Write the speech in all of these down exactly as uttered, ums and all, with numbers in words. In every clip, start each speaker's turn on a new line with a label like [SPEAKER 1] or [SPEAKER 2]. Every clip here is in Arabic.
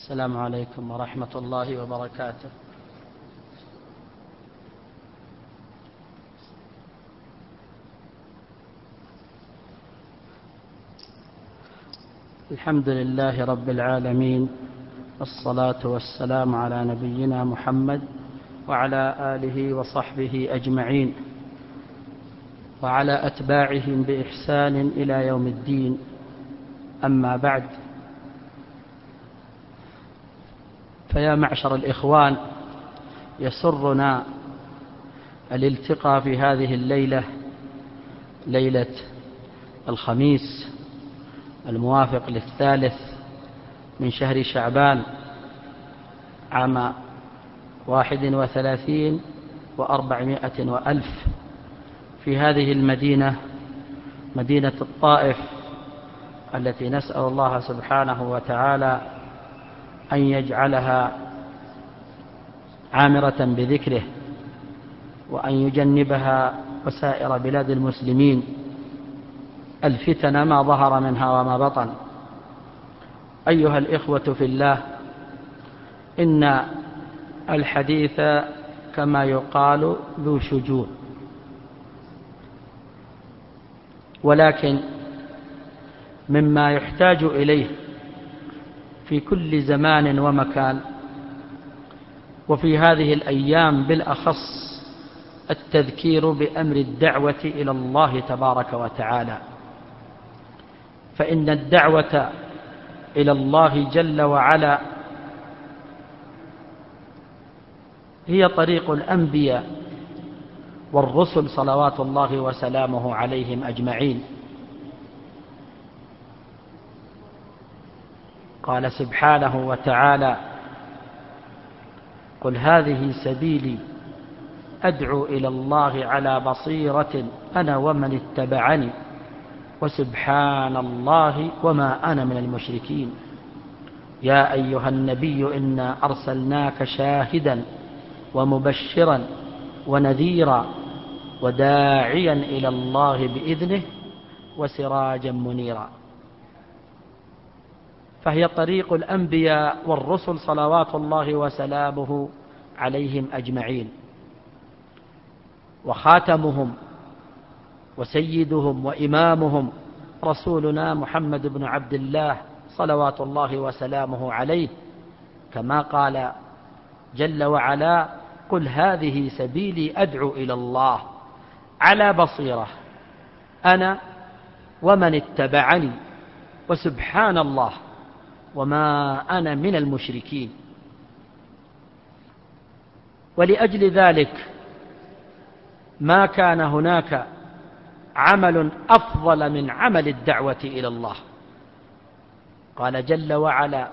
[SPEAKER 1] السلام عليكم ورحمة الله وبركاته. الحمد لله رب العالمين، والصلاة والسلام على نبينا محمد وعلى آله وصحبه أجمعين وعلى أتباعهم بإحسان إلى يوم الدين. أما بعد، فيا معشر الإخوان، يسرنا الالتقاء في هذه الليلة، ليلة الخميس الموافق للثالث من شهر شعبان عام واحد وثلاثين وأربعمائة وألف في هذه المدينة، مدينة الطائف، التي نسأل الله سبحانه وتعالى أن يجعلها عامرة بذكره، وأن يجنبها وسائر بلاد المسلمين الفتن ما ظهر منها وما بطن. أيها الإخوة في الله، إن الحديث كما يقال ذو شجون، ولكن مما يحتاج إليه في كل زمان ومكان، وفي هذه الأيام بالأخص، التذكير بأمر الدعوة إلى الله تبارك وتعالى، فإن الدعوة إلى الله جل وعلا هي طريق الأنبياء والرسل صلوات الله وسلامه عليهم أجمعين. قال سبحانه وتعالى: قل هذه سبيلي أدعو إلى الله على بصيرة أنا ومن اتبعني وسبحان الله وما أنا من المشركين. يا أيها النبي إنا أرسلناك شاهدا ومبشرا ونذيرا وداعيا إلى الله بإذنه وسراجا منيرا. فهي طريق الأنبياء والرسل صلوات الله وسلامه عليهم أجمعين، وخاتمهم وسيدهم وإمامهم رسولنا محمد بن عبد الله صلوات الله وسلامه عليه، كما قال جل وعلا: قل هذه سبيلي أدعو إلى الله على بصيرة أنا ومن اتبعني وسبحان الله وما أنا من المشركين. ولأجل ذلك ما كان هناك عمل أفضل من عمل الدعوة إلى الله. قال جل وعلا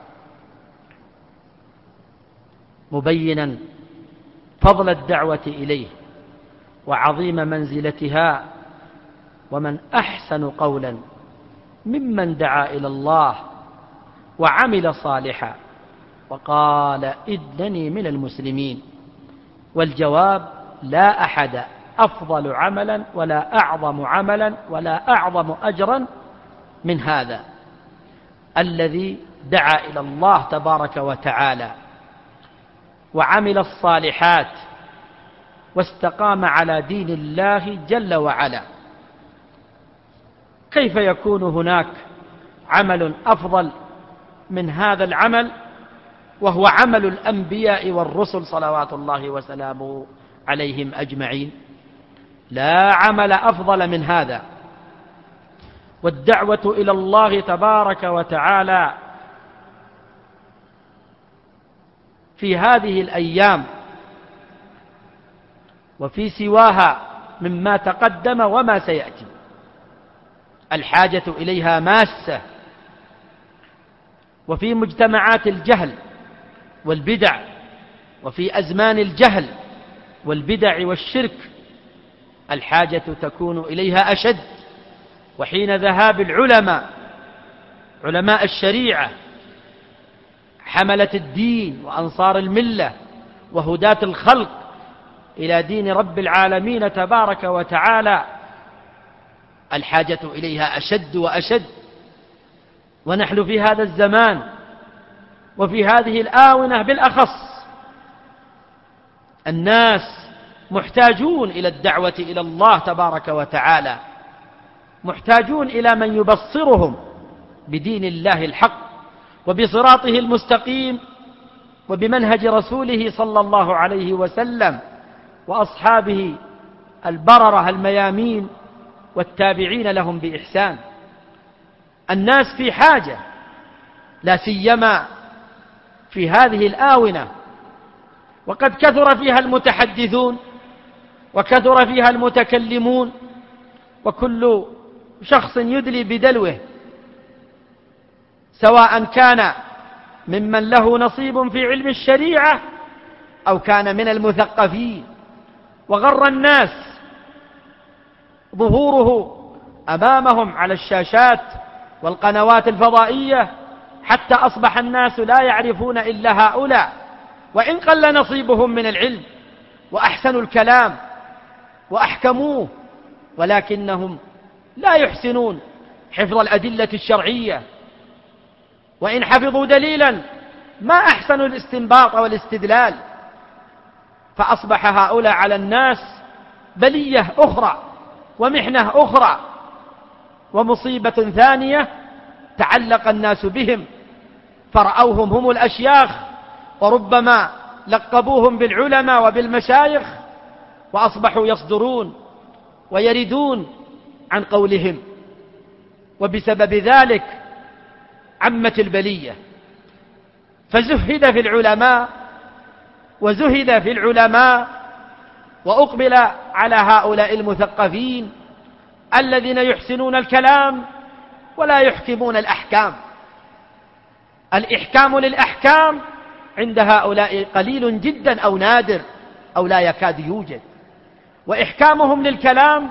[SPEAKER 1] مبينا فضل الدعوة إليه وعظيم منزلتها: ومن أحسن قولا ممن دعا إلى الله وعمل صالحا وقال إنني من المسلمين. والجواب: لا أحد أفضل عملا ولا أعظم عملا ولا أعظم أجرا من هذا الذي دعا إلى الله تبارك وتعالى وعمل الصالحات واستقام على دين الله جل وعلا. كيف يكون هناك عمل أفضل من هذا العمل وهو عمل الأنبياء والرسل صلوات الله وسلامه عليهم أجمعين؟ لا عمل أفضل من هذا. والدعوة إلى الله تبارك وتعالى في هذه الأيام وفي سواها مما تقدم وما سيأتي الحاجة إليها ماسة. وفي مجتمعات الجهل والبدع، وفي أزمان الجهل والبدع والشرك، الحاجة تكون إليها أشد. وحين ذهاب العلماء، علماء الشريعة، حملة الدين وأنصار الملة وهداة الخلق إلى دين رب العالمين تبارك وتعالى، الحاجة إليها أشد وأشد. ونحن في هذا الزمان وفي هذه الآونة بالأخص الناس محتاجون إلى الدعوة إلى الله تبارك وتعالى، محتاجون إلى من يبصرهم بدين الله الحق وبصراطه المستقيم وبمنهج رسوله صلى الله عليه وسلم وأصحابه البررة الميامين والتابعين لهم بإحسان. الناس في حاجة، لا سيما في هذه الآونة، وقد كثر فيها المتحدثون وكثر فيها المتكلمون، وكل شخص يدلي بدلوه، سواء كان ممن له نصيب في علم الشريعة أو كان من المثقفين، وغر الناس ظهوره أمامهم على الشاشات والقنوات الفضائية، حتى أصبح الناس لا يعرفون إلا هؤلاء، وإن قل نصيبهم من العلم وأحسنوا الكلام وأحكموه، ولكنهم لا يحسنون حفظ الأدلة الشرعية، وإن حفظوا دليلا ما أحسنوا الاستنباط والاستدلال، فأصبح هؤلاء على الناس بلية أخرى ومحنة أخرى ومصيبة ثانية تعلق الناس بهم، فرأوهم هم الأشياخ، وربما لقبوهم بالعلماء وبالمشايخ، وأصبحوا يصدرون ويردون عن قولهم، وبسبب ذلك عمت البلية، فزهد في العلماء وزهد في العلماء وأقبل على هؤلاء المثقفين الذين يحسنون الكلام ولا يحكمون الأحكام. الإحكام للأحكام عند هؤلاء قليل جدا أو نادر أو لا يكاد يوجد، وإحكامهم للكلام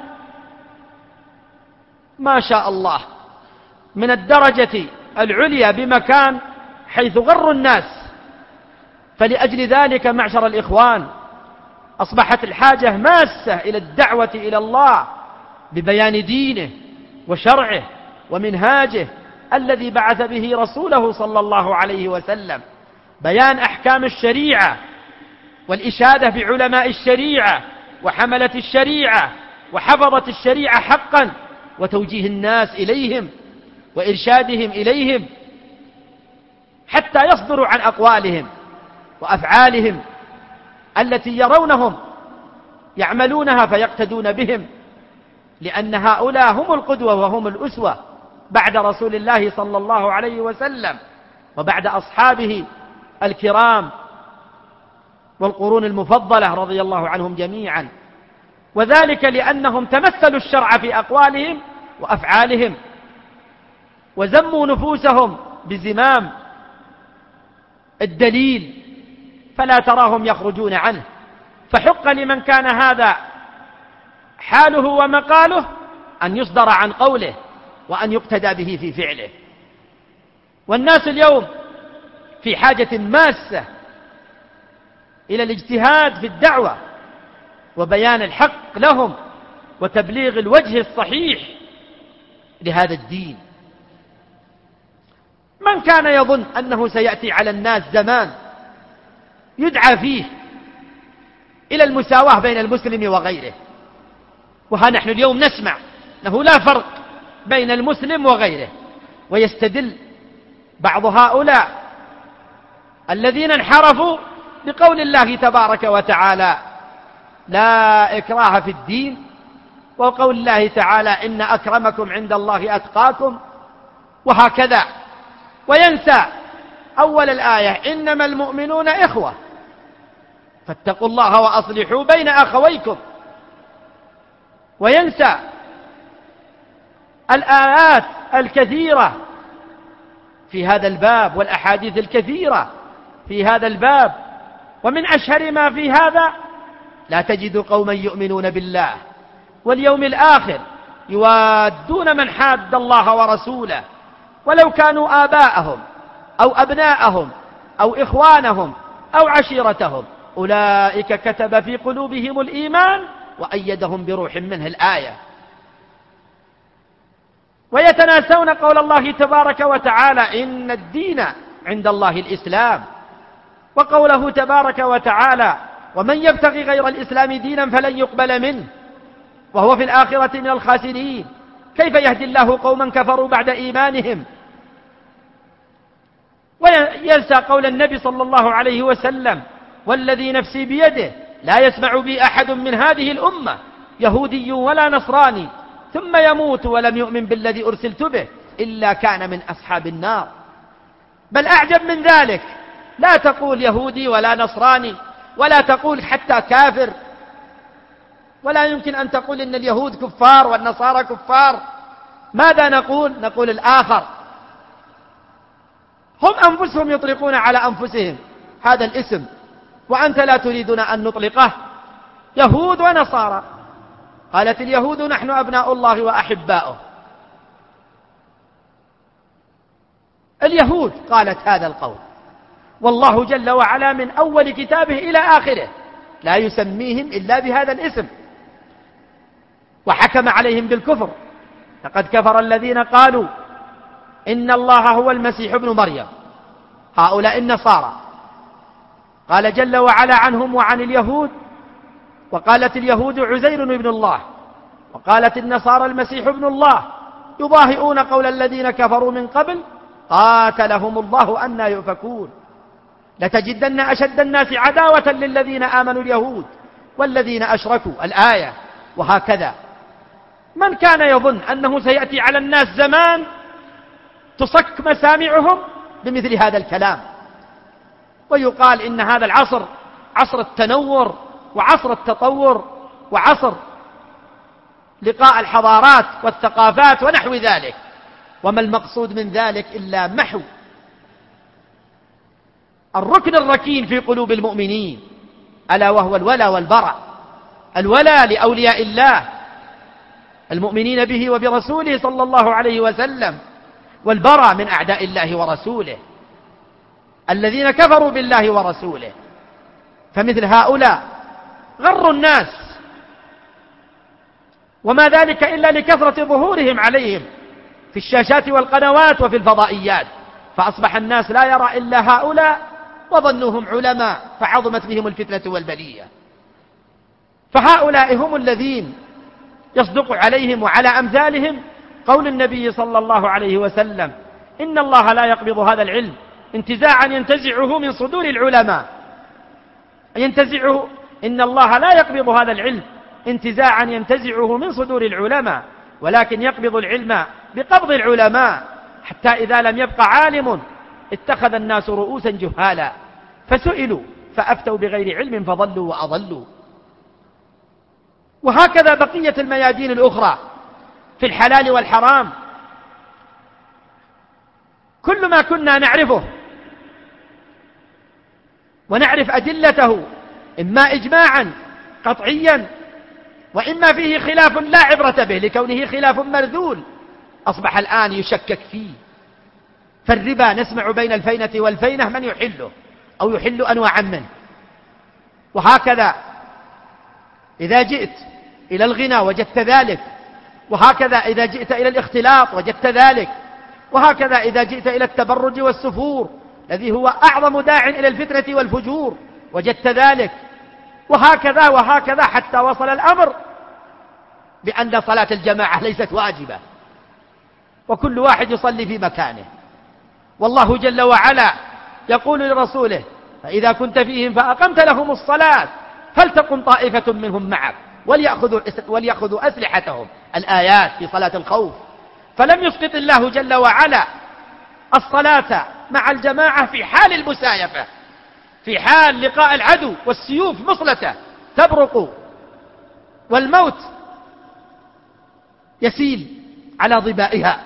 [SPEAKER 1] ما شاء الله من الدرجة العليا بمكان حيث غر الناس. فلأجل ذلك معشر الإخوان أصبحت الحاجة ماسة إلى الدعوة إلى الله ببيان دينه وشرعه ومنهاجه الذي بعث به رسوله صلى الله عليه وسلم، بيان أحكام الشريعة والإشادة بعلماء الشريعة وحملة الشريعة وحفظة الشريعة حقا، وتوجيه الناس إليهم وإرشادهم إليهم حتى يصدروا عن أقوالهم وأفعالهم التي يرونهم يعملونها فيقتدون بهم، لأن هؤلاء هم القدوة وهم الأسوة بعد رسول الله صلى الله عليه وسلم وبعد أصحابه الكرام والقرون المفضلة رضي الله عنهم جميعا، وذلك لأنهم تمثلوا الشرع في أقوالهم وأفعالهم، وزموا نفوسهم بزمام الدليل فلا تراهم يخرجون عنه. فحق لمن كان هذا حاله ومقاله أن يصدر عن قوله وأن يقتدى به في فعله. والناس اليوم في حاجة ماسة إلى الاجتهاد في الدعوة وبيان الحق لهم وتبليغ الوجه الصحيح لهذا الدين. من كان يظن أنه سيأتي على الناس زمان يدعى فيه إلى المساواة بين المسلم وغيره، وها نحن اليوم نسمع أنه لا فرق بين المسلم وغيره، ويستدل بعض هؤلاء الذين انحرفوا بقول الله تبارك وتعالى لا إكراه في الدين، وقول الله تعالى إن أكرمكم عند الله أتقاكم، وهكذا، وينسى أول الآية إنما المؤمنون إخوة فاتقوا الله وأصلحوا بين أخويكم، وينسى الآيات الكثيرة في هذا الباب والأحاديث الكثيرة في هذا الباب. ومن أشهر ما في هذا لا تجد قوما يؤمنون بالله واليوم الآخر يوادون من حاد الله ورسوله ولو كانوا آباءهم أو أبناءهم أو إخوانهم أو عشيرتهم أولئك كتب في قلوبهم الإيمان وأيدهم بروح منه الآية. ويتناسون قول الله تبارك وتعالى إن الدين عند الله الإسلام. وقوله تبارك وتعالى: ومن يبتغي غير الإسلام دينا فلن يقبل منه وهو في الآخرة من الخاسرين. كيف يهدي الله قوما كفروا بعد إيمانهم؟ وينسى قول النبي صلى الله عليه وسلم: والذي نفسي بيده لا يسمع بي أحد من هذه الأمة يهودي ولا نصراني ثم يموت ولم يؤمن بالذي أرسلت به إلا كان من أصحاب النار. بل أعجب من ذلك، لا تقول يهودي ولا نصراني، ولا تقول حتى كافر، ولا يمكن أن تقول إن اليهود كفار والنصارى كفار. ماذا نقول؟ نقول الآخر. هم أنفسهم يطلقون على أنفسهم هذا الاسم، وأنت لا تريدنا أن نطلقه. يهود ونصارى. قالت اليهود: نحن أبناء الله وأحباؤه. اليهود قالت هذا القول، والله جل وعلا من أول كتابه إلى آخره لا يسميهم إلا بهذا الاسم، وحكم عليهم بالكفر: لقد كفر الذين قالوا إن الله هو المسيح ابن مريم. هؤلاء النصارى. قال جل وعلا عنهم وعن اليهود: وقالت اليهود عزير ابن الله، وقالت النصارى المسيح ابن الله، يضاهئون قول الذين كفروا من قبل قاتلهم الله أنى يؤفكون. لتجدن أشد الناس عداوة للذين آمنوا اليهود والذين أشركوا. الآية. وهكذا من كان يظن أنه سيأتي على الناس زمان تصك مسامعهم بمثل هذا الكلام، ويقال إن هذا العصر عصر التنور وعصر التطور وعصر لقاء الحضارات والثقافات ونحو ذلك، وما المقصود من ذلك إلا محو الركن الركين في قلوب المؤمنين، ألا وهو الولاء والبراء. الولاء لأولياء الله المؤمنين به وبرسوله صلى الله عليه وسلم، والبراء من أعداء الله ورسوله الذين كفروا بالله ورسوله. فمثل هؤلاء غروا الناس، وما ذلك إلا لكثرة ظهورهم عليهم في الشاشات والقنوات وفي الفضائيات، فأصبح الناس لا يرى إلا هؤلاء وظنوهم علماء، فعظمت بهم الفتنة والبلية. فهؤلاء هم الذين يصدق عليهم وعلى أمثالهم قول النبي صلى الله عليه وسلم: إن الله لا يقبض هذا العلم انتزاعا ينتزعه من صدور العلماء. ينتزعه إن الله لا يقبض هذا العلم انتزاعا ينتزعه من صدور العلماء، ولكن يقبض العلم بقبض العلماء، حتى إذا لم يبق عالم اتخذ الناس رؤوسا جهالا فسئلوا فأفتوا بغير علم فضلوا وأضلوا. وهكذا بقية الميادين الأخرى في الحلال والحرام. كل ما كنا نعرفه ونعرف أدلته إما إجماعا قطعيا وإما فيه خلاف لا عبرة به لكونه خلاف مرذول، أصبح الآن يشكك فيه. فالربا نسمع بين الفينة والفينة من يحله أو يحل أنواعا منه. وهكذا إذا جئت إلى الغنى وجدت ذلك، وهكذا إذا جئت إلى الاختلاط وجدت ذلك، وهكذا إذا جئت إلى التبرج والسفور الذي هو أعظم داع إلى الفتنة والفجور وجدت ذلك، وهكذا وهكذا حتى وصل الأمر بأن صلاة الجماعة ليست واجبة، وكل واحد يصلي في مكانه. والله جل وعلا يقول لرسوله: فإذا كنت فيهم فأقمت لهم الصلاة فلتقم طائفة منهم معك وليأخذوا, وليأخذوا أسلحتهم. الآيات في صلاة الخوف. فلم يسقط الله جل وعلا الصلاة مع الجماعة في حال المسايفة، في حال لقاء العدو والسيوف مصلته تبرق والموت يسيل على ضبائها.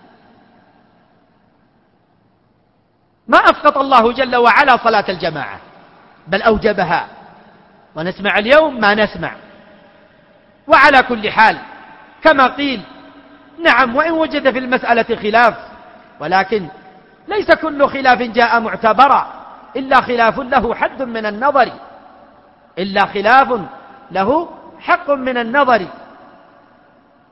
[SPEAKER 1] ما أسقط الله جل وعلا صلاة الجماعة، بل أوجبها. ونسمع اليوم ما نسمع. وعلى كل حال كما قيل، نعم، وإن وجد في المسألة خلاف، ولكن ليس كل خلاف جاء معتبرا إلا خلاف له حد من النظر، إلا خلاف له حق من النظر.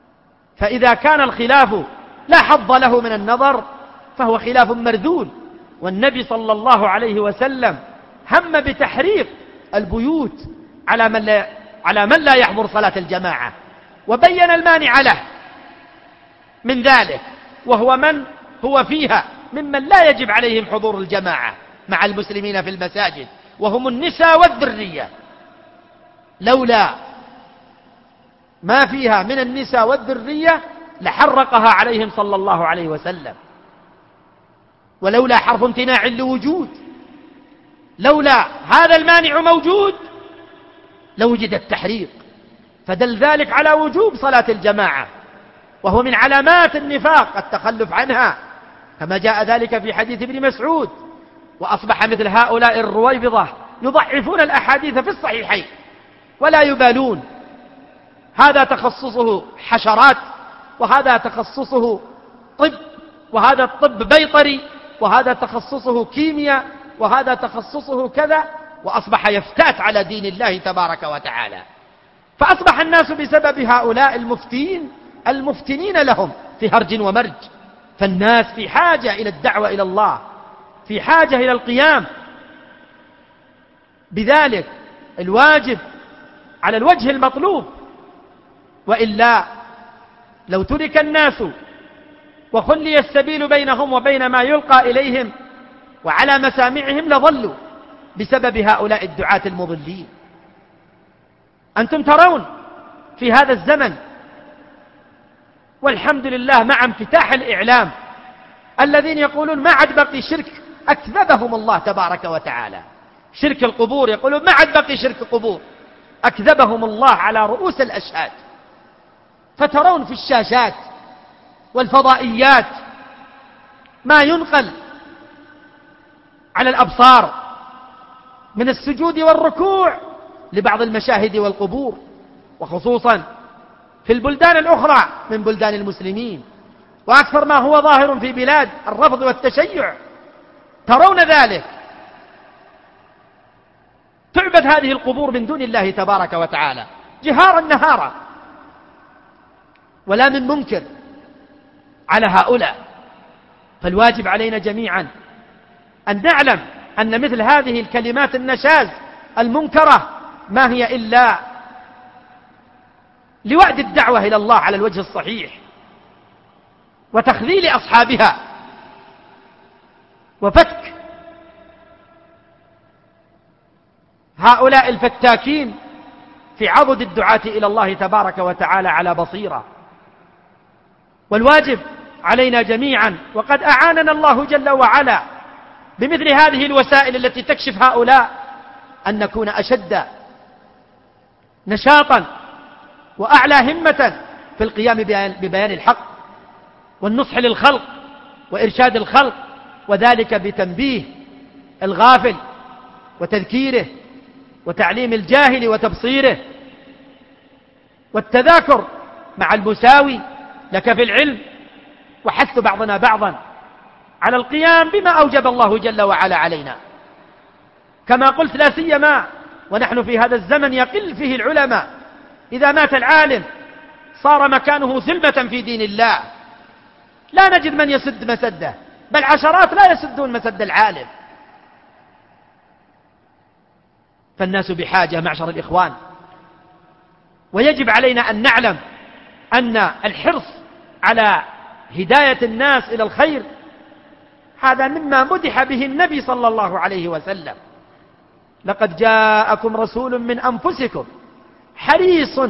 [SPEAKER 1] فإذا كان الخلاف لا حظ له من النظر فهو خلاف مرذول، والنبي صلى الله عليه وسلم هم بتحريق البيوت على من لا, على من لا يحضر صلاة الجماعة، وبين المانع له من ذلك، وهو من هو فيها ممن لا يجب عليهم حضور الجماعة مع المسلمين في المساجد، وهم النساء والذرية. لولا ما فيها من النساء والذرية لحرقها عليهم صلى الله عليه وسلم، ولولا حرف امتناع لوجود، لولا هذا المانع موجود لوجد التحريق، فدل ذلك على وجوب صلاة الجماعة، وهو من علامات النفاق التخلف عنها، كما جاء ذلك في حديث ابن مسعود. وأصبح مثل هؤلاء الرويبضة يضعفون الأحاديث في الصحيحين ولا يبالون، هذا تخصصه حشرات، وهذا تخصصه طب، وهذا الطب بيطري، وهذا تخصصه كيمياء، وهذا تخصصه كذا، وأصبح يفتات على دين الله تبارك وتعالى. فأصبح الناس بسبب هؤلاء المفتين المفتنين لهم في هرج ومرج. فالناس في حاجة إلى الدعوة إلى الله، في حاجة إلى القيام بذلك الواجب على الوجه المطلوب، وإلا لو ترك الناس وخلي السبيل بينهم وبين ما يلقى إليهم وعلى مسامعهم لضلوا بسبب هؤلاء الدعاة المضلين. أنتم ترون في هذا الزمن والحمد لله مع انفتاح الإعلام الذين يقولون ما عاد بقي شرك، أكذبهم الله تبارك وتعالى. شرك القبور، يقولون ما عاد بقي شرك قبور، أكذبهم الله على رؤوس الأشهاد. فترون في الشاشات والفضائيات ما ينقل على الأبصار من السجود والركوع لبعض المشاهد والقبور، وخصوصا في البلدان الأخرى من بلدان المسلمين، وأكثر ما هو ظاهر في بلاد الرفض والتشيع. ترون ذلك، تعبد هذه القبور من دون الله تبارك وتعالى جهارا نهارا، ولا من منكر على هؤلاء. فالواجب علينا جميعا أن نعلم أن مثل هذه الكلمات النشاز المنكرة ما هي إلا لوعد الدعوة إلى الله على الوجه الصحيح، وتخذيل أصحابها، وفتك هؤلاء الفتاكين في عضد الدعاة إلى الله تبارك وتعالى على بصيرة. والواجب علينا جميعا، وقد أعاننا الله جل وعلا بمثل هذه الوسائل التي تكشف هؤلاء، أن نكون أشد نشاطا وأعلى همة في القيام ببيان الحق والنصح للخلق وإرشاد الخلق، وذلك بتنبيه الغافل وتذكيره وتعليم الجاهل وتبصيره، والتذاكر مع المساوي لك في العلم، وحث بعضنا بعضا على القيام بما أوجب الله جل وعلا علينا. كما قلت لا سيما ونحن في هذا الزمن يقل فيه العلماء، إذا مات العالم صار مكانه ثلمة في دين الله، لا نجد من يسد مسده، بل عشرات لا يسدون مسد العالم. فالناس بحاجة معشر الإخوان، ويجب علينا أن نعلم أن الحرص على هداية الناس إلى الخير هذا مما مدح به النبي صلى الله عليه وسلم. لقد جاءكم رسول من أنفسكم حريص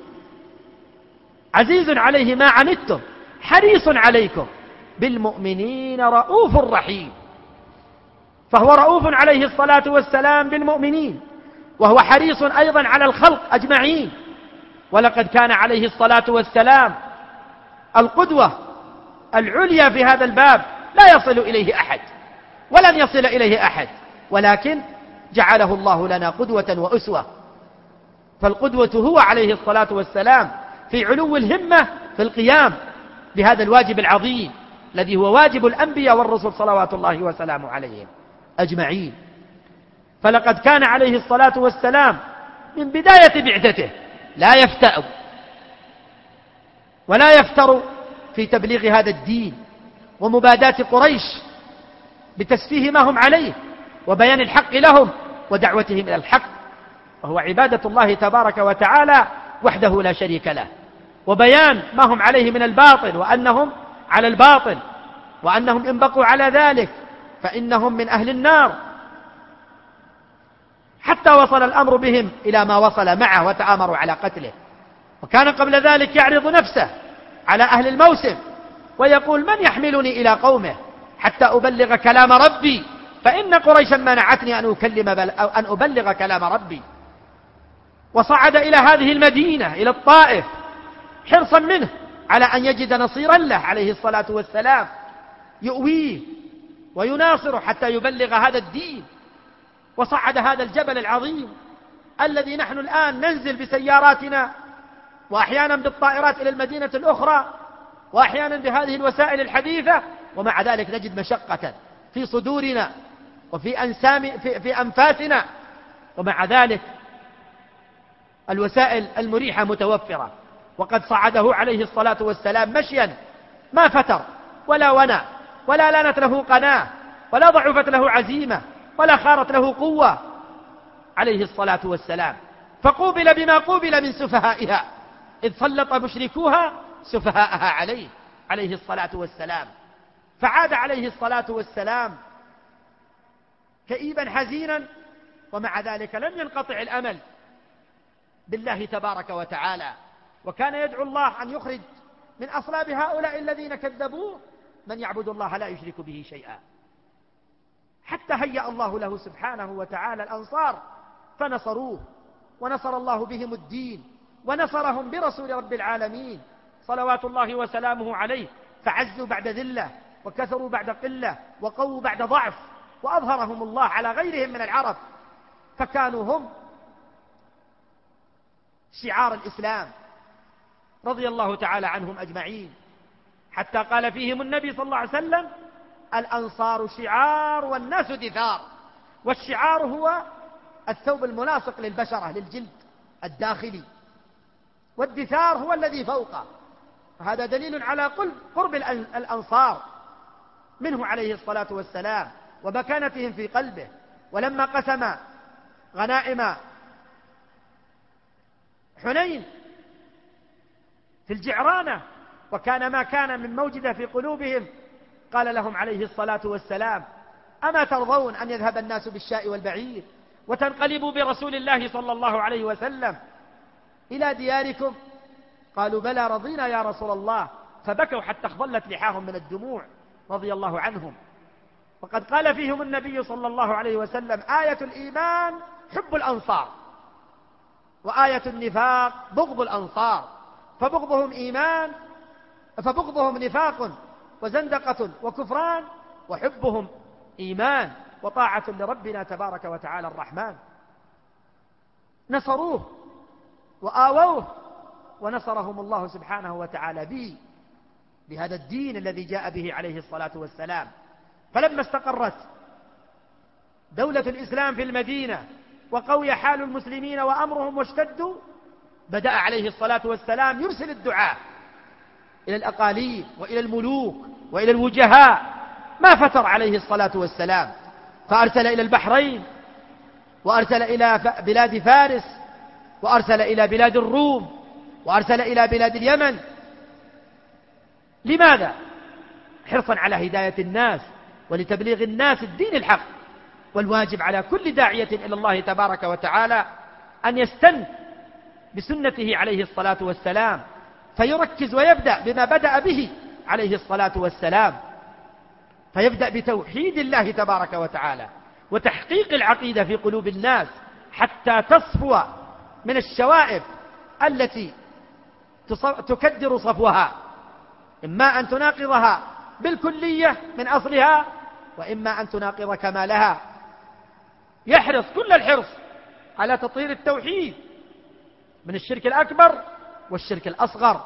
[SPEAKER 1] عزيز عليه ما عنتم حريص عليكم بالمؤمنين رؤوف رحيم. فهو رؤوف عليه الصلاة والسلام بالمؤمنين، وهو حريص أيضا على الخلق أجمعين. ولقد كان عليه الصلاة والسلام القدوة العليا في هذا الباب، لا يصل إليه أحد ولن يصل إليه أحد، ولكن جعله الله لنا قدوة وأسوة. فالقدوة هو عليه الصلاة والسلام في علو الهمة في القيام بهذا الواجب العظيم الذي هو واجب الأنبياء والرسل صلوات الله وسلامه عليهم أجمعين. فلقد كان عليه الصلاة والسلام من بداية بعثته لا يفتأ ولا يفتر في تبليغ هذا الدين ومباداة قريش بتسفيه ما هم عليه وبيان الحق لهم ودعوتهم إلى الحق، وهو عبادة الله تبارك وتعالى وحده لا شريك له، وبيان ما هم عليه من الباطل وأنهم على الباطل، وأنهم إن بقوا على ذلك فإنهم من أهل النار، حتى وصل الأمر بهم إلى ما وصل معه وتآمروا على قتله. وكان قبل ذلك يعرض نفسه على أهل الموسم ويقول: من يحملني إلى قومه حتى أبلغ كلام ربي، فإن قريشا منعتني أن أكلم بل أو أن أبلغ كلام ربي. وصعد إلى هذه المدينة إلى الطائف حرصا منه على أن يجد نصيرا له عليه الصلاة والسلام يؤويه ويناصره حتى يبلغ هذا الدين. وصعد هذا الجبل العظيم الذي نحن الآن ننزل بسياراتنا وأحيانا بالطائرات إلى المدينة الأخرى وأحيانا بهذه الوسائل الحديثة، ومع ذلك نجد مشقة في صدورنا وفي أنسام في, في أنفاسنا، ومع ذلك الوسائل المريحة متوفرة. وقد صعده عليه الصلاة والسلام مشيا ما فتر ولا ونى ولا لانت له قناة ولا ضعفت له عزيمة ولا خارت له قوة عليه الصلاة والسلام، فقوبل بما قوبل من سفهائها إذ سلط مشركوها سفهاءها عليه عليه الصلاة والسلام. فعاد عليه الصلاة والسلام كئيبا حزينا، ومع ذلك لم ينقطع الأمل بالله تبارك وتعالى، وكان يدعو الله أن يخرج من أصلاب هؤلاء الذين كذبوه من يعبد الله لا يشرك به شيئا، حتى هيأ الله له سبحانه وتعالى الأنصار فنصروه، ونصر الله بهم الدين، ونصرهم برسول رب العالمين صلوات الله وسلامه عليه، فعزوا بعد ذلة وكثروا بعد قلة وقووا بعد ضعف، وأظهرهم الله على غيرهم من العرب، فكانوا هم شعار الإسلام رضي الله تعالى عنهم أجمعين، حتى قال فيهم النبي صلى الله عليه وسلم: الأنصار شعار والناس دثار. والشعار هو الثوب الملاصق للبشرة للجلد الداخلي، والدثار هو الذي فوقه. فهذا دليل على قرب الأنصار منه عليه الصلاة والسلام ومكانتهم في قلبه. ولما قسم غنائم حنين في الجعرانة وكان ما كان من موجدة في قلوبهم، قال لهم عليه الصلاة والسلام: أما ترضون أن يذهب الناس بالشاء والبعير وتنقلبوا برسول الله صلى الله عليه وسلم إلى دياركم؟ قالوا: بلى رضينا يا رسول الله، فبكوا حتى اخضلت لحاهم من الدموع رضي الله عنهم. وقد قال فيهم النبي صلى الله عليه وسلم: آية الإيمان حب الأنصار، وآية النفاق بغض الأنصار، فبغضهم إيمان فبغضهم نفاق وزندقة وكفران، وحبهم إيمان وطاعة لربنا تبارك وتعالى الرحمن. نصروه وآووه ونصرهم الله سبحانه وتعالى به بهذا الدين الذي جاء به عليه الصلاة والسلام. فلما استقرت دولة الإسلام في المدينة وقوي حال المسلمين وأمرهم واشتدوا، بدأ عليه الصلاة والسلام يرسل الدعاء إلى الأقاليم وإلى الملوك وإلى الوجهاء، ما فتر عليه الصلاة والسلام، فأرسل إلى البحرين، وأرسل إلى بلاد فارس، وأرسل إلى بلاد الروم، وأرسل إلى بلاد اليمن. لماذا؟ حرصا على هداية الناس ولتبليغ الناس الدين الحق. والواجب على كل داعية إلى الله تبارك وتعالى أن يستن بسنته عليه الصلاة والسلام، فيركز ويبدأ بما بدأ به عليه الصلاة والسلام، فيبدأ بتوحيد الله تبارك وتعالى وتحقيق العقيدة في قلوب الناس حتى تصفو من الشوائب التي تكدر صفوها، إما أن تناقضها بالكلية من أصلها، وإما أن تناقض كمالها. يحرص كل الحرص على تطهير التوحيد من الشرك الأكبر والشرك الأصغر،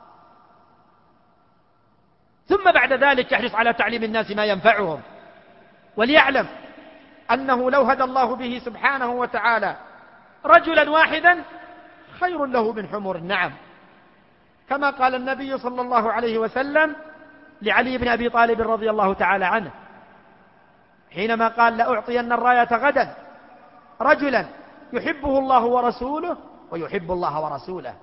[SPEAKER 1] ثم بعد ذلك يحرص على تعليم الناس ما ينفعهم، وليعلم أنه لو هدى الله به سبحانه وتعالى رجلا واحدا خير له من حمر النعم، كما قال النبي صلى الله عليه وسلم لعلي بن أبي طالب رضي الله تعالى عنه: حينما قال لأعطين الراية غدا رجلا يحبه الله ورسوله ويحب الله ورسوله.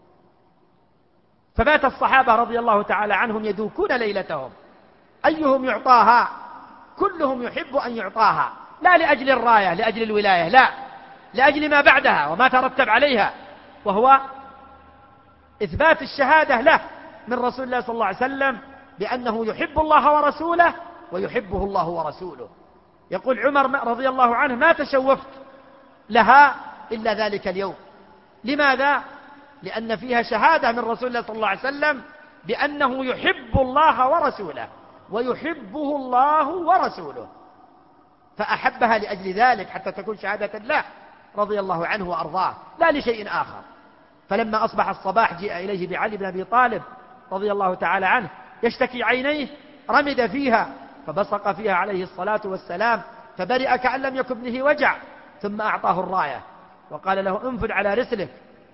[SPEAKER 1] فبات الصحابة رضي الله تعالى عنهم يدوكون ليلتهم أيهم يعطاها، كلهم يحب أن يعطاها، لا لأجل الراية لأجل الولاية، لا، لأجل ما بعدها وما ترتب عليها، وهو إثبات الشهادة له من رسول الله صلى الله عليه وسلم بأنه يحب الله ورسوله ويحبه الله ورسوله. يقول عمر رضي الله عنه ما تشوفت لها إلا ذلك اليوم. لماذا؟ لأن فيها شهادة من رسول الله صلى الله عليه وسلم بأنه يحب الله ورسوله ويحبه الله ورسوله، فأحبها لأجل ذلك حتى تكون شهادة له رضي الله عنه وأرضاه، لا لشيء آخر. فلما أصبح الصباح جاء إليه بعلي بن أبي طالب رضي الله تعالى عنه يشتكي عينيه، رمد فيها فبصق فيها عليه الصلاة والسلام فبرئ كأن لم يكن به وجع، ثم أعطاه الراية وقال له انفذ على رسلك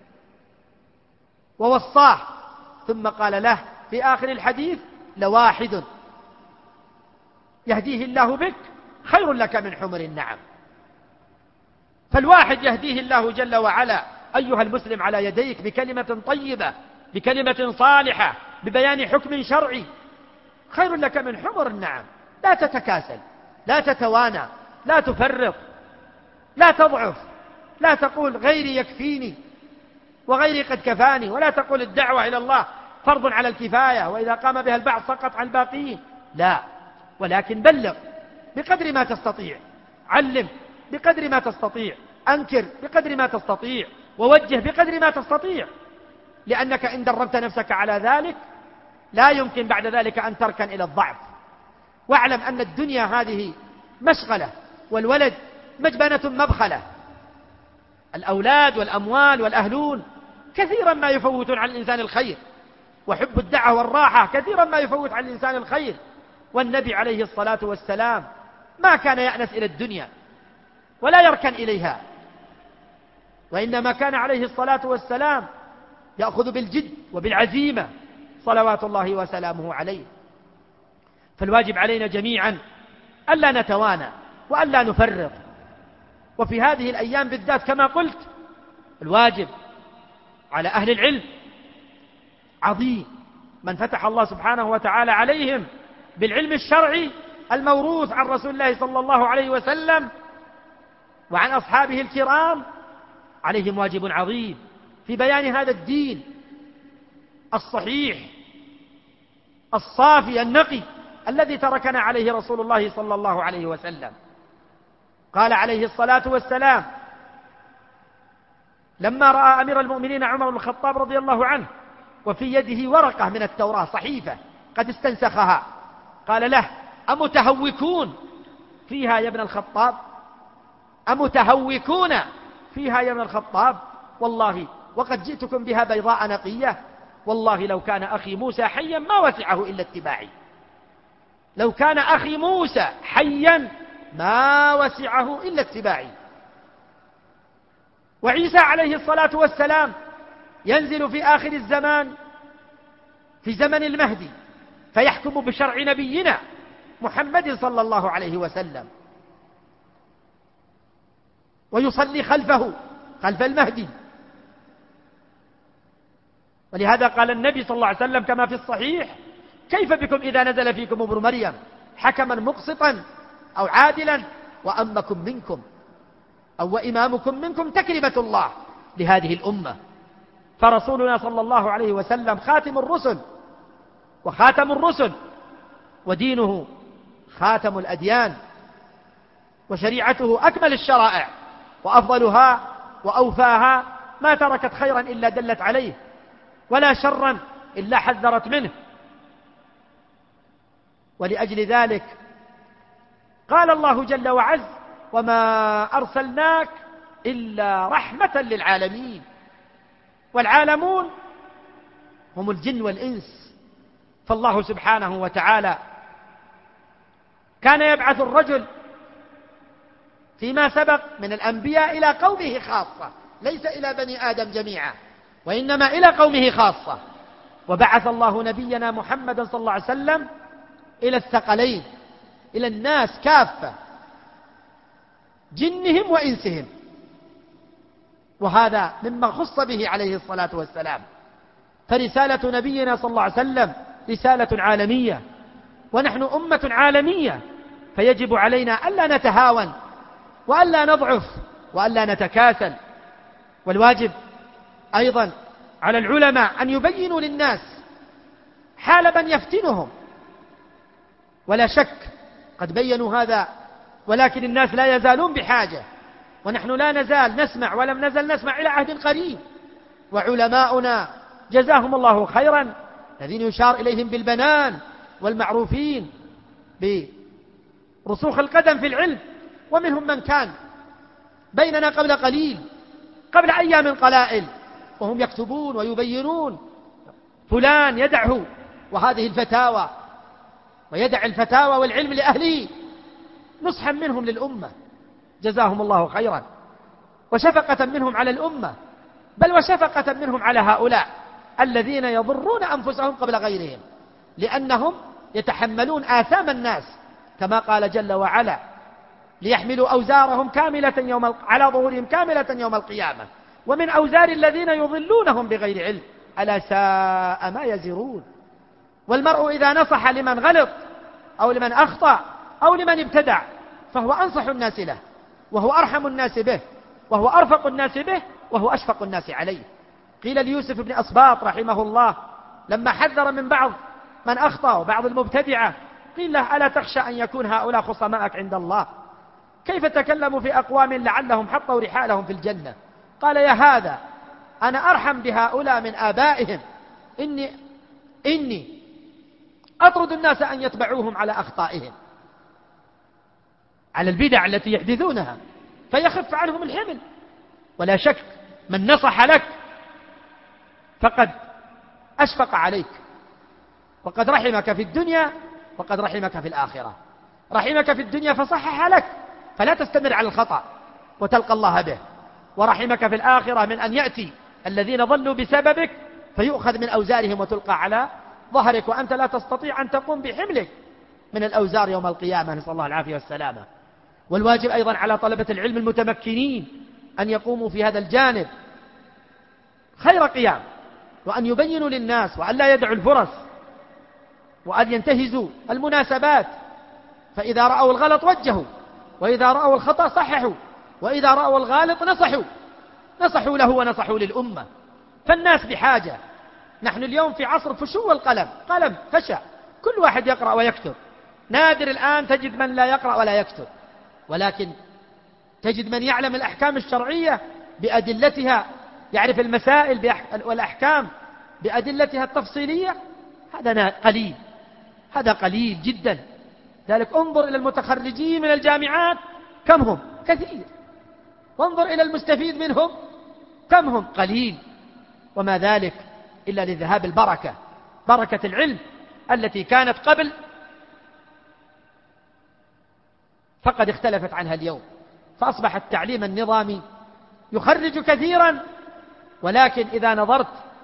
[SPEAKER 1] ووصاه، ثم قال له في آخر الحديث لواحد يهديه الله بك خير لك من حمر النعم. فالواحد يهديه الله جل وعلا أيها المسلم على يديك بكلمة طيبة، بكلمة صالحة، ببيان حكم شرعي، خير لك من حمر النعم. لا تتكاسل، لا تتوانى، لا تفرط، لا تضعف، لا تقول غيري يكفيني وغيري قد كفاني، ولا تقول الدعوة إلى الله فرض على الكفاية وإذا قام بها البعض سقط عن الباقيين، لا، ولكن بلغ بقدر ما تستطيع، علم بقدر ما تستطيع، أنكر بقدر ما تستطيع، ووجه بقدر ما تستطيع، لأنك إن دربت نفسك على ذلك لا يمكن بعد ذلك أن تركن إلى الضعف. واعلم أن الدنيا هذه مشغلة، والولد مجبنة مبخلة. الأولاد والأموال والأهلون كثيرا ما يفوتون عن الإنسان الخير، وحب الدعوة والراحة كثيرا ما يفوت عن الإنسان الخير. والنبي عليه الصلاة والسلام ما كان يأنس إلى الدنيا ولا يركن إليها، وإنما كان عليه الصلاة والسلام يأخذ بالجد وبالعزيمة صلوات الله وسلامه عليه. فالواجب علينا جميعا ألا نتوانى وألا نفرط. وفي هذه الأيام بالذات كما قلت الواجب على أهل العلم عظيم، من فتح الله سبحانه وتعالى عليهم بالعلم الشرعي الموروث عن رسول الله صلى الله عليه وسلم وعن أصحابه الكرام، عليهم واجب عظيم في بيان هذا الدين الصحيح الصافي النقي الذي تركنا عليه رسول الله صلى الله عليه وسلم. قال عليه الصلاة والسلام لما رأى أمير المؤمنين عمر بن الخطاب رضي الله عنه وفي يده ورقة من التوراة صحيفة قد استنسخها، قال له أمتهوكون فيها يا ابن الخطاب؟ أمتهوكون فيها يا ابن الخطاب؟ والله وقد جئتكم بها بيضاء نقية، والله لو كان أخي موسى حيا ما وسعه إلا اتباعي. لو كان أخي موسى حيا ما وسعه إلا اتباعي. وعيسى عليه الصلاة والسلام ينزل في آخر الزمان في زمن المهدي فيحكم بشرع نبينا محمد صلى الله عليه وسلم ويصلي خلفه خلف المهدي. ولهذا قال النبي صلى الله عليه وسلم كما في الصحيح كيف بكم إذا نزل فيكم ابن مريم حكما مقسطا أو عادلا وأمكم منكم أو وإمامكم منكم تكرمة الله لهذه الأمة. فرسولنا صلى الله عليه وسلم خاتم الرسل وخاتم الرسل، ودينه خاتم الأديان، وشريعته أكمل الشرائع وأفضلها وأوفاها، ما تركت خيرا إلا دلت عليه ولا شرا إلا حذرت منه. ولأجل ذلك قال الله جل وعز وما أرسلناك إلا رحمة للعالمين. والعالمون هم الجن والإنس. فالله سبحانه وتعالى كان يبعث الرجل فيما سبق من الأنبياء إلى قومه خاصة، ليس إلى بني آدم جميعا وإنما إلى قومه خاصة. وبعث الله نبينا محمدا صلى الله عليه وسلم إلى الثقلين، إلى الناس كافة، جنهم وإنسهم، وهذا مما خص به عليه الصلاة والسلام. فرسالة نبينا صلى الله عليه وسلم رسالة عالمية، ونحن أمة عالمية، فيجب علينا ألا نتهاون وألا نضعف وألا نتكاسل. والواجب أيضا على العلماء أن يبينوا للناس حال من يفتنهم، ولا شك قد بينوا هذا، ولكن الناس لا يزالون بحاجة، ونحن لا نزال نسمع ولم نزل نسمع إلى عهد قريب. وعلماؤنا جزاهم الله خيرا الذين يشار إليهم بالبنان والمعروفين برسوخ القدم في العلم، ومنهم من كان بيننا قبل قليل، قبل أيام قلائل، وهم يكتبون ويبينون فلان يدعه وهذه الفتاوى، ويدع الفتاوى والعلم لأهله نصحا منهم للأمة، جزاهم الله خيرا، وشفقة منهم على الأمة، بل وشفقة منهم على هؤلاء الذين يضرون أنفسهم قبل غيرهم، لأنهم يتحملون آثام الناس كما قال جل وعلا: ليحملوا أوزارهم كاملة يوم ال... على ظهورهم كاملة يوم القيامة ومن أوزار الذين يضلونهم بغير علم ألا ساء ما يزرون. والمرء إذا نصح لمن غلط أو لمن أخطأ أو لمن ابتدع فهو أنصح الناس له، وهو أرحم الناس به، وهو أرفق الناس به، وهو أشفق الناس عليه. قيل ليوسف بن أصباط رحمه الله لما حذر من بعض من أخطأ وبعض المبتدعة، قيل له: ألا تخشى أن يكون هؤلاء خصماءك عند الله؟ كيف تكلموا في أقوام لعلهم حطوا رحالهم في الجنة؟ قال: يا هذا أنا أرحم بهؤلاء من آبائهم، إني, إني أطرد الناس أن يتبعوهم على أخطائهم، على البدع التي يحدثونها، فيخف عنهم الحمل. ولا شك من نصح لك فقد أشفق عليك، وقد رحمك في الدنيا وقد رحمك في الآخرة. رحمك في الدنيا فصحح لك فلا تستمر على الخطأ وتلقى الله به، ورحمك في الآخرة من أن يأتي الذين ضلوا بسببك فيؤخذ من أوزارهم وتلقى على ظهرك، وأنت لا تستطيع أن تقوم بحملك من الأوزار يوم القيامة، نسأل الله العافية والسلامة. والواجب أيضا على طلبة العلم المتمكنين أن يقوموا في هذا الجانب خير قيام، وأن يبينوا للناس، وأن لا يدعوا الفرص، وأن ينتهزوا المناسبات، فإذا رأوا الغلط وجهوا، وإذا رأوا الخطأ صححوا، وإذا رأوا الغالط نصحوا نصحوا له ونصحوا للأمة. فالناس بحاجة. نحن اليوم في عصر فشو القلم، قلم فشى، كل واحد يقرأ ويكتب، نادر الآن تجد من لا يقرأ ولا يكتب، ولكن تجد من يعلم الأحكام الشرعية بأدلتها، يعرف المسائل والأحكام بأدلتها التفصيلية، هذا قليل، هذا قليل جدا. ذلك انظر إلى المتخرجين من الجامعات كم هم؟ كثير. وانظر إلى المستفيد منهم كم هم؟ قليل. وما ذلك إلا لذهاب البركة، بركة العلم التي كانت قبل فقد اختلفت عنها اليوم، فأصبح التعليم النظامي يخرج كثيرا، ولكن إذا نظرت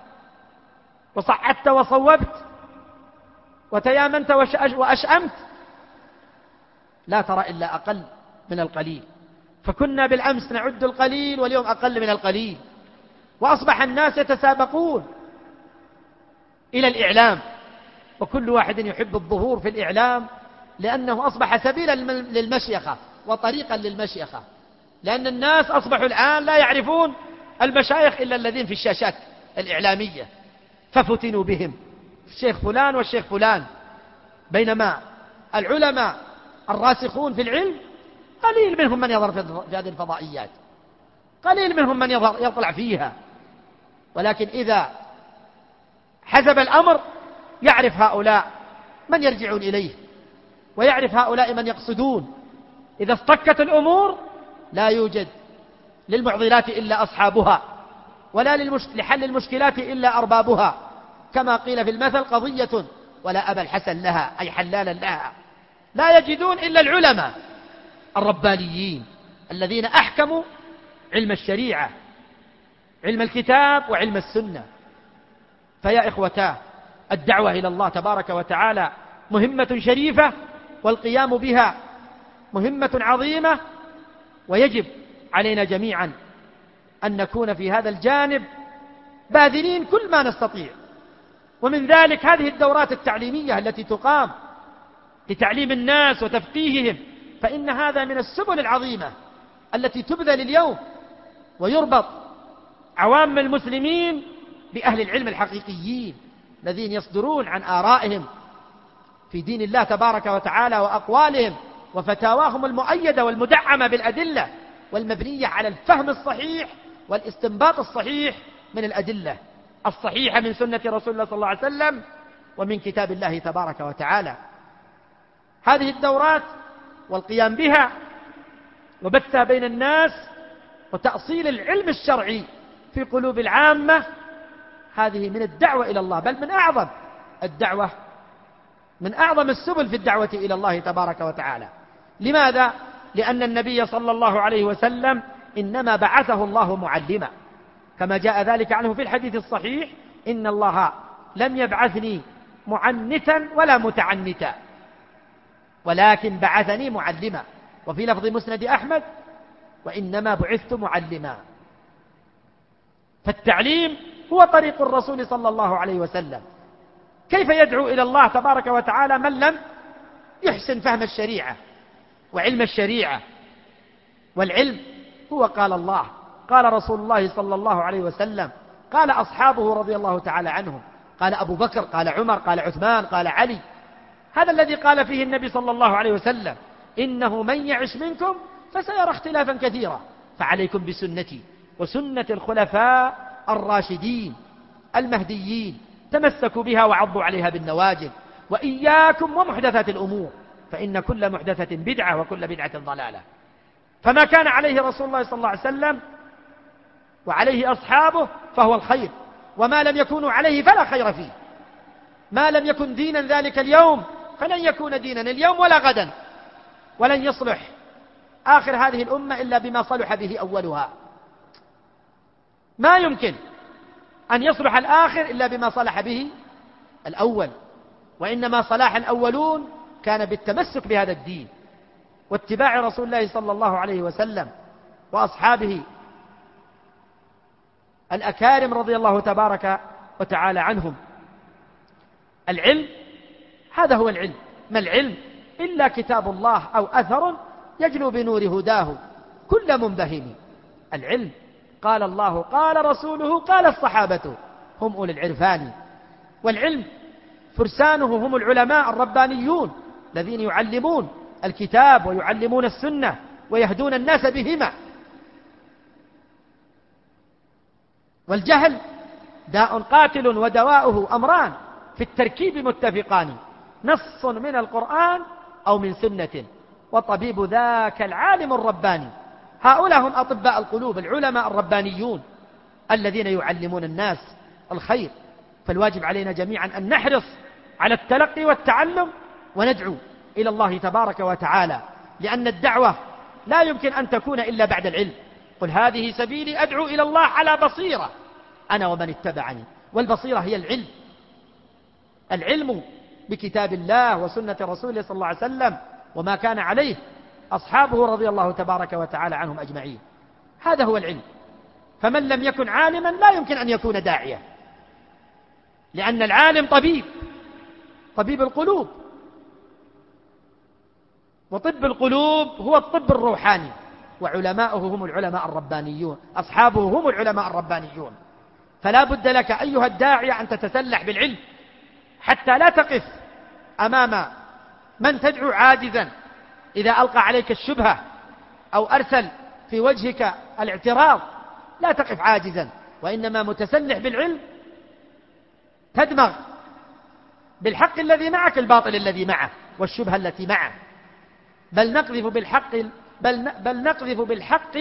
[SPEAKER 1] وصعدت وصوبت وتيامنت وأشأمت لا ترى إلا أقل من القليل. فكنا بالأمس نعد القليل واليوم أقل من القليل، وأصبح الناس يتسابقون إلى الإعلام، وكل واحد يحب الظهور في الإعلام لأنه أصبح سبيلا للمشيخة وطريقا للمشيخة، لأن الناس أصبحوا الآن لا يعرفون المشايخ إلا الذين في الشاشات الإعلامية، ففتنوا بهم الشيخ فلان والشيخ فلان، بينما العلماء الراسخون في العلم قليل منهم من يظهر في هذه الفضائيات، قليل منهم من يظهر يطلع فيها، ولكن إذا حزب الأمر يعرف هؤلاء من يرجعون إليه، ويعرف هؤلاء من يقصدون. إذا اصطكت الأمور لا يوجد للمعضلات إلا أصحابها، ولا للمش... لحل المشكلات إلا أربابها، كما قيل في المثل: قضية ولا أبا الحسن لها، أي حلالا لها. لا يجدون إلا العلماء الربانيين الذين أحكموا علم الشريعة، علم الكتاب وعلم السنة. فيا إخوتاه، الدعوة إلى الله تبارك وتعالى مهمة شريفة، والقيام بها مهمة عظيمة، ويجب علينا جميعا أن نكون في هذا الجانب باذلين كل ما نستطيع. ومن ذلك هذه الدورات التعليمية التي تقام لتعليم الناس وتفقيههم، فإن هذا من السبل العظيمة التي تبذل اليوم، ويربط عوام المسلمين بأهل العلم الحقيقيين الذين يصدرون عن آرائهم في دين الله تبارك وتعالى وأقوالهم وفتاواهم المؤيدة والمدعمة بالأدلة والمبنية على الفهم الصحيح والاستنباط الصحيح من الأدلة الصحيحة من سنة رسول الله صلى الله عليه وسلم ومن كتاب الله تبارك وتعالى. هذه الدورات والقيام بها وبثها بين الناس وتأصيل العلم الشرعي في قلوب العامة، هذه من الدعوة إلى الله، بل من أعظم الدعوة، من أعظم السبل في الدعوة إلى الله تبارك وتعالى. لماذا؟ لأن النبي صلى الله عليه وسلم إنما بعثه الله معلما، كما جاء ذلك عنه في الحديث الصحيح: إن الله لم يبعثني معنتا ولا متعنتا، ولكن بعثني معلما. وفي لفظ مسند أحمد: وإنما بعثت معلما. فالتعليم هو طريق الرسول صلى الله عليه وسلم. كيف يدعو إلى الله تبارك وتعالى من لم يحسن فهم الشريعة وعلم الشريعة؟ والعلم هو قال الله، قال رسول الله صلى الله عليه وسلم، قال أصحابه رضي الله تعالى عنهم، قال أبو بكر، قال عمر، قال عثمان، قال علي. هذا الذي قال فيه النبي صلى الله عليه وسلم: إنه من يعش منكم فسيرى اختلافا كثيرا، فعليكم بسنتي وسنة الخلفاء الراشدين المهديين، تمسكوا بها وعضوا عليها بالنواجذ، وإياكم ومحدثات الأمور، فإن كل محدثة بدعة وكل بدعة ضلالة. فما كان عليه رسول الله صلى الله عليه وسلم وعليه أصحابه فهو الخير، وما لم يكونوا عليه فلا خير فيه. ما لم يكن دينا ذلك اليوم فلن يكون دينا اليوم ولا غدا، ولن يصلح آخر هذه الأمة إلا بما صلح به أولها. ما يمكن أن يصلح الآخر إلا بما صلح به الأول، وإنما صلاح الأولون كان بالتمسك بهذا الدين واتباع رسول الله صلى الله عليه وسلم وأصحابه الأكارم رضي الله تبارك وتعالى عنهم. العلم هذا هو العلم. ما العلم إلا كتاب الله أو أثر يجلو بنور هداه كل منبهم. العلم قال الله، قال رسوله، قال الصحابة، هم أولي العرفان. والعلم فرسانه هم العلماء الربانيون الذين يعلمون الكتاب ويعلمون السنة ويهدون الناس بهما. والجهل داء قاتل ودواؤه أمران في التركيب متفقان، نص من القرآن أو من سنة، وطبيب ذاك العالم الرباني. هؤلاء هم أطباء القلوب، العلماء الربانيون الذين يعلمون الناس الخير. فالواجب علينا جميعا أن نحرص على التلقي والتعلم وندعو إلى الله تبارك وتعالى، لأن الدعوة لا يمكن أن تكون إلا بعد العلم. قل هذه سبيلي أدعو إلى الله على بصيرة أنا ومن اتبعني. والبصيرة هي العلم، العلم بكتاب الله وسنة رسوله صلى الله عليه وسلم وما كان عليه أصحابه رضي الله تبارك وتعالى عنهم أجمعين. هذا هو العلم. فمن لم يكن عالما لا يمكن أن يكون داعية، لأن العالم طبيب، طبيب القلوب. وطب القلوب هو الطب الروحاني، وعلماؤه هم العلماء الربانيون، أصحابه هم العلماء الربانيون. فلا بد لك أيها الداعية أن تتسلح بالعلم حتى لا تقف أمام من تدعو عاجزا إذا ألقى عليك الشبهة أو أرسل في وجهك الاعتراض. لا تقف عاجزا، وإنما متسلح بالعلم تدمغ بالحق الذي معك الباطل الذي معه والشبهة التي معه. بل نقذف بالحق بل بل نقذف بالحق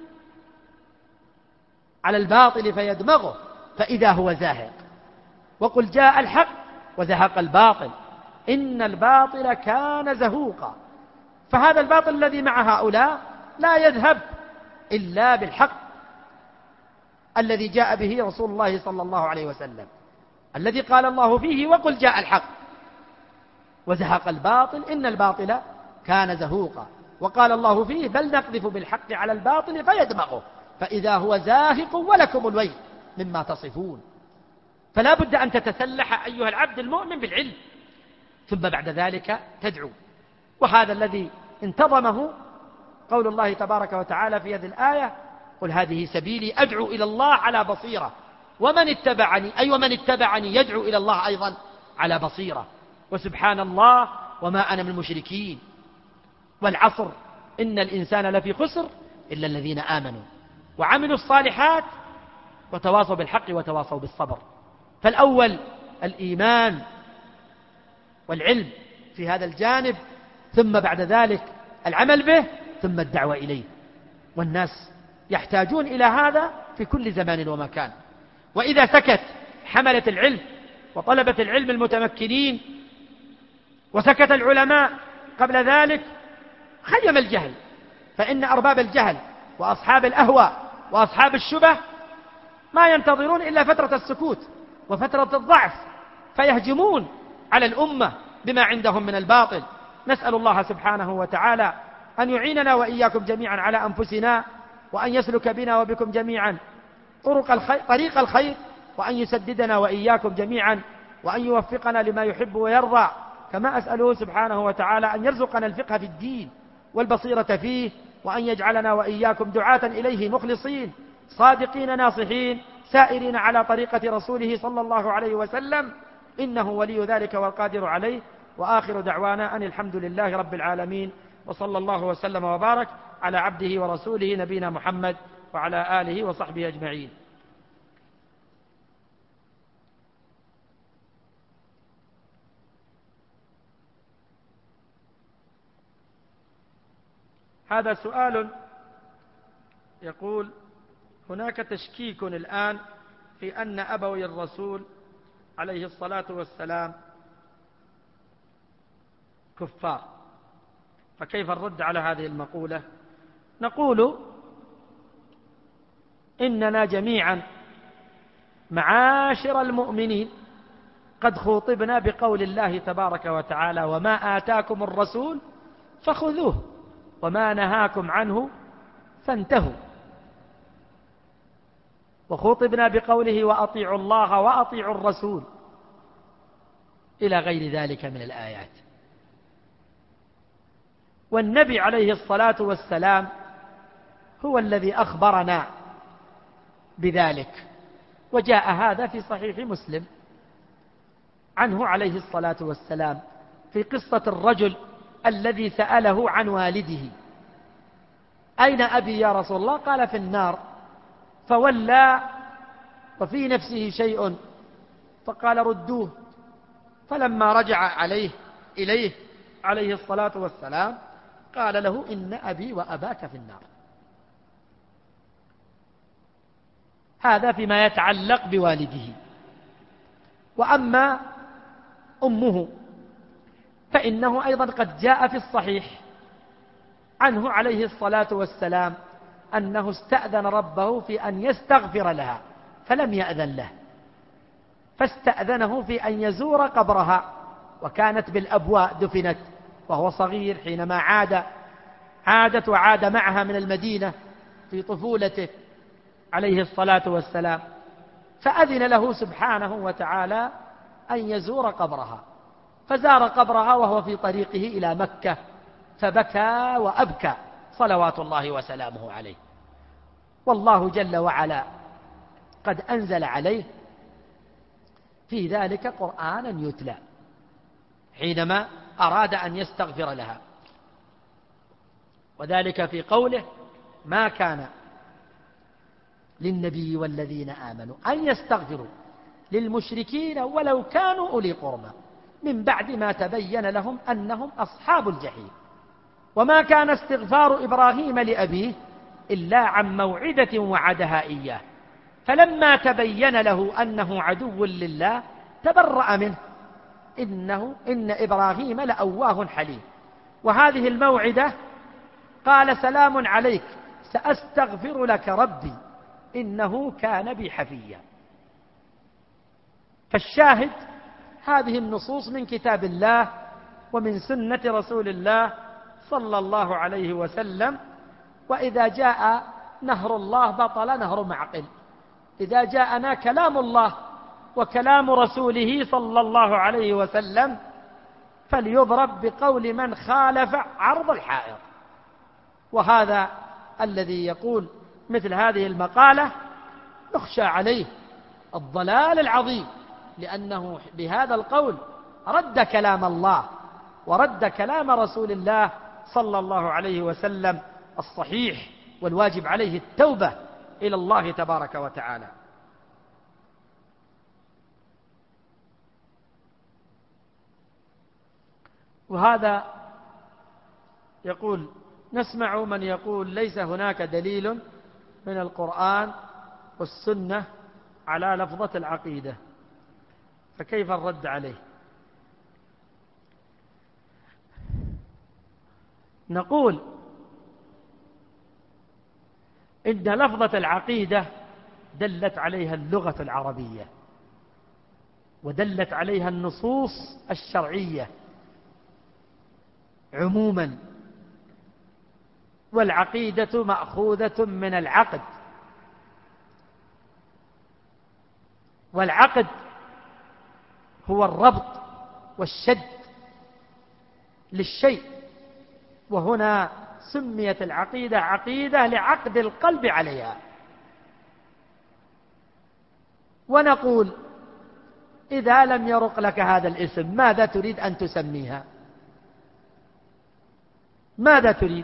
[SPEAKER 1] على الباطل فيدمغه فإذا هو زاهق. وقل جاء الحق وزهق الباطل إن الباطل كان زهوقا. فهذا الباطل الذي مع هؤلاء لا يذهب إلا بالحق الذي جاء به رسول الله صلى الله عليه وسلم، الذي قال الله فيه: وقل جاء الحق وزهق الباطل إن الباطل كان زهوقا. وقال الله فيه بل نقذف بالحق على الباطل فيدمغه فإذا هو زاهق ولكم الويل مما تصفون. فلا بد أن تتسلح أيها العبد المؤمن بالعلم، ثم بعد ذلك تدعو. وهذا الذي انتظمه قول الله تبارك وتعالى في هذه الآية قل هذه سبيلي أدعو إلى الله على بصيرة ومن اتبعني، أي ومن اتبعني يدعو إلى الله أيضا على بصيرة. وسبحان الله وما أنا من المشركين والعصر إن الإنسان لفي خسر إلا الذين آمنوا وعملوا الصالحات وتواصوا بالحق وتواصوا بالصبر. فالأول الإيمان والعلم في هذا الجانب، ثم بعد ذلك العمل به، ثم الدعوة إليه. والناس يحتاجون إلى هذا في كل زمان ومكان. وإذا سكت حملة العلم وطلبة العلم المتمكنين وسكت العلماء قبل ذلك خيم الجهل، فإن أرباب الجهل وأصحاب الأهواء وأصحاب الشبه ما ينتظرون إلا فترة السكوت وفترة الضعف فيهجمون على الأمة بما عندهم من الباطل. نسأل الله سبحانه وتعالى أن يعيننا وإياكم جميعا على أنفسنا، وأن يسلك بنا وبكم جميعا طرق الخير طريق الخير، وأن يسددنا وإياكم جميعا، وأن يوفقنا لما يحب ويرضى. كما أسأله سبحانه وتعالى أن يرزقنا الفقه في الدين والبصيرة فيه، وأن يجعلنا وإياكم دعاة إليه مخلصين صادقين ناصحين سائرين على طريقة رسوله صلى الله عليه وسلم، إنه ولي ذلك والقادر عليه. وآخر دعوانا أن الحمد لله رب العالمين، وصلى الله وسلم وبارك على عبده ورسوله نبينا محمد وعلى آله وصحبه أجمعين. هذا سؤال يقول: هناك تشكيك الآن في أن أبوي الرسول عليه الصلاة والسلام كفار، فكيف الرد على هذه المقولة؟ نقول إننا جميعا معاشر المؤمنين قد خوطبنا بقول الله تبارك وتعالى: وما آتاكم الرسول فخذوه وما نهاكم عنه فانتهوا. وخوطبنا بقوله: وأطيعوا الله وأطيعوا الرسول، إلى غير ذلك من الآيات. والنبي عليه الصلاة والسلام هو الذي أخبرنا بذلك، وجاء هذا في صحيح مسلم عنه عليه الصلاة والسلام في قصة الرجل الذي سأله عن والده: أين أبي يا رسول الله؟ قال: في النار. فولى وفي نفسه شيء فقال: ردوه. فلما رجع عليه إليه عليه الصلاة والسلام قال له: إن أبي وأباك في النار. هذا فيما يتعلق بوالده. وأما أمه فإنه أيضا قد جاء في الصحيح عنه عليه الصلاة والسلام أنه استأذن ربه في أن يستغفر لها فلم يأذن له، فاستأذنه في أن يزور قبرها، وكانت بالأبواء دفنت وهو صغير حينما عاد عادت وعاد معها من المدينة في طفولته عليه الصلاة والسلام، فأذن له سبحانه وتعالى أن يزور قبرها، فزار قبرها وهو في طريقه إلى مكة فبكى وأبكى صلوات الله وسلامه عليه. والله جل وعلا قد أنزل عليه في ذلك قرآنا يتلى حينما أراد أن يستغفر لها، وذلك في قوله: ما كان للنبي والذين آمنوا أن يستغفروا للمشركين ولو كانوا أولي قربى من بعد ما تبين لهم أنهم أصحاب الجحيم. وما كان استغفار إبراهيم لأبيه إلا عن موعدة وعدها إياه، فلما تبين له أنه عدو لله تبرأ منه، إنه إن إبراهيم لأواه حليم. وهذه الموعدة قال: سلام عليك سأستغفر لك ربي إنه كان بي حفيا. فالشاهد هذه النصوص من كتاب الله ومن سنة رسول الله صلى الله عليه وسلم. وإذا جاء نهر الله بطل نهر معقل. إذا جاءنا كلام الله وكلام رسوله صلى الله عليه وسلم فليضرب بقول من خالف عرض الحائط. وهذا الذي يقول مثل هذه المقالة يخشى عليه الضلال العظيم، لأنه بهذا القول رد كلام الله ورد كلام رسول الله صلى الله عليه وسلم الصحيح، والواجب عليه التوبة إلى الله تبارك وتعالى. وهذا يقول: نسمع من يقول ليس هناك دليل من القرآن والسنة على لفظة العقيدة، فكيف الرد عليه؟ نقول إن لفظة العقيدة دلت عليها اللغة العربية ودلت عليها النصوص الشرعية عموما، والعقيدة مأخوذة من العقد، والعقد هو الربط والشد للشيء، وهنا سميت العقيدة عقيدة لعقد القلب عليها. ونقول: إذا لم يرق لك هذا الاسم ماذا تريد أن تسميها؟ ماذا تريد؟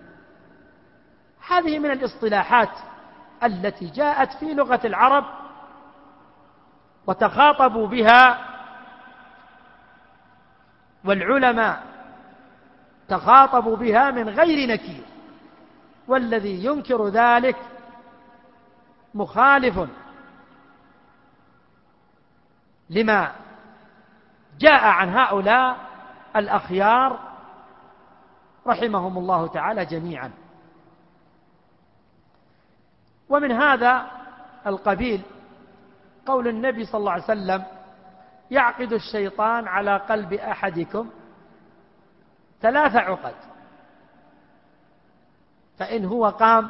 [SPEAKER 1] هذه من الاصطلاحات التي جاءت في لغة العرب وتخاطبوا بها، والعلماء تخاطبوا بها من غير نكير، والذي ينكر ذلك مخالف لما جاء عن هؤلاء الأخيار رحمهم الله تعالى جميعا. ومن هذا القبيل قول النبي صلى الله عليه وسلم: يعقد الشيطان على قلب أحدكم ثلاث عقد، فإن هو قام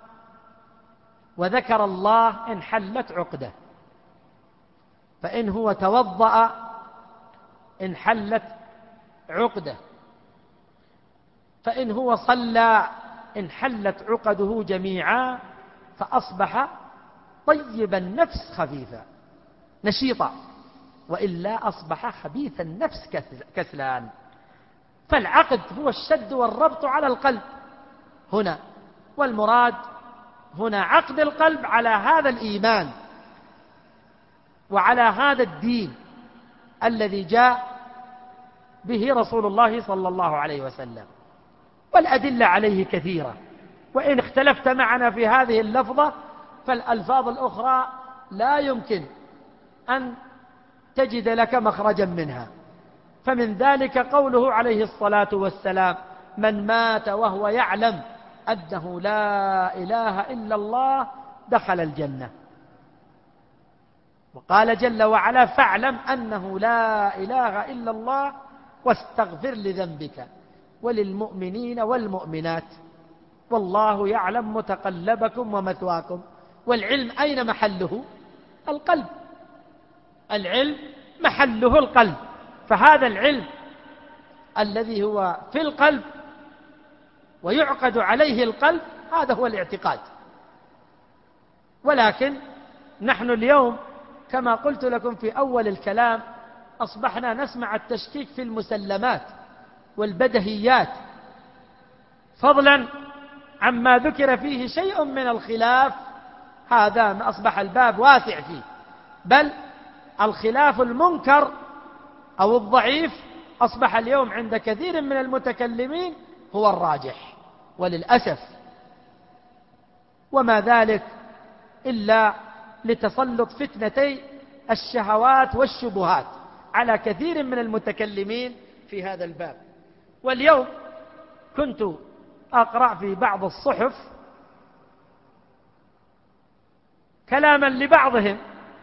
[SPEAKER 1] وذكر الله انحلت عقده، فإن هو توضأ انحلت عقده، فإن هو صلى انحلت عقده جميعا، فأصبح طيب النفس خفيفا نشيطا، وإلا أصبح خبيث النفس كسلان. فالعقد هو الشد والربط على القلب هنا، والمراد هنا عقد القلب على هذا الإيمان وعلى هذا الدين الذي جاء به رسول الله صلى الله عليه وسلم. والأدلة عليه كثيرة، وإن اختلفت معنا في هذه اللفظة فالألفاظ الأخرى لا يمكن أن تجد لك مخرجا منها. فمن ذلك قوله عليه الصلاة والسلام: من مات وهو يعلم أنه لا إله إلا الله دخل الجنة. وقال جل وعلا: فاعلم أنه لا إله إلا الله واستغفر لذنبك وللمؤمنين والمؤمنات والله يعلم متقلبكم ومثواكم. والعلم أين محله؟ القلب. العلم محله القلب، فهذا العلم الذي هو في القلب ويعقد عليه القلب هذا هو الاعتقاد. ولكن نحن اليوم كما قلت لكم في أول الكلام أصبحنا نسمع التشكيك في المسلمات والبدهيات، فضلا عما ذكر فيه شيء من الخلاف، هذا ما أصبح الباب واسع فيه، بل الخلاف المنكر أو الضعيف أصبح اليوم عند كثير من المتكلمين هو الراجح، وللأسف. وما ذلك إلا لتسلط فتنتي الشهوات والشبهات على كثير من المتكلمين في هذا الباب. واليوم كنت أقرأ في بعض الصحف كلاما لبعضهم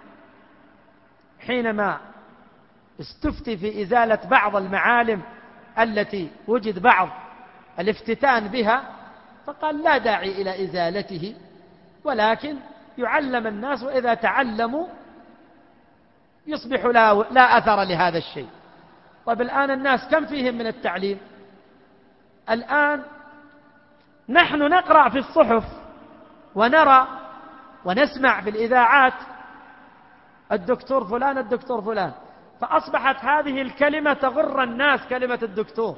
[SPEAKER 1] حينما استفتي في إزالة بعض المعالم التي وجد بعض الافتتان بها، فقال لا داعي إلى إزالته، ولكن يعلم الناس، وإذا تعلموا يصبح لا, لا أثر لهذا الشيء. طيب الآن الناس كم فيهم من التعليم؟ الآن نحن نقرأ في الصحف ونرى ونسمع في الإذاعات الدكتور فلان الدكتور فلان، فأصبحت هذه الكلمة تغر الناس، كلمة الدكتور،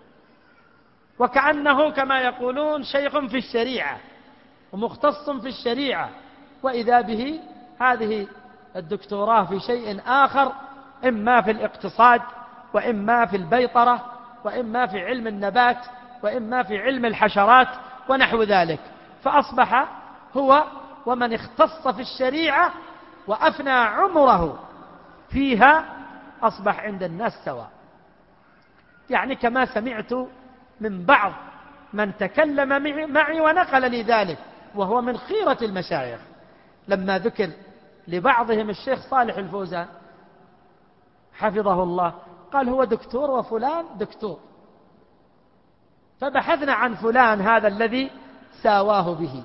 [SPEAKER 1] وكأنه كما يقولون شيخ في الشريعة ومختص في الشريعة، وإذا به هذه الدكتوراه في شيء آخر، إما في الاقتصاد، وإما في البيطرة، وإما في علم النبات، وإما في علم الحشرات ونحو ذلك. فأصبح هو ومن اختص في الشريعة وأفنى عمره فيها أصبح عند الناس سواء. يعني كما سمعت من بعض من تكلم معي ونقل لي ذلك، وهو من خيرة المشايخ، لما ذكر لبعضهم الشيخ صالح الفوزان حفظه الله، قال هو دكتور وفلان دكتور، فبحثنا عن فلان هذا الذي ساواه به،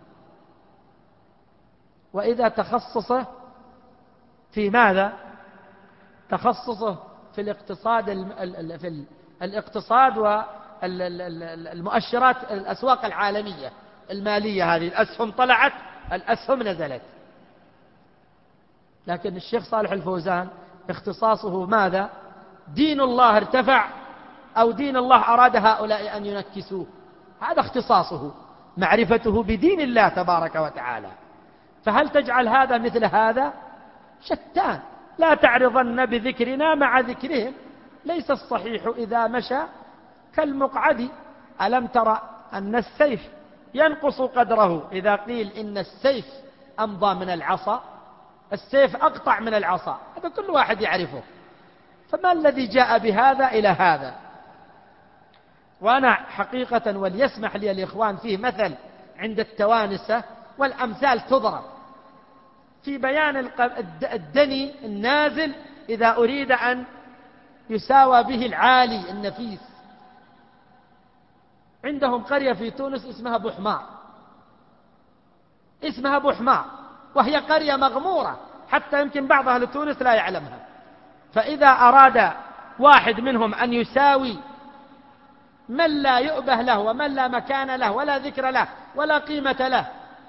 [SPEAKER 1] وإذا تخصصه في ماذا؟ تخصصه في الاقتصاد في الاقتصاد والمؤشرات الأسواق العالمية المالية، هذه الأسهم طلعت الأسهم نزلت. لكن الشيخ صالح الفوزان اختصاصه ماذا؟ دين الله ارتفع أو دين الله أراد هؤلاء أن ينكسوه، هذا اختصاصه، معرفته بدين الله تبارك وتعالى. فهل تجعل هذا مثل هذا؟ شتان. لا تعرضن بذكرنا مع ذكرهم، ليس الصحيح إذا مشى كالمقعد. ألم ترى أن السيف ينقص قدره إذا قيل إن السيف أمضى من العصا؟ السيف أقطع من العصا، هذا كل واحد يعرفه. فما الذي جاء بهذا إلى هذا؟ وأنا حقيقة وليسمح لي الإخوان فيه مثل عند التوانسة، والأمثال تضرب في بيان الدني النازل إذا أريد أن يساوى به العالي النفيس. عندهم قرية في تونس اسمها بوحمار، اسمها بوحمار، وهي قرية مغمورة، حتى يمكن بعض أهل تونس لا يعلمها. فإذا أراد واحد منهم أن يساوي من لا يؤبه له ومن لا مكان له ولا ذكر له ولا قيمة له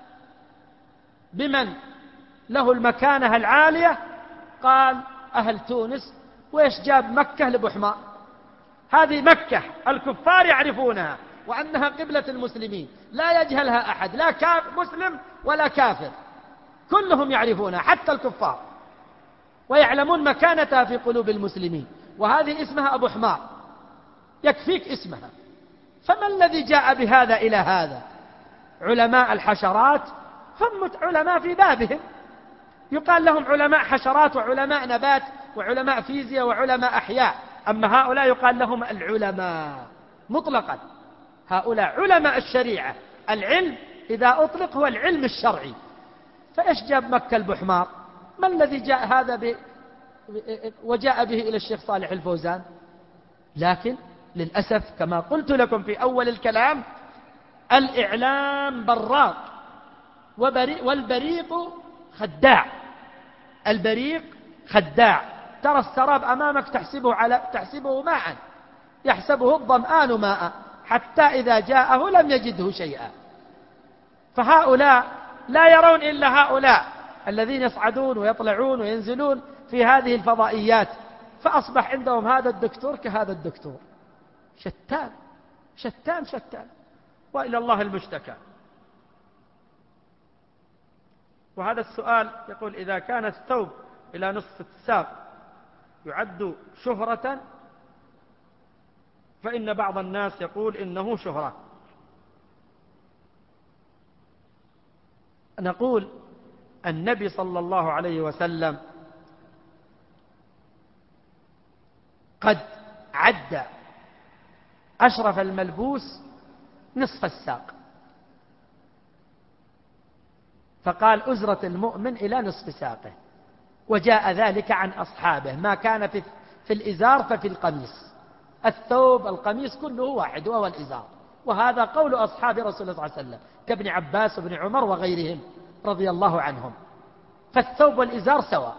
[SPEAKER 1] بمن له المكانة العالية، قال أهل تونس وإيش جاب مكة لبوحمار؟ هذه مكة الكفار يعرفونها وأنها قبلة المسلمين، لا يجهلها أحد، لا كافر مسلم ولا كافر، كلهم يعرفونها حتى الكفار، ويعلمون مكانتها في قلوب المسلمين، وهذه اسمها أبو حمار، يكفيك اسمها. فما الذي جاء بهذا إلى هذا؟ علماء الحشرات هم علماء في بابهم، يقال لهم علماء حشرات وعلماء نبات وعلماء فيزياء وعلماء أحياء، أما هؤلاء يقال لهم العلماء مطلقا، هؤلاء علماء الشريعة. العلم إذا أطلق هو العلم الشرعي. فإيش جاب مكة البحمار؟ ما الذي جاء هذا ب... وجاء به إلى الشيخ صالح الفوزان؟ لكن للأسف كما قلت لكم في أول الكلام، الإعلام براق والبريق خداع. البريق خداع، ترى السراب أمامك تحسبه, على تحسبه ماء، يحسبه الظمآن ماء، حتى إذا جاءه لم يجده شيئا. فهؤلاء لا يرون إلا هؤلاء الذين يصعدون ويطلعون وينزلون في هذه الفضائيات، فأصبح عندهم هذا الدكتور كهذا الدكتور، شتان شتان شتان، وإلى الله المشتكى. وهذا السؤال يقول: إذا كان الثوب إلى نصف الساق يعد شهرة، فإن بعض الناس يقول إنه شهرة. نقول النبي صلى الله عليه وسلم قد عد أشرف الملبوس نصف الساق، فقال: أزرة المؤمن إلى نصف ساقه، وجاء ذلك عن أصحابه، ما كان في, في الإزار ففي القميص، الثوب القميص كله واحد وهو الإزار. وهذا قول أصحاب رسول الله صلى الله عليه وسلم كابن عباس وابن عمر وغيرهم رضي الله عنهم. فالثوب والإزار سواء.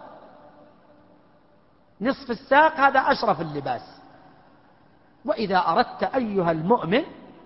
[SPEAKER 1] نصف الساق هذا أشرف اللباس. وإذا أردت أيها المؤمن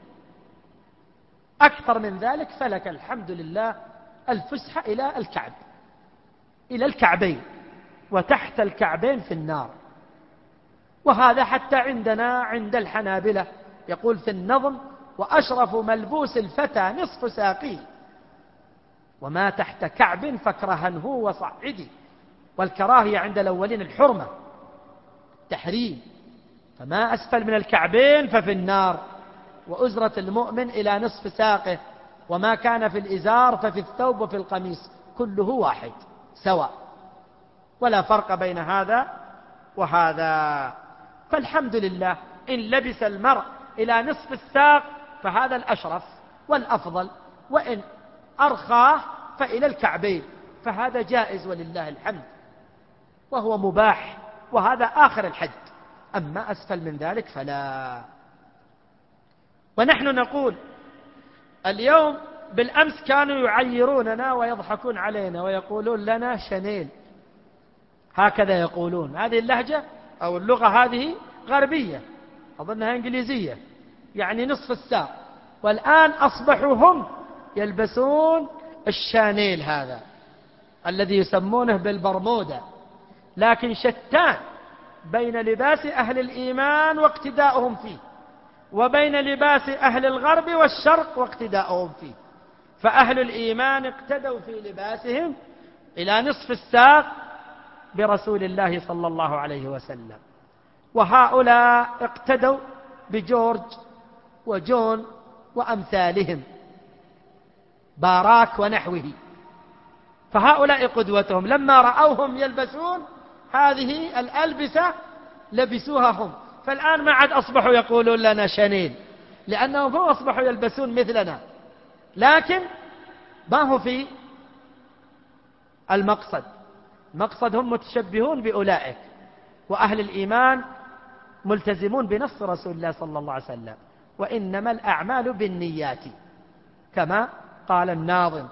[SPEAKER 1] أكثر من ذلك فلك الحمد لله الفسحة إلى الكعب، إلى الكعبين، وتحت الكعبين في النار. وهذا حتى عندنا عند الحنابلة يقول في النظم: وأشرف ملبوس الفتى نصف ساقي، وما تحت كعب فكرهنه وصعدي. والكراهية عند الأولين الحرمة، تحريم، فما أسفل من الكعبين ففي النار. وأزرة المؤمن إلى نصف ساقه، وما كان في الإزار ففي الثوب وفي القميص كله واحد سواء، ولا فرق بين هذا وهذا. فالحمد لله إن لبس المرء إلى نصف الساق فهذا الأشرف والأفضل، وإن أرخاه فإلى الكعبين فهذا جائز ولله الحمد، وهو مباح، وهذا آخر الحد. أما أسفل من ذلك فلا. ونحن نقول اليوم بالأمس كانوا يعيروننا ويضحكون علينا ويقولون لنا شنيل، هكذا يقولون. هذه اللهجة أو اللغة هذه غربية، أظنها إنجليزية، يعني نصف الساق. والآن أصبحوا هم يلبسون الشانيل هذا الذي يسمونه بالبرمودا. لكن شتان بين لباس أهل الإيمان واقتداؤهم فيه، وبين لباس أهل الغرب والشرق واقتداؤهم فيه. فأهل الإيمان اقتدوا في لباسهم إلى نصف الساق برسول الله صلى الله عليه وسلم، وهؤلاء اقتدوا بجورج وجون وأمثالهم، باراك ونحوه. فهؤلاء قدوتهم، لما رأوهم يلبسون هذه الألبسة لبسوها هم. فالآن ما عاد أصبحوا يقولون لنا شنيل، لأنهم هم أصبحوا يلبسون مثلنا، لكن ما هو في المقصد. المقصد هم متشبهون بأولئك، وأهل الإيمان ملتزمون بنص رسول الله صلى الله عليه وسلم: وإنما الأعمال بالنيات، كما قال الناظم.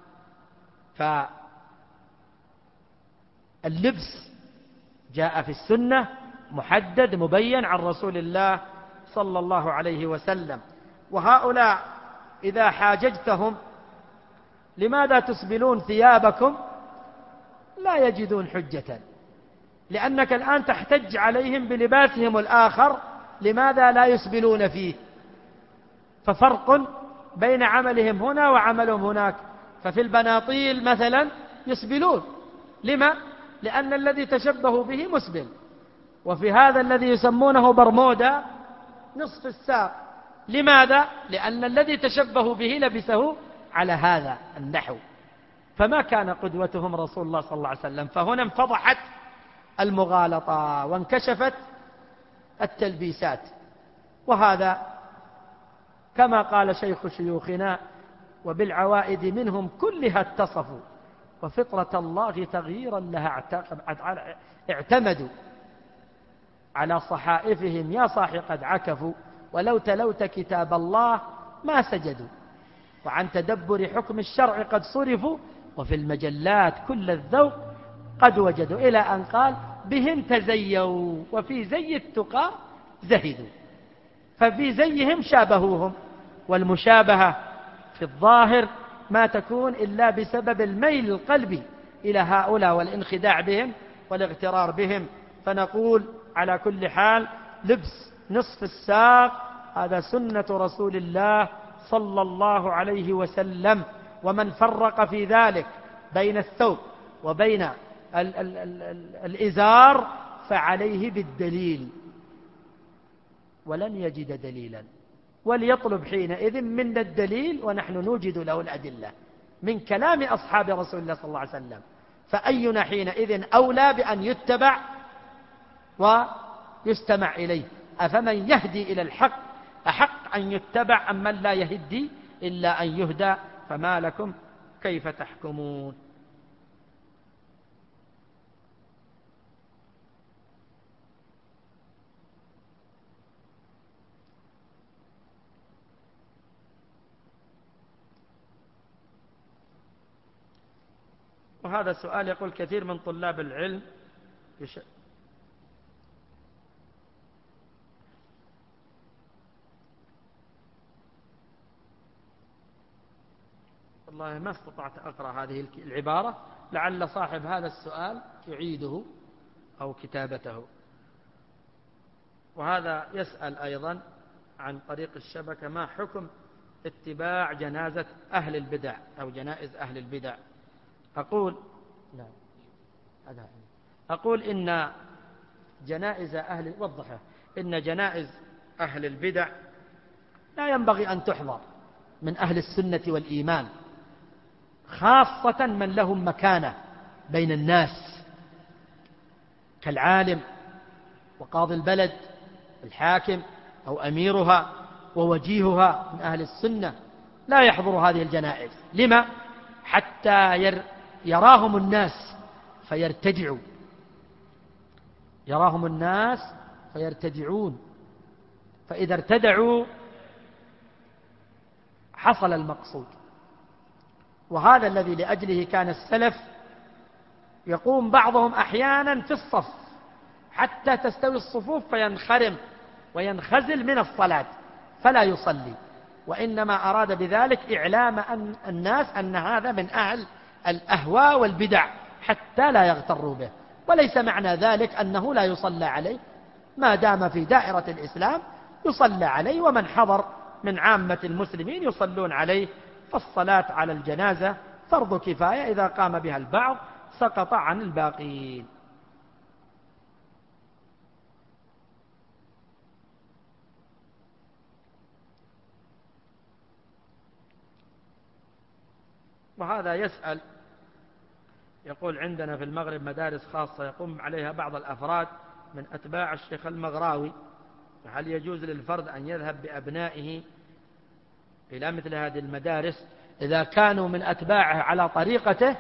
[SPEAKER 1] فاللبس جاء في السنة محدد مبين عن رسول الله صلى الله عليه وسلم. وهؤلاء إذا حاججتهم لماذا تسبلون ثيابكم لا يجدون حجة، لأنك الآن تحتج عليهم بلباسهم الآخر لماذا لا يسبلون فيه. ففرق بين عملهم هنا وعملهم هناك. ففي البناطيل مثلا يسبلون، لما؟ لأن الذي تشبهوا به مسبل. وفي هذا الذي يسمونه برمودا نصف الساق، لماذا؟ لأن الذي تشبهوا به لبسه على هذا النحو. فما كان قدوتهم رسول الله صلى الله عليه وسلم. فهنا انفضحت المغالطة وانكشفت التلبيسات. وهذا كما قال شيخ شيوخنا: وبالعوائد منهم كلها اتصفوا، وفطرة الله تغييرا لها اعتمدوا، على صحائفهم يا صاح قد عكفوا، ولو تلوت كتاب الله ما سجدوا، وعن تدبر حكم الشرع قد صرفوا، وفي المجلات كل الذوق قد وجدوا، إلى أن قال: بهم تزيوا وفي زي التقى زهدوا. ففي زيهم شابهوهم، والمشابهة في الظاهر ما تكون إلا بسبب الميل القلبي إلى هؤلاء والانخداع بهم والاغترار بهم. فنقول على كل حال لبس نصف الساق هذا سنة رسول الله صلى الله عليه وسلم. ومن فرق في ذلك بين الثوب وبين ال ال ال ال الإزار فعليه بالدليل، ولن يجد دليلا، وليطلب حينئذ منا الدليل ونحن نوجد له الأدلة من كلام أصحاب رسول الله صلى الله عليه وسلم. فأينا حينئذ أولى بأن يتبع ويستمع إليه؟ أفمن يهدي إلى الحق أحق أن يتبع أم من لا يهدي إلا أن يهدى؟ فما لكم كيف تحكمون؟ وهذا سؤال يقول كثير من طلاب العلم يش... والله ما استطعت أقرأ هذه العبارة، لعل صاحب هذا السؤال يعيده أو كتابته. وهذا يسأل أيضا عن طريق الشبكة: ما حكم اتباع جنازة أهل البدع أو جنائز أهل البدع؟ أقول لا أقول إن جنائز أهل وضحه إن جنائز أهل البدع لا ينبغي أن تحضر من أهل السنة والإيمان، خاصة من لهم مكانة بين الناس كالعالم وقاضي البلد الحاكم أو أميرها ووجيهها من أهل السنة، لا يحضر هذه الجنائز. لما؟ حتى ير يراهم الناس فيرتدعوا يراهم الناس فيرتدعون، فإذا ارتدعوا حصل المقصود. وهذا الذي لأجله كان السلف يقوم بعضهم أحيانا في الصف حتى تستوي الصفوف فينخرم وينخزل من الصلاة فلا يصلي، وإنما أراد بذلك إعلام أن الناس أن هذا من أهل الأهواء والبدع حتى لا يغتروا به. وليس معنى ذلك أنه لا يصلى عليه، ما دام في دائرة الإسلام يصلى عليه، ومن حضر من عامة المسلمين يصلون عليه. فالصلاة على الجنازة فرض كفاية، إذا قام بها البعض سقط عن الباقين. وهذا يسأل يقول: عندنا في المغرب مدارس خاصة يقوم عليها بعض الأفراد من أتباع الشيخ المغراوي، هل يجوز للفرد أن يذهب بأبنائه إلى مثل هذه المدارس إذا كانوا من أتباعه على طريقته؟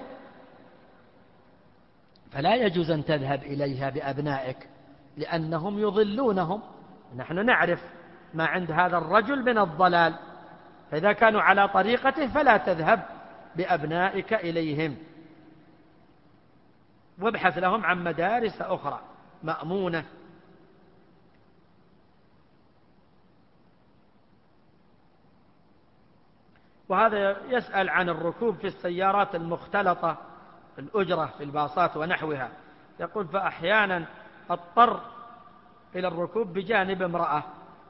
[SPEAKER 1] فلا يجوز أن تذهب إليها بأبنائك لأنهم يضلونهم. نحن نعرف ما عند هذا الرجل من الضلال، فإذا كانوا على طريقته فلا تذهب بأبنائك إليهم، وابحث لهم عن مدارس أخرى مأمونة. وهذا يسأل عن الركوب في السيارات المختلطة الأجرة في الباصات ونحوها، يقول: فأحيانا اضطر إلى الركوب بجانب امرأة،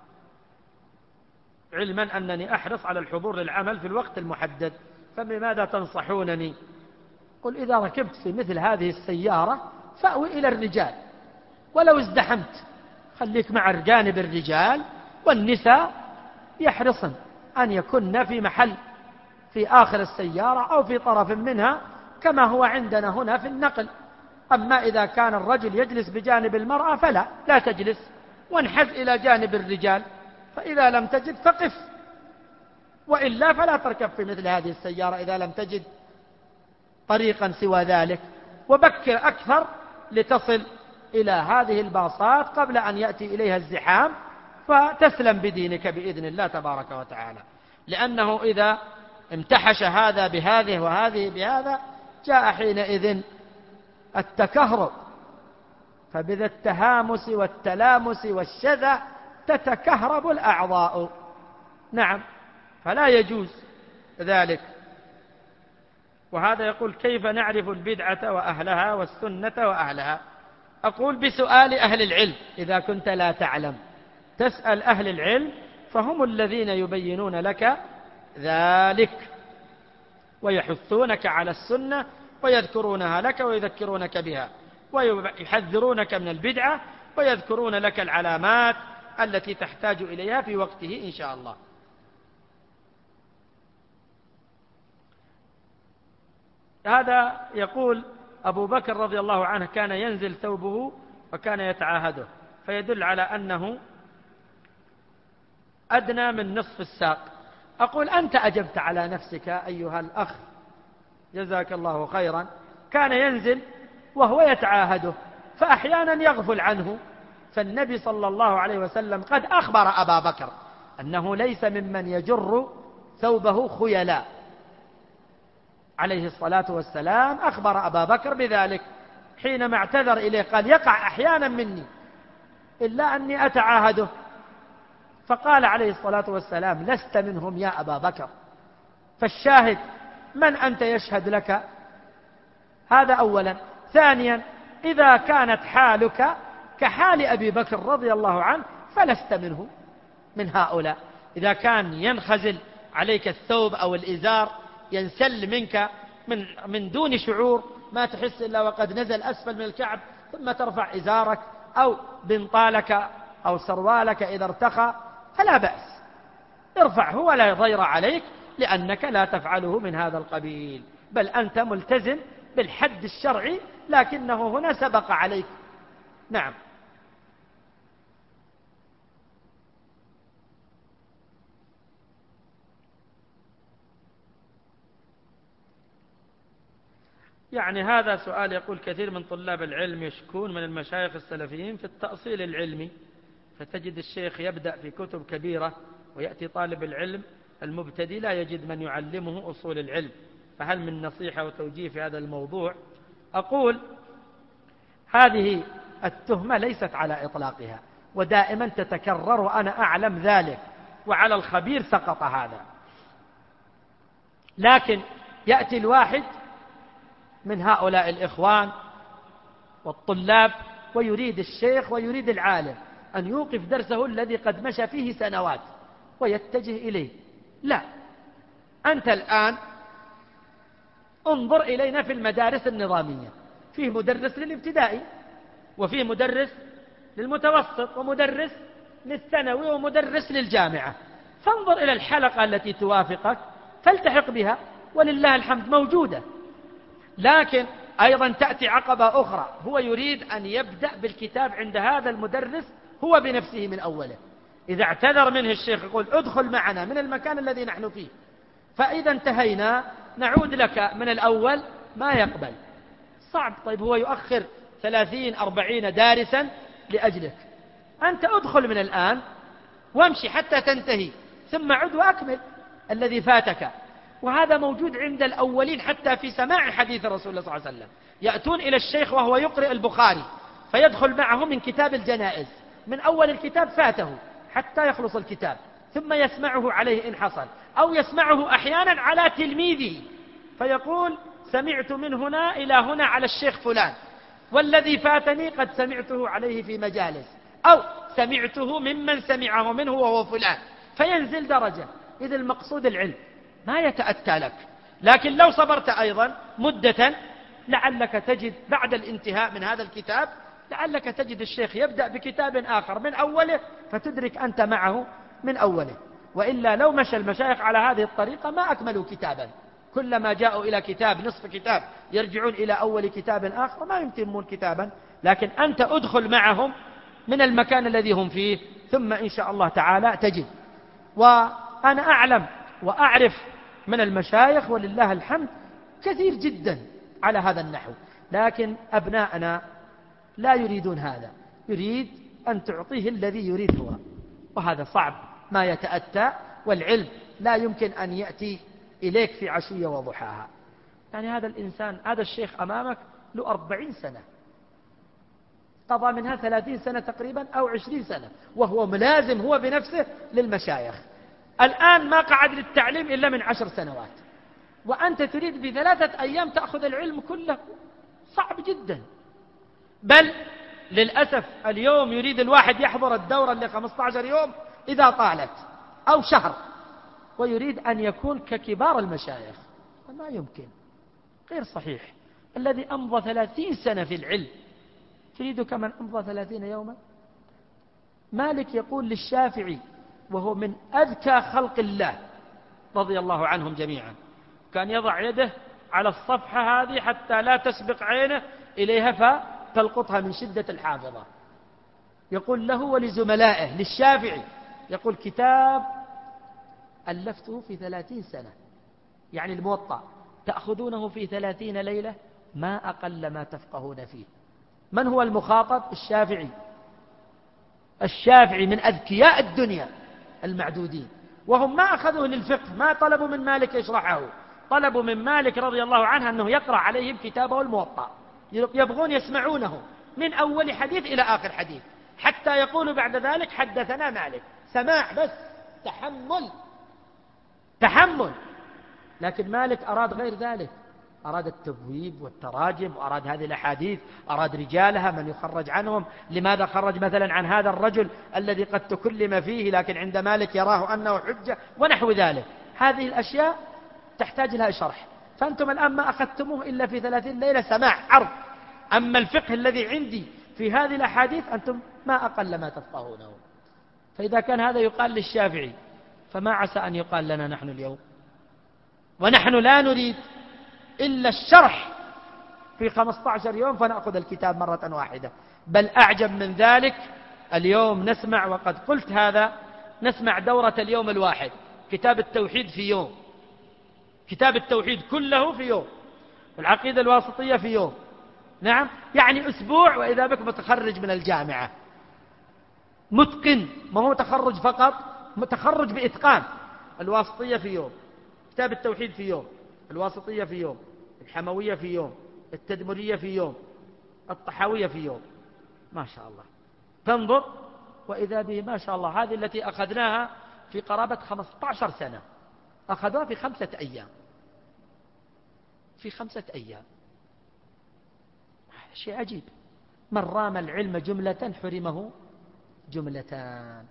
[SPEAKER 1] علما أنني أحرص على الحضور للعمل في الوقت المحدد، فبماذا تنصحونني؟ قل: إذا ركبت في مثل هذه السيارة فأوي إلى الرجال، ولو ازدحمت خليك مع جانب الرجال، والنساء يحرصن أن يكن في محل في آخر السيارة أو في طرف منها كما هو عندنا هنا في النقل. أما إذا كان الرجل يجلس بجانب المرأة فلا لا تجلس، وانحز إلى جانب الرجال، فإذا لم تجد فقف، وإلا فلا تركب في مثل هذه السيارة إذا لم تجد طريقا سوى ذلك، وبكر أكثر لتصل إلى هذه الباصات قبل أن يأتي إليها الزحام، فتسلم بدينك بإذن الله تبارك وتعالى. لأنه إذا امتحش هذا بهذه وهذه بهذا جاء حينئذ التكهرب، فبذا التهامس والتلامس والشذا تتكهرب الأعضاء. نعم، فلا يجوز ذلك. وهذا يقول: كيف نعرف البدعة وأهلها والسنة وأهلها؟ أقول: بسؤال أهل العلم. إذا كنت لا تعلم تسأل أهل العلم، فهم الذين يبينون لك ذلك ويحثونك على السنة ويذكرونها لك ويذكرونك بها، ويحذرونك من البدعة ويذكرون لك العلامات التي تحتاج إليها في وقته إن شاء الله. هذا يقول: أبو بكر رضي الله عنه كان ينزل ثوبه وكان يتعاهده، فيدل على أنه أدنى من نصف الساق. أقول: أنت أجبت على نفسك أيها الأخ، جزاك الله خيرا. كان ينزل وهو يتعاهده، فأحيانا يغفل عنه، فالنبي صلى الله عليه وسلم قد أخبر أبا بكر أنه ليس ممن يجر ثوبه خيلاء عليه الصلاة والسلام أخبر أبا بكر بذلك حينما اعتذر إليه، قال: يقع أحيانا مني إلا أني أتعاهده. فقال عليه الصلاة والسلام: لست منهم يا أبا بكر. فالشاهد: من أنت يشهد لك؟ هذا أولا. ثانيا: إذا كانت حالك كحال أبي بكر رضي الله عنه فلست منه، من هؤلاء. إذا كان ينخزل عليك الثوب أو الإزار، ينسل منك من, من دون شعور، ما تحس إلا وقد نزل أسفل من الكعب، ثم ترفع إزارك أو بنطالك أو سروالك إذا ارتخى، فلا بأس، ارفعه ولا ضير عليك، لأنك لا تفعله من هذا القبيل، بل أنت ملتزم بالحد الشرعي، لكنه هنا سبق عليك. نعم. يعني هذا سؤال يقول: كثير من طلاب العلم يشكون من المشايخ السلفيين في التأصيل العلمي، فتجد الشيخ يبدأ في كتب كبيرة ويأتي طالب العلم المبتدئ لا يجد من يعلمه أصول العلم، فهل من نصيحة وتوجيه في هذا الموضوع؟ أقول: هذه التهمة ليست على إطلاقها، ودائما تتكرر، وأنا أعلم ذلك، وعلى الخبير سقط هذا. لكن يأتي الواحد من هؤلاء الإخوان والطلاب ويريد الشيخ ويريد العالم أن يوقف درسه الذي قد مشى فيه سنوات ويتجه إليه. لا، أنت الآن انظر إلينا في المدارس النظامية، فيه مدرس للابتدائي، وفيه مدرس للمتوسط، ومدرس للثانوي، ومدرس للجامعة. فانظر إلى الحلقة التي توافقك فالتحق بها، ولله الحمد موجودة. لكن أيضا تأتي عقبة أخرى، هو يريد أن يبدأ بالكتاب عند هذا المدرس هو بنفسه من أوله. إذا اعتذر منه الشيخ يقول: ادخل معنا من المكان الذي نحن فيه، فإذا انتهينا نعود لك من الأول، ما يقبل. صعب. طيب هو يؤخر ثلاثين أربعين دارسا لأجلك، أنت ادخل من الآن وامشي حتى تنتهي، ثم عد وأكمل الذي فاتك. وهذا موجود عند الأولين حتى في سماع حديث رسول الله صلى الله عليه وسلم، يأتون إلى الشيخ وهو يقرئ البخاري فيدخل معه من كتاب الجنائز، من أول الكتاب فاته حتى يخلص الكتاب، ثم يسمعه عليه إن حصل، أو يسمعه أحيانا على تلميذه فيقول: سمعت من هنا إلى هنا على الشيخ فلان، والذي فاتني قد سمعته عليه في مجالس، أو سمعته ممن سمعه منه وهو فلان، فينزل درجة. إذا المقصود العلم، ما يتأتى لك. لكن لو صبرت أيضا مدة لعلك تجد بعد الانتهاء من هذا الكتاب، لعلك تجد الشيخ يبدأ بكتاب آخر من أوله فتدرك أنت معه من أوله. وإلا لو مشى المشايخ على هذه الطريقة ما أكملوا كتابا، كلما جاءوا إلى كتاب نصف كتاب يرجعون إلى أول كتاب آخر، ما يتمون كتابا. لكن أنت أدخل معهم من المكان الذي هم فيه، ثم إن شاء الله تعالى تجد. وأنا أعلم وأعرف من المشايخ ولله الحمد كثير جدا على هذا النحو، لكن أبناءنا لا يريدون هذا، يريد أن تعطيه الذي يريد هو، وهذا صعب ما يتأتى. والعلم لا يمكن أن يأتي إليك في عشية وضحاها. يعني هذا الإنسان، هذا الشيخ أمامك له أربعين سنة، قضى منها ثلاثين سنة تقريبا أو عشرين سنة، وهو ملازم هو بنفسه للمشايخ. الآن ما قعد للتعليم إلا من عشر سنوات، وأنت تريد بثلاثة أيام تأخذ العلم كله؟ صعب جدا. بل للأسف اليوم يريد الواحد يحضر الدورة اللي خمسة عشر يوم إذا طالت أو شهر، ويريد أن يكون ككبار المشايخ، ما يمكن، غير صحيح. الذي أمضى ثلاثين سنة في العلم تريد كمن أمضى ثلاثين يوما؟ مالك يقول للشافعي وهو من أذكى خلق الله رضي الله عنهم جميعا، كان يضع يده على الصفحة هذه حتى لا تسبق عينه إليها فتلقطها من شدة الحافظة. يقول له ولزملائه للشافعي، يقول: كتاب ألفته في ثلاثين سنة، يعني الموطأ، تأخذونه في ثلاثين ليلة، ما أقل ما تفقهون فيه. من هو المخاطب؟ الشافعي. الشافعي من أذكياء الدنيا المعدودين، وهم ما أخذوه للفقه، ما طلبوا من مالك يشرحه، طلبوا من مالك رضي الله عنه أنه يقرأ عليهم كتابه الموطأ، يبغون يسمعونه من أول حديث إلى آخر حديث، حتى يقولوا بعد ذلك حدثنا مالك. سماع بس، تحمل تحمل. لكن مالك أراد غير ذلك، أراد التبويب والتراجم، وأراد هذه الأحاديث، أراد رجالها من يخرج عنهم، لماذا خرج مثلا عن هذا الرجل الذي قد تكلم فيه لكن عند مالك يراه أنه حجة، ونحو ذلك. هذه الأشياء تحتاج لها شرح، فأنتم الآن ما أخذتموه إلا في ثلاثين ليلة سماع عرض. أما الفقه الذي عندي في هذه الأحاديث أنتم ما أقل ما تفقهونه. فإذا كان هذا يقال للشافعي، فما عسى أن يقال لنا نحن اليوم؟ ونحن لا نريد إلا الشرح في خمسة عشر يوم فنأخذ الكتاب مرة واحدة، بل أعجب من ذلك اليوم نسمع، وقد قلت هذا، نسمع دورة اليوم الواحد، كتاب التوحيد في يوم، كتاب التوحيد كله في يوم، العقيدة الواسطية في يوم. نعم، يعني أسبوع وإذا بك متخرج من الجامعة متقن، ما هو تخرج فقط، متخرج بإتقان. الواسطية في يوم، كتاب التوحيد في يوم، الواسطية في يوم، الحموية في يوم، التدمرية في يوم، الطحاوية في يوم. ما شاء الله، تنظر وإذا به ما شاء الله هذه التي أخذناها في قرابة خمسة عشر سنة أخذوها في خمسة أيام، في خمسة أيام. شيء عجيب. من رام العلم جملة حرمه جملتان.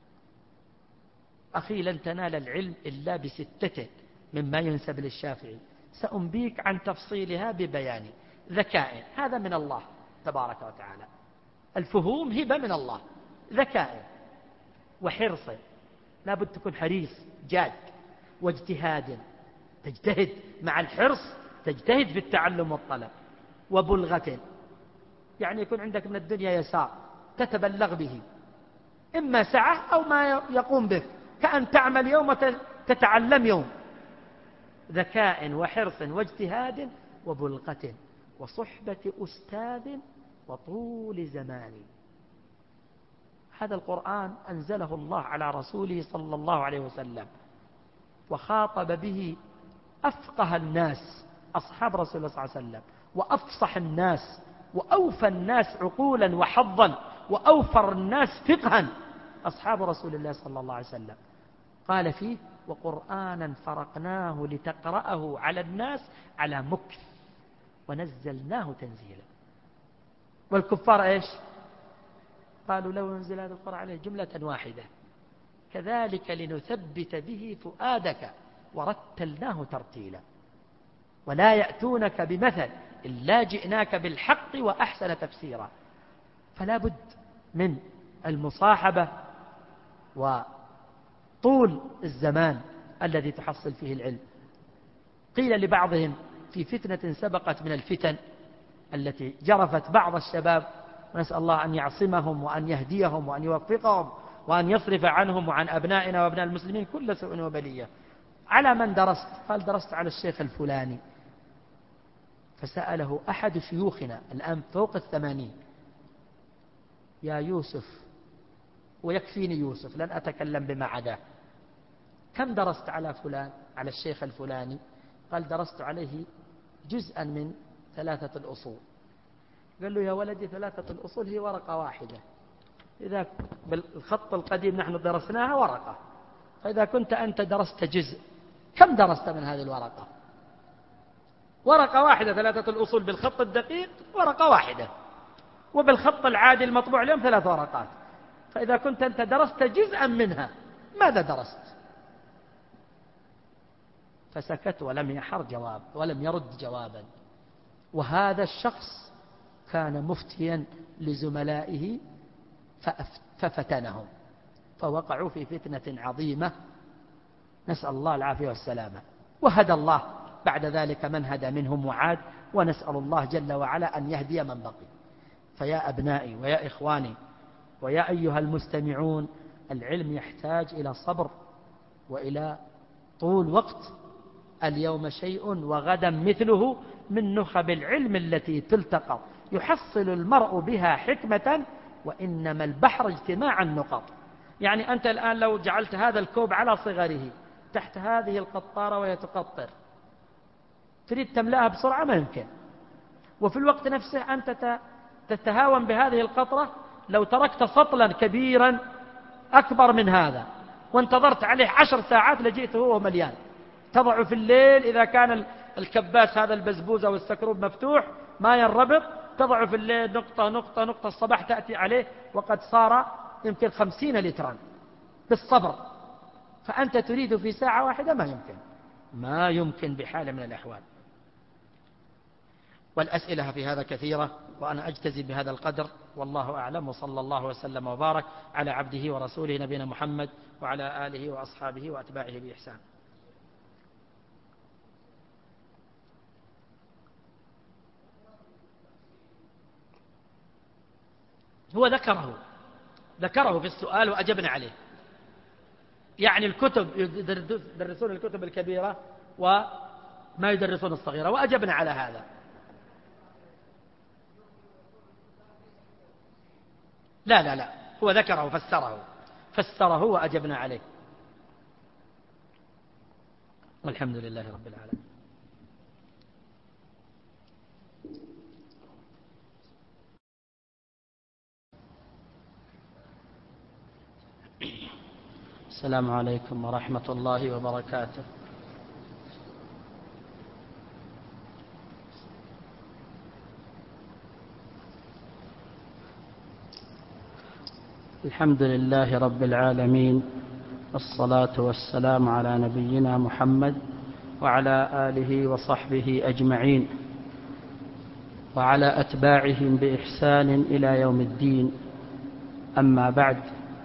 [SPEAKER 1] أخي لن تنال العلم إلا بستة مما ينسب للشافعي، سأنبيك عن تفصيلها ببيان. ذكاء، هذا من الله تبارك وتعالى، الفهوم هبة من الله. ذكاء وحرص، لا بد تكون حريص جاد، واجتهاد، تجتهد مع الحرص، تجتهد في التعلم والطلب. وبلغة، يعني يكون عندك من الدنيا يسار تتبلغ به، إما سعة أو ما يقوم به، كأن تعمل يوم وتتعلم يوم. ذكاء وحرص واجتهاد وبلغة وصحبة أستاذ وطول زمان. هذا القرآن أنزله الله على رسوله صلى الله عليه وسلم، وخاطب به أفقه الناس أصحاب رسول الله صلى الله عليه وسلم، وأفصح الناس، وأوفى الناس عقولا وحظا، وأوفر الناس فقها أصحاب رسول الله صلى الله عليه وسلم. قال فيه: وقرآنا فرقناه لتقرأه على الناس على مكث ونزلناه تنزيلا. والكفار إيش قالوا؟ لو نزل هذا القرآن عليه جملة واحدة، كذلك لنثبت به فؤادك ورتلناه ترتيلا، ولا يأتونك بمثل إلا جئناك بالحق وأحسن تفسيرا. فلا بد من المصاحبة وطول الزمان الذي تحصل فيه العلم. قيل لبعضهم في فتنة سبقت من الفتن التي جرفت بعض الشباب، ونسأل الله أن يعصمهم وأن يهديهم وأن يوفقهم وأن يصرف عنهم وعن أبنائنا وأبناء المسلمين كل سوء وبلية: على من درست؟ قال: درست على الشيخ الفلاني. فسأله أحد شيوخنا الآن فوق الثمانين: يا يوسف، ويكفيني يوسف لن أتكلم بما عداه، كم درست على فلان، على الشيخ الفلاني؟ قال: درست عليه جزءا من ثلاثة الأصول. قال له: يا ولدي، ثلاثة الأصول هي ورقة واحدة، إذا بالخط القديم نحن درسناها ورقة، فإذا كنت أنت درست جزء، كم درست من هذه الورقة؟ ورقة واحدة. ثلاثة الأصول بالخط الدقيق ورقة واحدة، وبالخط العادي المطبوع اليوم ثلاث ورقات، فإذا كنت أنت درست جزءا منها ماذا درست؟ فسكت ولم يحر جواب، ولم يرد جوابا. وهذا الشخص كان مفتيا لزملائه ففتنهم، فوقعوا في فتنة عظيمة، نسأل الله العافية والسلامة. وهدى الله بعد ذلك من هدى منهم وعاد، ونسأل الله جل وعلا أن يهدي من بقي. فيا أبنائي ويا إخواني ويا أيها المستمعون، العلم يحتاج إلى صبر وإلى طول وقت. اليوم شيء وغدا مثله من نخب العلم التي تلتقط، يحصل المرء بها حكمة، وإنما البحر اجتماع النقط. يعني أنت الآن لو جعلت هذا الكوب على صغره تحت هذه القطارة وهي تقطر، تريد تملأها بسرعة ما يمكن، وفي الوقت نفسه أنت تتهاون بهذه القطرة. لو تركت سطلا كبيرا أكبر من هذا وانتظرت عليه عشر ساعات لجئته هو مليان. تضع في الليل إذا كان الكباس هذا البزبوز أو السكروب مفتوح ما ينربط، تضع في الليل نقطة نقطة نقطة، الصباح تأتي عليه وقد صار يمكن خمسين لترا بالصبر. فأنت تريد في ساعة واحدة ما يمكن، ما يمكن بحال من الأحوال. والأسئلة في هذا كثيرة، وأنا أجتزي بهذا القدر، والله أعلم، وصلى الله وسلم وبارك على عبده ورسوله نبينا محمد وعلى آله وأصحابه وأتباعه بإحسان. هو ذكره ذكره في السؤال وأجبنا عليه. يعني الكتب يدرسون الكتب الكبيرة وما يدرسون الصغيرة، وأجبنا على هذا. لا لا لا، هو ذكره فسره فسره وأجبنا عليه، والحمد لله رب العالمين. السلام عليكم ورحمة الله وبركاته. الحمد لله رب العالمين، والصلاة والسلام على نبينا محمد وعلى آله وصحبه أجمعين وعلى أتباعهم بإحسان إلى يوم الدين. أما بعد،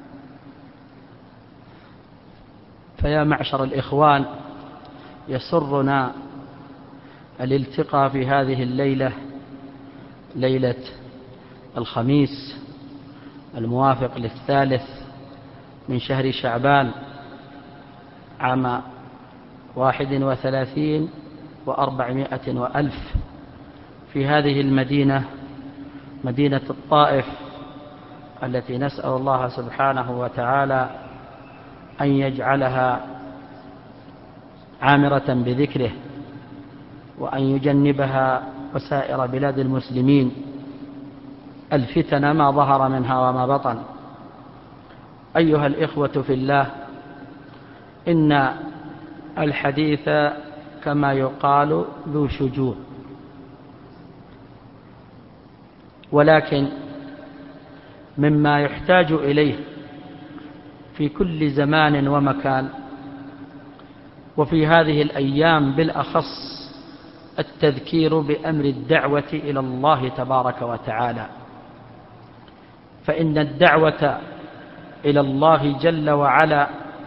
[SPEAKER 1] فيا معشر الإخوان، يسرنا الالتقاء في هذه الليلة، ليلة الخميس الموافق للثالث من شهر شعبان عام واحد وثلاثين وأربعمائة وألف في هذه المدينة، مدينة الطائف، التي نسأل الله سبحانه وتعالى أن يجعلها عامرة بذكره، وأن يجنبها وسائر بلاد المسلمين الفتن ما ظهر منها وما بطن. أيها الإخوة في الله، إن الحديث كما يقال ذو شجون، ولكن مما يحتاج إليه في كل زمان ومكان، وفي هذه الأيام بالأخص، التذكير بأمر الدعوة إلى الله تبارك وتعالى. فإن الدعوة إلى الله جل وعلا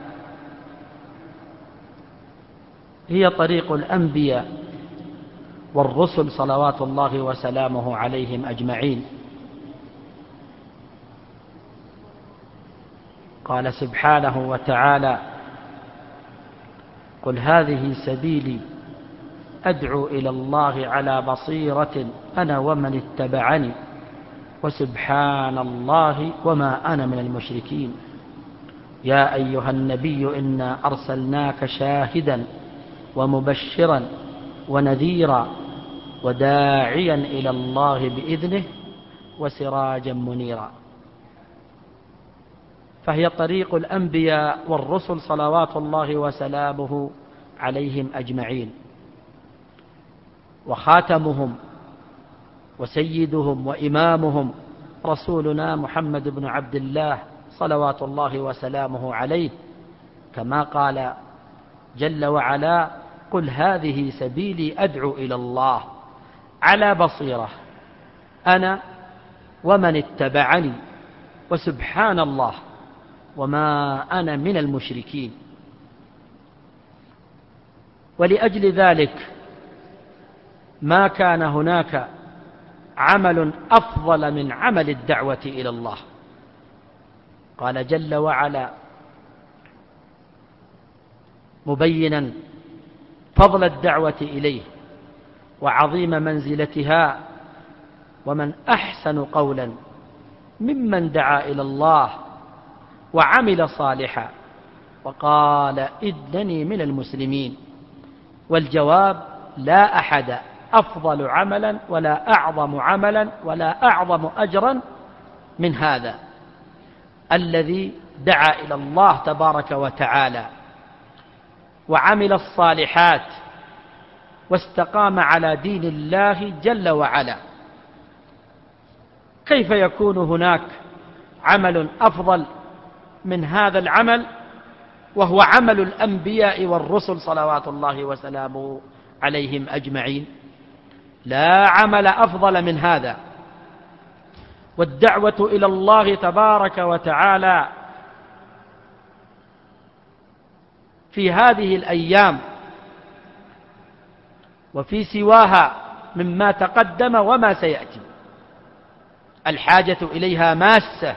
[SPEAKER 1] هي طريق الأنبياء والرسل صلوات الله وسلامه عليهم أجمعين. قال سبحانه وتعالى: قل هذه سبيلي أدعو إلى الله على بصيرة أنا ومن اتبعني وسبحان الله وما أنا من المشركين. يا أيها النبي إنا أرسلناك شاهدا ومبشرا ونذيرا وداعيا إلى الله بإذنه وسراجا منيرا. فهي طريق الأنبياء والرسل صلوات الله وسلامه عليهم أجمعين، وخاتمهم وسيدهم وإمامهم رسولنا محمد بن عبد الله صلوات الله وسلامه عليه، كما قال جل وعلا: قل هذه سبيلي أدعو إلى الله على بصيرة أنا ومن اتبعني وسبحان الله وما أنا من المشركين. ولأجل ذلك ما كان هناك عمل أفضل من عمل الدعوة إلى الله. قال جل وعلا مبينا فضل الدعوة إليه وعظيم منزلتها: ومن أحسن قولا ممن دعا إلى الله وعمل صالحا وقال إنني من المسلمين. والجواب لا أحد أفضل عملا ولا أعظم عملا ولا أعظم أجرا من هذا الذي دعا إلى الله تبارك وتعالى وعمل الصالحات واستقام على دين الله جل وعلا. كيف يكون هناك عمل أفضل من هذا العمل وهو عمل الأنبياء والرسل صلوات الله وسلامه عليهم أجمعين؟ لا عمل أفضل من هذا. والدعوة إلى الله تبارك وتعالى في هذه الأيام وفي سواها مما تقدم وما سيأتي الحاجة إليها ماسة.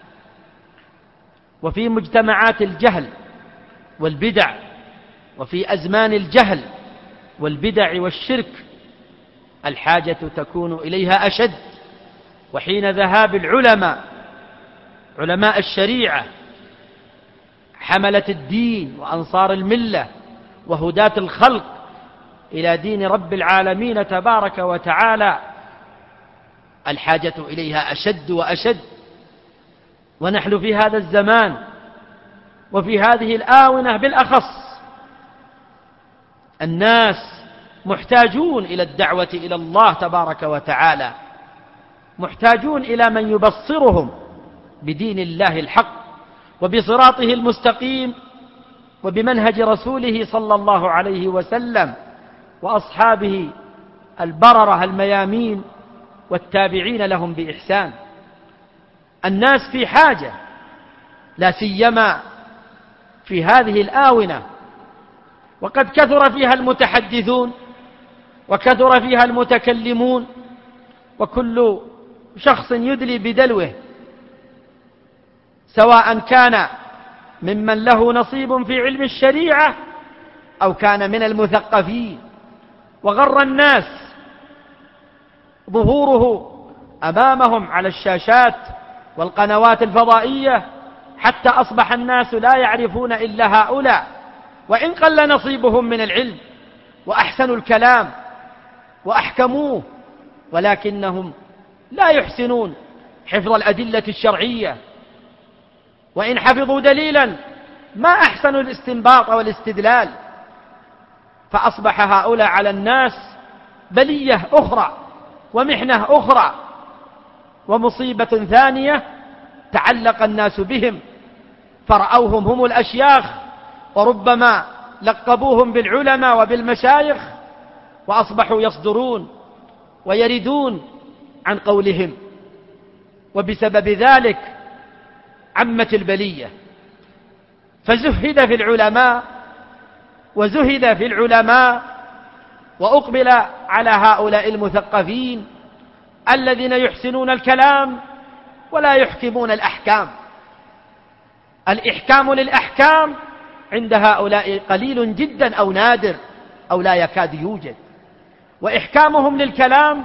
[SPEAKER 1] وفي مجتمعات الجهل والبدع وفي أزمان الجهل والبدع والشرك الحاجة تكون إليها أشد. وحين ذهاب العلماء علماء الشريعة حملة الدين وأنصار الملة وهداة الخلق إلى دين رب العالمين تبارك وتعالى الحاجة إليها أشد وأشد. ونحن في هذا الزمان وفي هذه الآونة بالأخص الناس محتاجون إلى الدعوة إلى الله تبارك وتعالى، محتاجون إلى من يبصرهم بدين الله الحق وبصراطه المستقيم وبمنهج رسوله صلى الله عليه وسلم وأصحابه البررة الميامين والتابعين لهم بإحسان. الناس في حاجة لا سيما في هذه الآونة وقد كثر فيها المتحدثون وكثر فيها المتكلمون وكل شخص يدلي بدلوه سواء كان ممن له نصيب في علم الشريعة أو كان من المثقفين. وغر الناس ظهوره أمامهم على الشاشات والقنوات الفضائية حتى أصبح الناس لا يعرفون إلا هؤلاء، وإن قل نصيبهم من العلم وأحسنوا الكلام وأحكموه، ولكنهم لا يحسنون حفظ الأدلة الشرعية، وإن حفظوا دليلا ما أحسنوا الاستنباط والاستدلال. فأصبح هؤلاء على الناس بلية أخرى ومحنة أخرى ومصيبة ثانية تعلق الناس بهم فرأوهم هم الأشياخ وربما لقبوهم بالعلماء وبالمشايخ وأصبحوا يصدرون ويردون عن قولهم، وبسبب ذلك عمت البلية. فزهد في العلماء وزهد في العلماء وأقبل على هؤلاء المثقفين الذين يحسنون الكلام ولا يحكمون الأحكام. الإحكام للأحكام عند هؤلاء قليل جدا أو نادر أو لا يكاد يوجد، وإحكامهم للكلام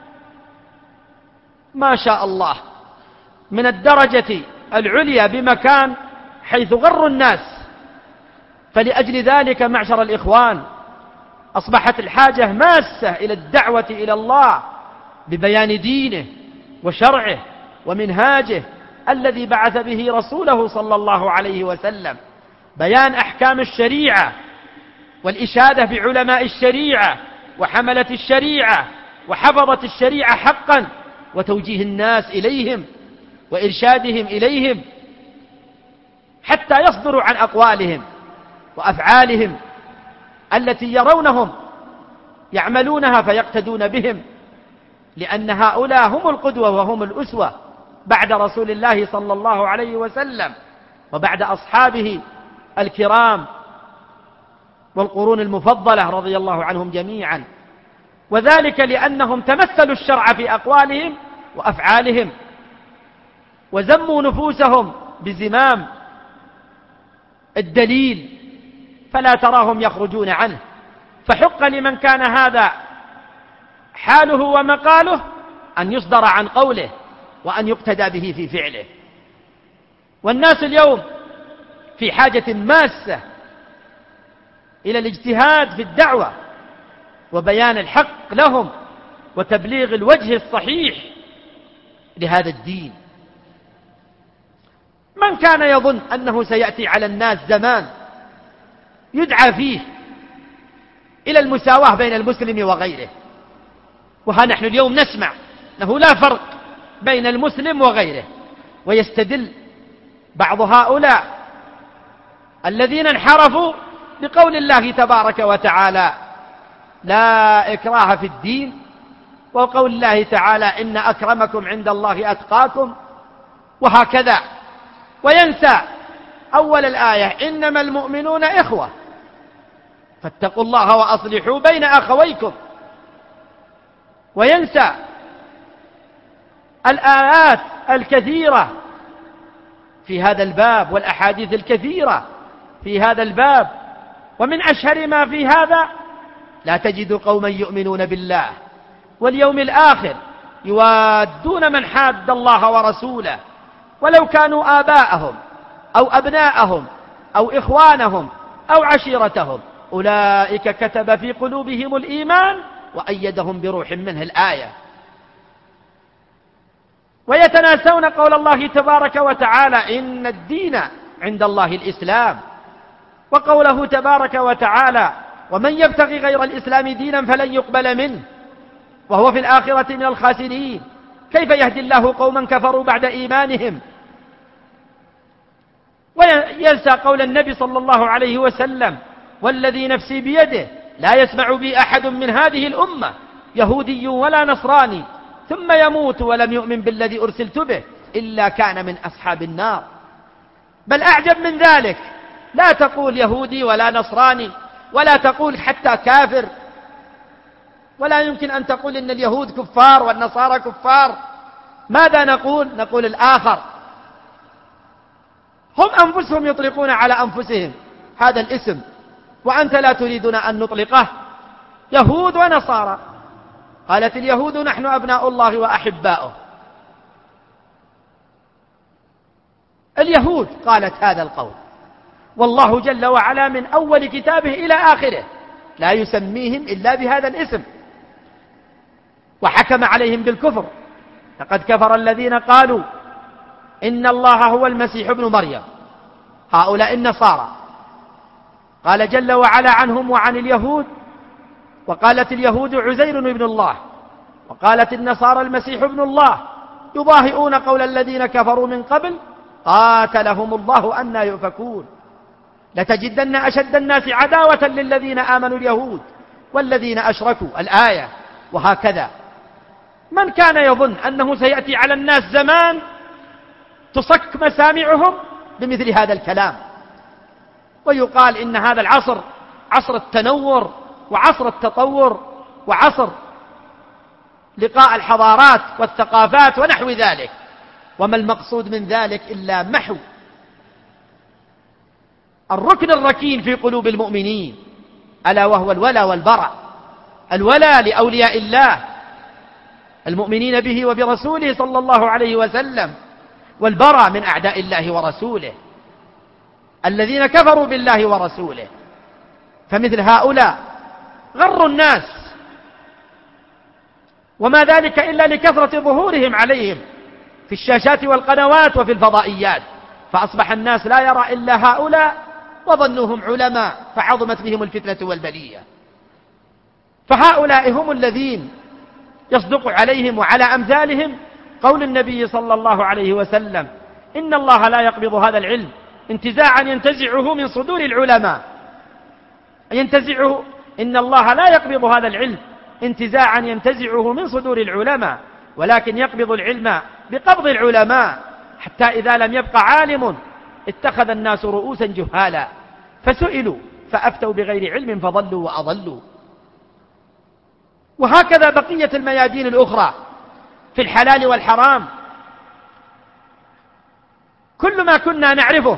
[SPEAKER 1] ما شاء الله من الدرجة العليا بمكان حيث غروا الناس. فلأجل ذلك معشر الإخوان أصبحت الحاجة ماسة إلى الدعوة إلى الله ببيان دينه وشرعه ومنهاجه الذي بعث به رسوله صلى الله عليه وسلم، بيان أحكام الشريعة والإشادة بعلماء الشريعة وحملة الشريعة وحفظة الشريعة حقا، وتوجيه الناس إليهم وإرشادهم إليهم حتى يصدروا عن أقوالهم وأفعالهم التي يرونهم يعملونها فيقتدون بهم، لأن هؤلاء هم القدوة وهم الأسوة بعد رسول الله صلى الله عليه وسلم وبعد أصحابه الكرام والقرون المفضلة رضي الله عنهم جميعا. وذلك لأنهم تمثلوا الشرع في أقوالهم وأفعالهم وزموا نفوسهم بزمام الدليل فلا تراهم يخرجون عنه. فحق لمن كان هذا حاله ومقاله أن يصدر عن قوله وأن يقتدى به في فعله. والناس اليوم في حاجة ماسة إلى الاجتهاد في الدعوة وبيان الحق لهم وتبليغ الوجه الصحيح لهذا الدين. من كان يظن أنه سيأتي على الناس زمان يدعى فيه إلى المساواة بين المسلم وغيره، وها نحن اليوم نسمع أنه لا فرق بين المسلم وغيره، ويستدل بعض هؤلاء الذين انحرفوا بقول الله تبارك وتعالى لا إكراه في الدين، وقول الله تعالى إن أكرمكم عند الله أتقاكم، وهكذا، وينسى أول الآية إنما المؤمنون إخوة فاتقوا الله وأصلحوا بين أخويكم، وينسى الآيات الكثيرة في هذا الباب والأحاديث الكثيرة في هذا الباب. ومن أشهر ما في هذا لا تجد قوما يؤمنون بالله واليوم الآخر يوادون من حاد الله ورسوله ولو كانوا آباءهم أو أبناءهم أو إخوانهم أو عشيرتهم أولئك كتب في قلوبهم الإيمان وأيدهم بروح منه الآية. ويتناسون قول الله تبارك وتعالى إن الدين عند الله الإسلام، وقوله تبارك وتعالى ومن يبتغي غير الإسلام دينا فلن يقبل منه وهو في الآخرة من الخاسرين. كيف يهدي الله قوما كفروا بعد إيمانهم؟ وينسى قول النبي صلى الله عليه وسلم والذي نفسي بيده لا يسمع بي أحد من هذه الأمة يهودي ولا نصراني ثم يموت ولم يؤمن بالذي أرسلت به إلا كان من أصحاب النار. بل أعجب من ذلك لا تقول يهودي ولا نصراني ولا تقول حتى كافر، ولا يمكن أن تقول إن اليهود كفار والنصارى كفار. ماذا نقول؟ نقول الآخر. هم أنفسهم يطلقون على أنفسهم هذا الاسم وأنت لا تريدنا أن نطلقه. يهود ونصارى. قالت اليهود نحن أبناء الله وأحباؤه. اليهود قالت هذا القول، والله جل وعلا من أول كتابه إلى آخره لا يسميهم إلا بهذا الاسم، وحكم عليهم بالكفر. لقد كفر الذين قالوا إن الله هو المسيح ابن مريم، هؤلاء النصارى. قال جل وعلا عنهم وعن اليهود، وقالت اليهود عزير ابن الله، وقالت النصارى المسيح ابن الله، يضاهئون قول الذين كفروا من قبل قاتلهم الله أنى يؤفكون. لتجدن أشد الناس عداوة للذين آمنوا اليهود والذين أشركوا، الآية. وهكذا من كان يظن أنه سيأتي على الناس زمان تصك مسامعهم بمثل هذا الكلام، ويقال إن هذا العصر عصر التنور وعصر التطور وعصر لقاء الحضارات والثقافات ونحو ذلك، وما المقصود من ذلك إلا محو الركن الركين في قلوب المؤمنين، ألا وهو الولاء والبراء. الولاء لأولياء الله المؤمنين به وبرسوله صلى الله عليه وسلم، والبراء من أعداء الله ورسوله الذين كفروا بالله ورسوله. فمثل هؤلاء غروا الناس، وما ذلك إلا لكثرة ظهورهم عليهم في الشاشات والقنوات وفي الفضائيات، فأصبح الناس لا يرى إلا هؤلاء وظنوهم علماء فعظمت بهم الفتنة والبلية. فهؤلاء هم الذين يصدق عليهم وعلى أمثالهم قول النبي صلى الله عليه وسلم إن الله لا يقبض هذا العلم انتزاعا ينتزعه من صدور العلماء، ينتزعه إن الله لا يقبض هذا العلم انتزاعا ينتزعه من صدور العلماء، ولكن يقبض العلم بقبض العلماء، حتى إذا لم يبق عالم اتخذ الناس رؤوسا جهالا فسئلوا فأفتوا بغير علم فضلوا وأضلوا. وهكذا بقية الميادين الأخرى في الحلال والحرام. كل ما كنا نعرفه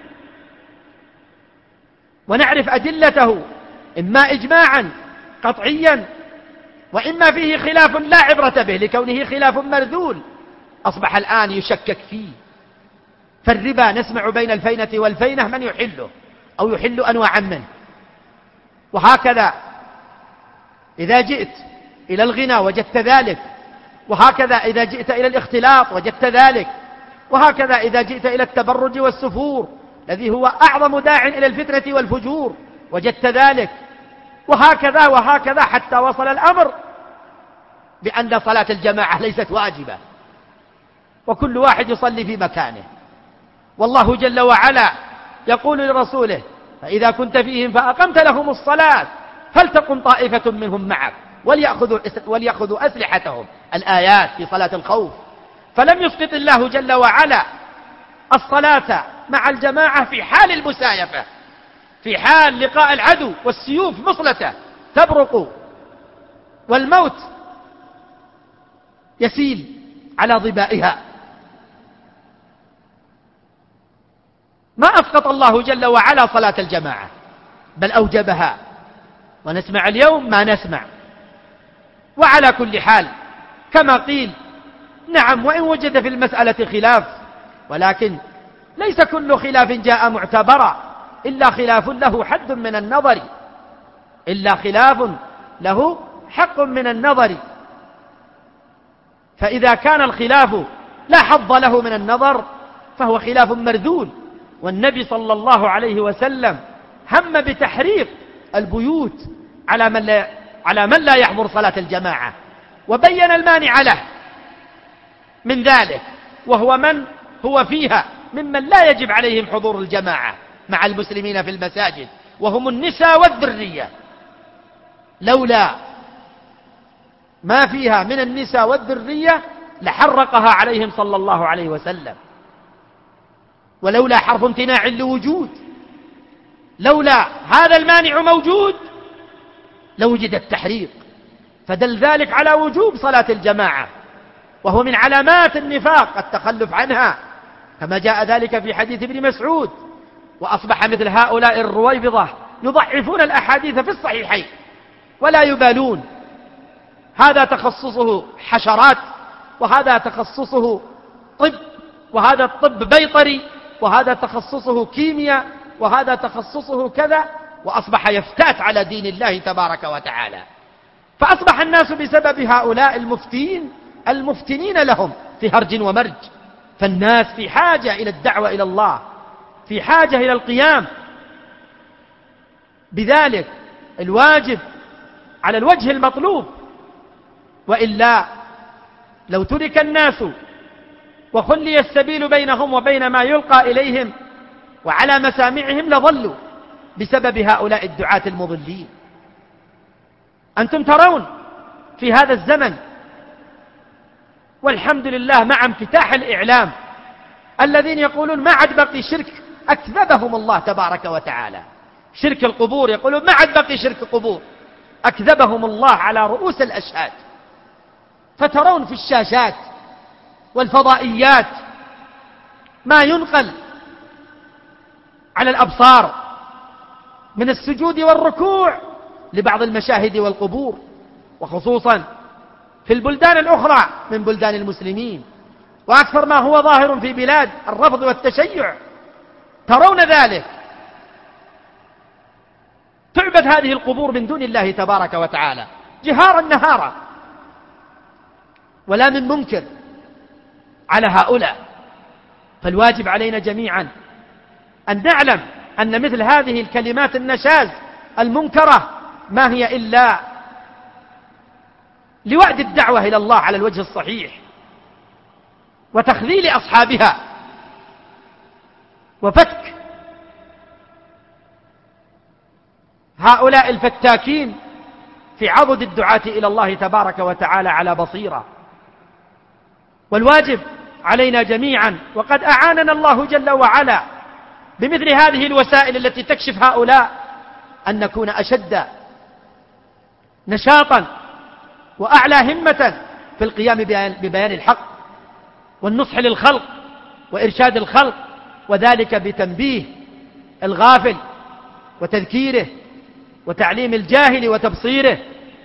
[SPEAKER 1] ونعرف أدلته إما إجماعا قطعيا وإما فيه خلاف لا عبرة به لكونه خلاف مرذول، أصبح الآن يشكك فيه. فالربا نسمع بين الفينة والفينة من يحله أو يحل أنواعا منه، وهكذا إذا جئت إلى الغنى وجدت ذلك، وهكذا إذا جئت إلى الاختلاط وجدت ذلك، وهكذا إذا جئت إلى التبرج والسفور الذي هو أعظم داع إلى الفتنة والفجور وجدت ذلك، وهكذا وهكذا حتى وصل الأمر بأن صلاة الجماعة ليست واجبة، وكل واحد يصلي في مكانه. والله جل وعلا يقول لرسوله: فإذا كنت فيهم فأقمت لهم الصلاة فلتقم طائفة منهم معك وليأخذوا, وليأخذوا أسلحتهم، الآيات في صلاة الخوف. فلم يسقط الله جل وعلا الصلاة مع الجماعة في حال المسايفة، في حال لقاء العدو والسيوف مصلته تبرق والموت يسيل على ظبائها. ما أسقط الله جل وعلا صلاة الجماعة، بل أوجبها، ونسمع اليوم ما نسمع. وعلى كل حال كما قيل، نعم، وإن وجد في المسألة خلاف، ولكن ليس كل خلاف جاء معتبرا إلا خلاف له حد من النظر، إلا خلاف له حق من النظر. فإذا كان الخلاف لا حظ له من النظر فهو خلاف مرذول. والنبي صلى الله عليه وسلم هم بتحريق البيوت على من لا, على من لا يحضر صلاة الجماعة، وبين المانع له من ذلك، وهو من هو فيها ممن لا يجب عليهم حضور الجماعة مع المسلمين في المساجد، وهم النساء والذرية. لولا ما فيها من النساء والذرية لحرقها عليهم صلى الله عليه وسلم، ولولا حرف امتناع لوجود، لولا هذا المانع موجود لوجد التحريق. فدل ذلك على وجوب صلاة الجماعة، وهو من علامات النفاق التخلف عنها، كما جاء ذلك في حديث ابن مسعود: وأصبح مثل هؤلاء الرويبضة يضعفون الأحاديث في الصحيحين ولا يبالون، هذا تخصصه حشرات، وهذا تخصصه طب، وهذا الطب بيطري، وهذا تخصصه كيمياء، وهذا تخصصه كذا، وأصبح يفتات على دين الله تبارك وتعالى. فأصبح الناس بسبب هؤلاء المفتين المفتنين لهم في هرج ومرج. فالناس في حاجة إلى الدعوة إلى الله، في حاجة إلى القيام بذلك الواجب على الوجه المطلوب، وإلا لو ترك الناس وخلي السبيل بينهم وبين ما يلقى إليهم وعلى مسامعهم لظلوا بسبب هؤلاء الدعاة المضلين. أنتم ترون في هذا الزمن والحمد لله مع انفتاح الإعلام الذين يقولون ما عاد بقي شرك، أكذبهم الله تبارك وتعالى. شرك القبور، يقولون ما عاد بقي شرك قبور، أكذبهم الله على رؤوس الأشهاد. فترون في الشاشات والفضائيات ما ينقل على الأبصار من السجود والركوع لبعض المشاهد والقبور، وخصوصا في البلدان الأخرى من بلدان المسلمين، وأكثر ما هو ظاهر في بلاد الرفض والتشيع. ترون ذلك، تعبد هذه القبور من دون الله تبارك وتعالى جهارا نهارا، ولا من منكر على هؤلاء. فالواجب علينا جميعا أن نعلم أن مثل هذه الكلمات النشاز المنكرة ما هي إلا لوعد الدعوة إلى الله على الوجه الصحيح، وتخذيل أصحابها، وفتك هؤلاء الفتاكين في عضد الدعاة إلى الله تبارك وتعالى على بصيرة. والواجب علينا جميعا، وقد أعاننا الله جل وعلا بمثل هذه الوسائل التي تكشف هؤلاء، أن نكون أشد نشاطا وأعلى همة في القيام ببيان الحق والنصح للخلق وإرشاد الخلق، وذلك بتنبيه الغافل وتذكيره وتعليم الجاهل وتبصيره،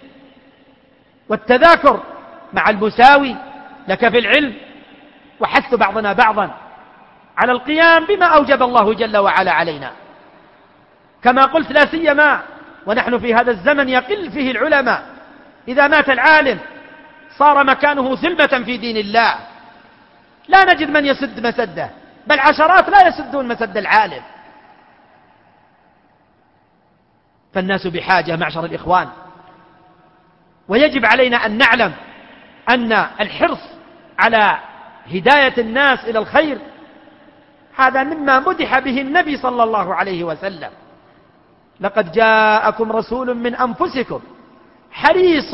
[SPEAKER 1] والتذاكر مع المساوي لك في العلم، وحث بعضنا بعضا على القيام بما أوجب الله جل وعلا علينا. كما قلت، لا سيما ونحن في هذا الزمن يقل فيه العلماء إذا مات العالم صار مكانه ثلبة في دين الله، لا نجد من يسد مسده، بل عشرات لا يسدون مسد العالم. فالناس بحاجة معشر الإخوان، ويجب علينا أن نعلم أن الحرص على هداية الناس إلى الخير هذا مما مدح به النبي صلى الله عليه وسلم: لقد جاءكم رسول من أنفسكم حريص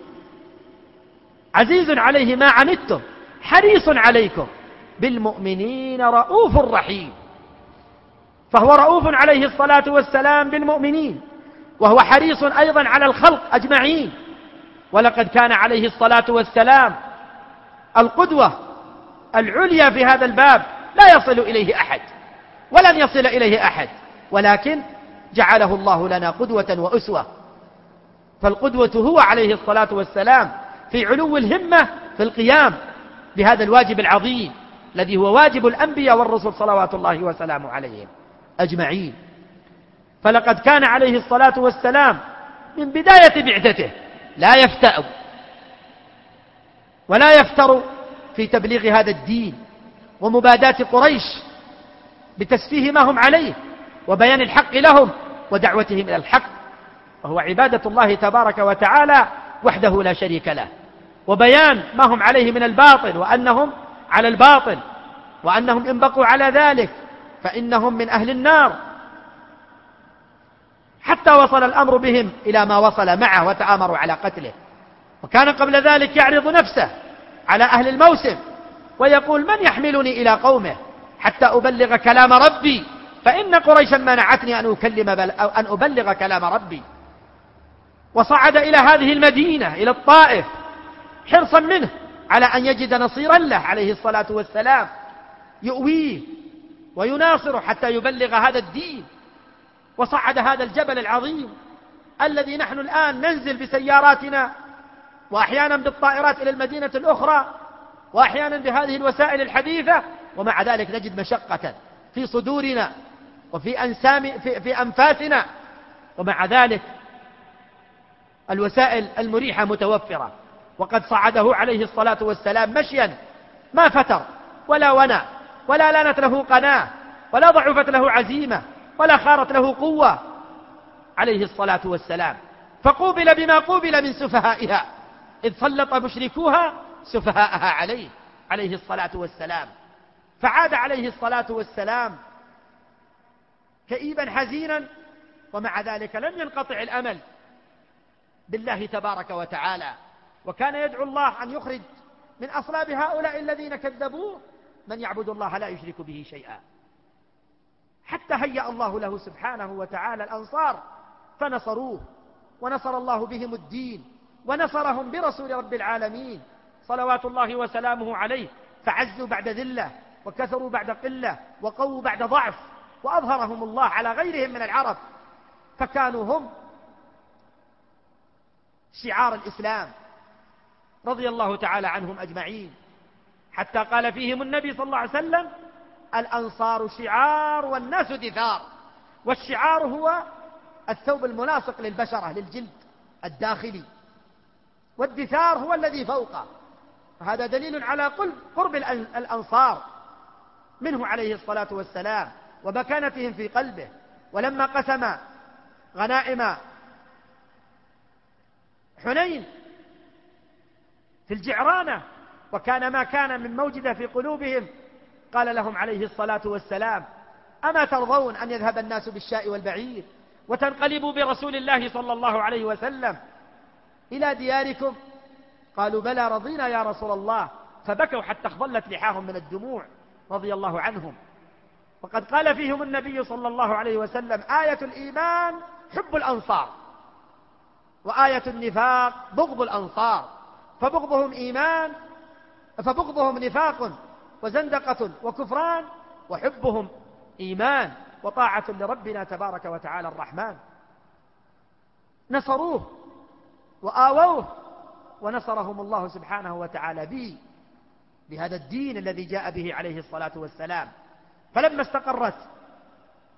[SPEAKER 1] عزيز عليه ما عنتم حريص عليكم بالمؤمنين رؤوف رحيم. فهو رؤوف عليه الصلاة والسلام بالمؤمنين، وهو حريص أيضا على الخلق أجمعين. ولقد كان عليه الصلاة والسلام القدوة العليا في هذا الباب، لا يصل إليه أحد ولن يصل إليه أحد، ولكن جعله الله لنا قدوة وأسوة. فالقدوة هو عليه الصلاة والسلام في علو الهمة في القيام بهذا الواجب العظيم الذي هو واجب الأنبياء والرسل صلوات الله وسلامه عليهم أجمعين. فلقد كان عليه الصلاة والسلام من بداية بعثته لا يفتأ ولا يفتر في تبليغ هذا الدين ومباداة قريش بتسفيه ما هم عليه وبيان الحق لهم ودعوتهم إلى الحق، وهو عبادة الله تبارك وتعالى وحده لا شريك له، وبيان ما هم عليه من الباطل وأنهم على الباطل، وأنهم إن بقوا على ذلك فإنهم من أهل النار، حتى وصل الأمر بهم إلى ما وصل معه وتآمروا على قتله. وكان قبل ذلك يعرض نفسه على أهل الموسم ويقول: من يحملني إلى قومه حتى أبلغ كلام ربي، فإن قريشا منعتني أن أكلم بل أو أن أبلغ كلام ربي. وصعد إلى هذه المدينة إلى الطائف حرصا منه على أن يجد نصيرا له عليه الصلاة والسلام يؤويه ويناصره حتى يبلغ هذا الدين. وصعد هذا الجبل العظيم الذي نحن الآن ننزل بسياراتنا وأحيانا بالطائرات إلى المدينة الأخرى وأحيانا بهذه الوسائل الحديثة، ومع ذلك نجد مشقة في صدورنا وفي أنسام في, في أنفاسنا، ومع ذلك الوسائل المريحة متوفرة. وقد صعده عليه الصلاة والسلام مشيا ما فتر ولا ونى ولا لانت له قناة ولا ضعفت له عزيمة ولا خارت له قوة عليه الصلاة والسلام، فقوبل بما قوبل من سفهائها إذ سلط مشركوها سفهاءها عليه عليه الصلاة والسلام. فعاد عليه الصلاة والسلام كئيبا حزينا، ومع ذلك لم ينقطع الأمل بالله تبارك وتعالى، وكان يدعو الله أن يخرج من أصلاب هؤلاء الذين كذبوه من يعبد الله لا يشرك به شيئا، حتى هيأ الله له سبحانه وتعالى الأنصار فنصروه، ونصر الله بهم الدين ونصرهم برسول رب العالمين صلوات الله وسلامه عليه، فعزوا بعد ذلة وكثروا بعد قلة وقووا بعد ضعف، وأظهرهم الله على غيرهم من العرب، فكانوا هم شعار الإسلام رضي الله تعالى عنهم أجمعين، حتى قال فيهم النبي صلى الله عليه وسلم: الأنصار شعار والناس دثار. والشعار هو الثوب الملاصق للبشرة للجلد الداخلي، والدثار هو الذي فوقه. هذا دليل على قرب الأنصار منه عليه الصلاة والسلام ومكانتهم في قلبه. ولما قسم غنائم حنين في الجعرانة وكان ما كان من موجدة في قلوبهم، قال لهم عليه الصلاة والسلام: أما ترضون أن يذهب الناس بالشاء والبعير وتنقلبوا برسول الله صلى الله عليه وسلم إلى دياركم؟ قالوا: بلى رضينا يا رسول الله، فبكوا حتى اخضلت لحاهم من الدموع رضي الله عنهم. وقد قال فيهم النبي صلى الله عليه وسلم: آية الإيمان حب الأنصار، وآية النفاق بغض الأنصار، فبغضهم إيمان فبغضهم نفاق وزندقة وكفران، وحبهم إيمان وطاعة لربنا تبارك وتعالى الرحمن. نصروه وآووه ونصرهم الله سبحانه وتعالى به بهذا الدين الذي جاء به عليه الصلاة والسلام. فلما استقرت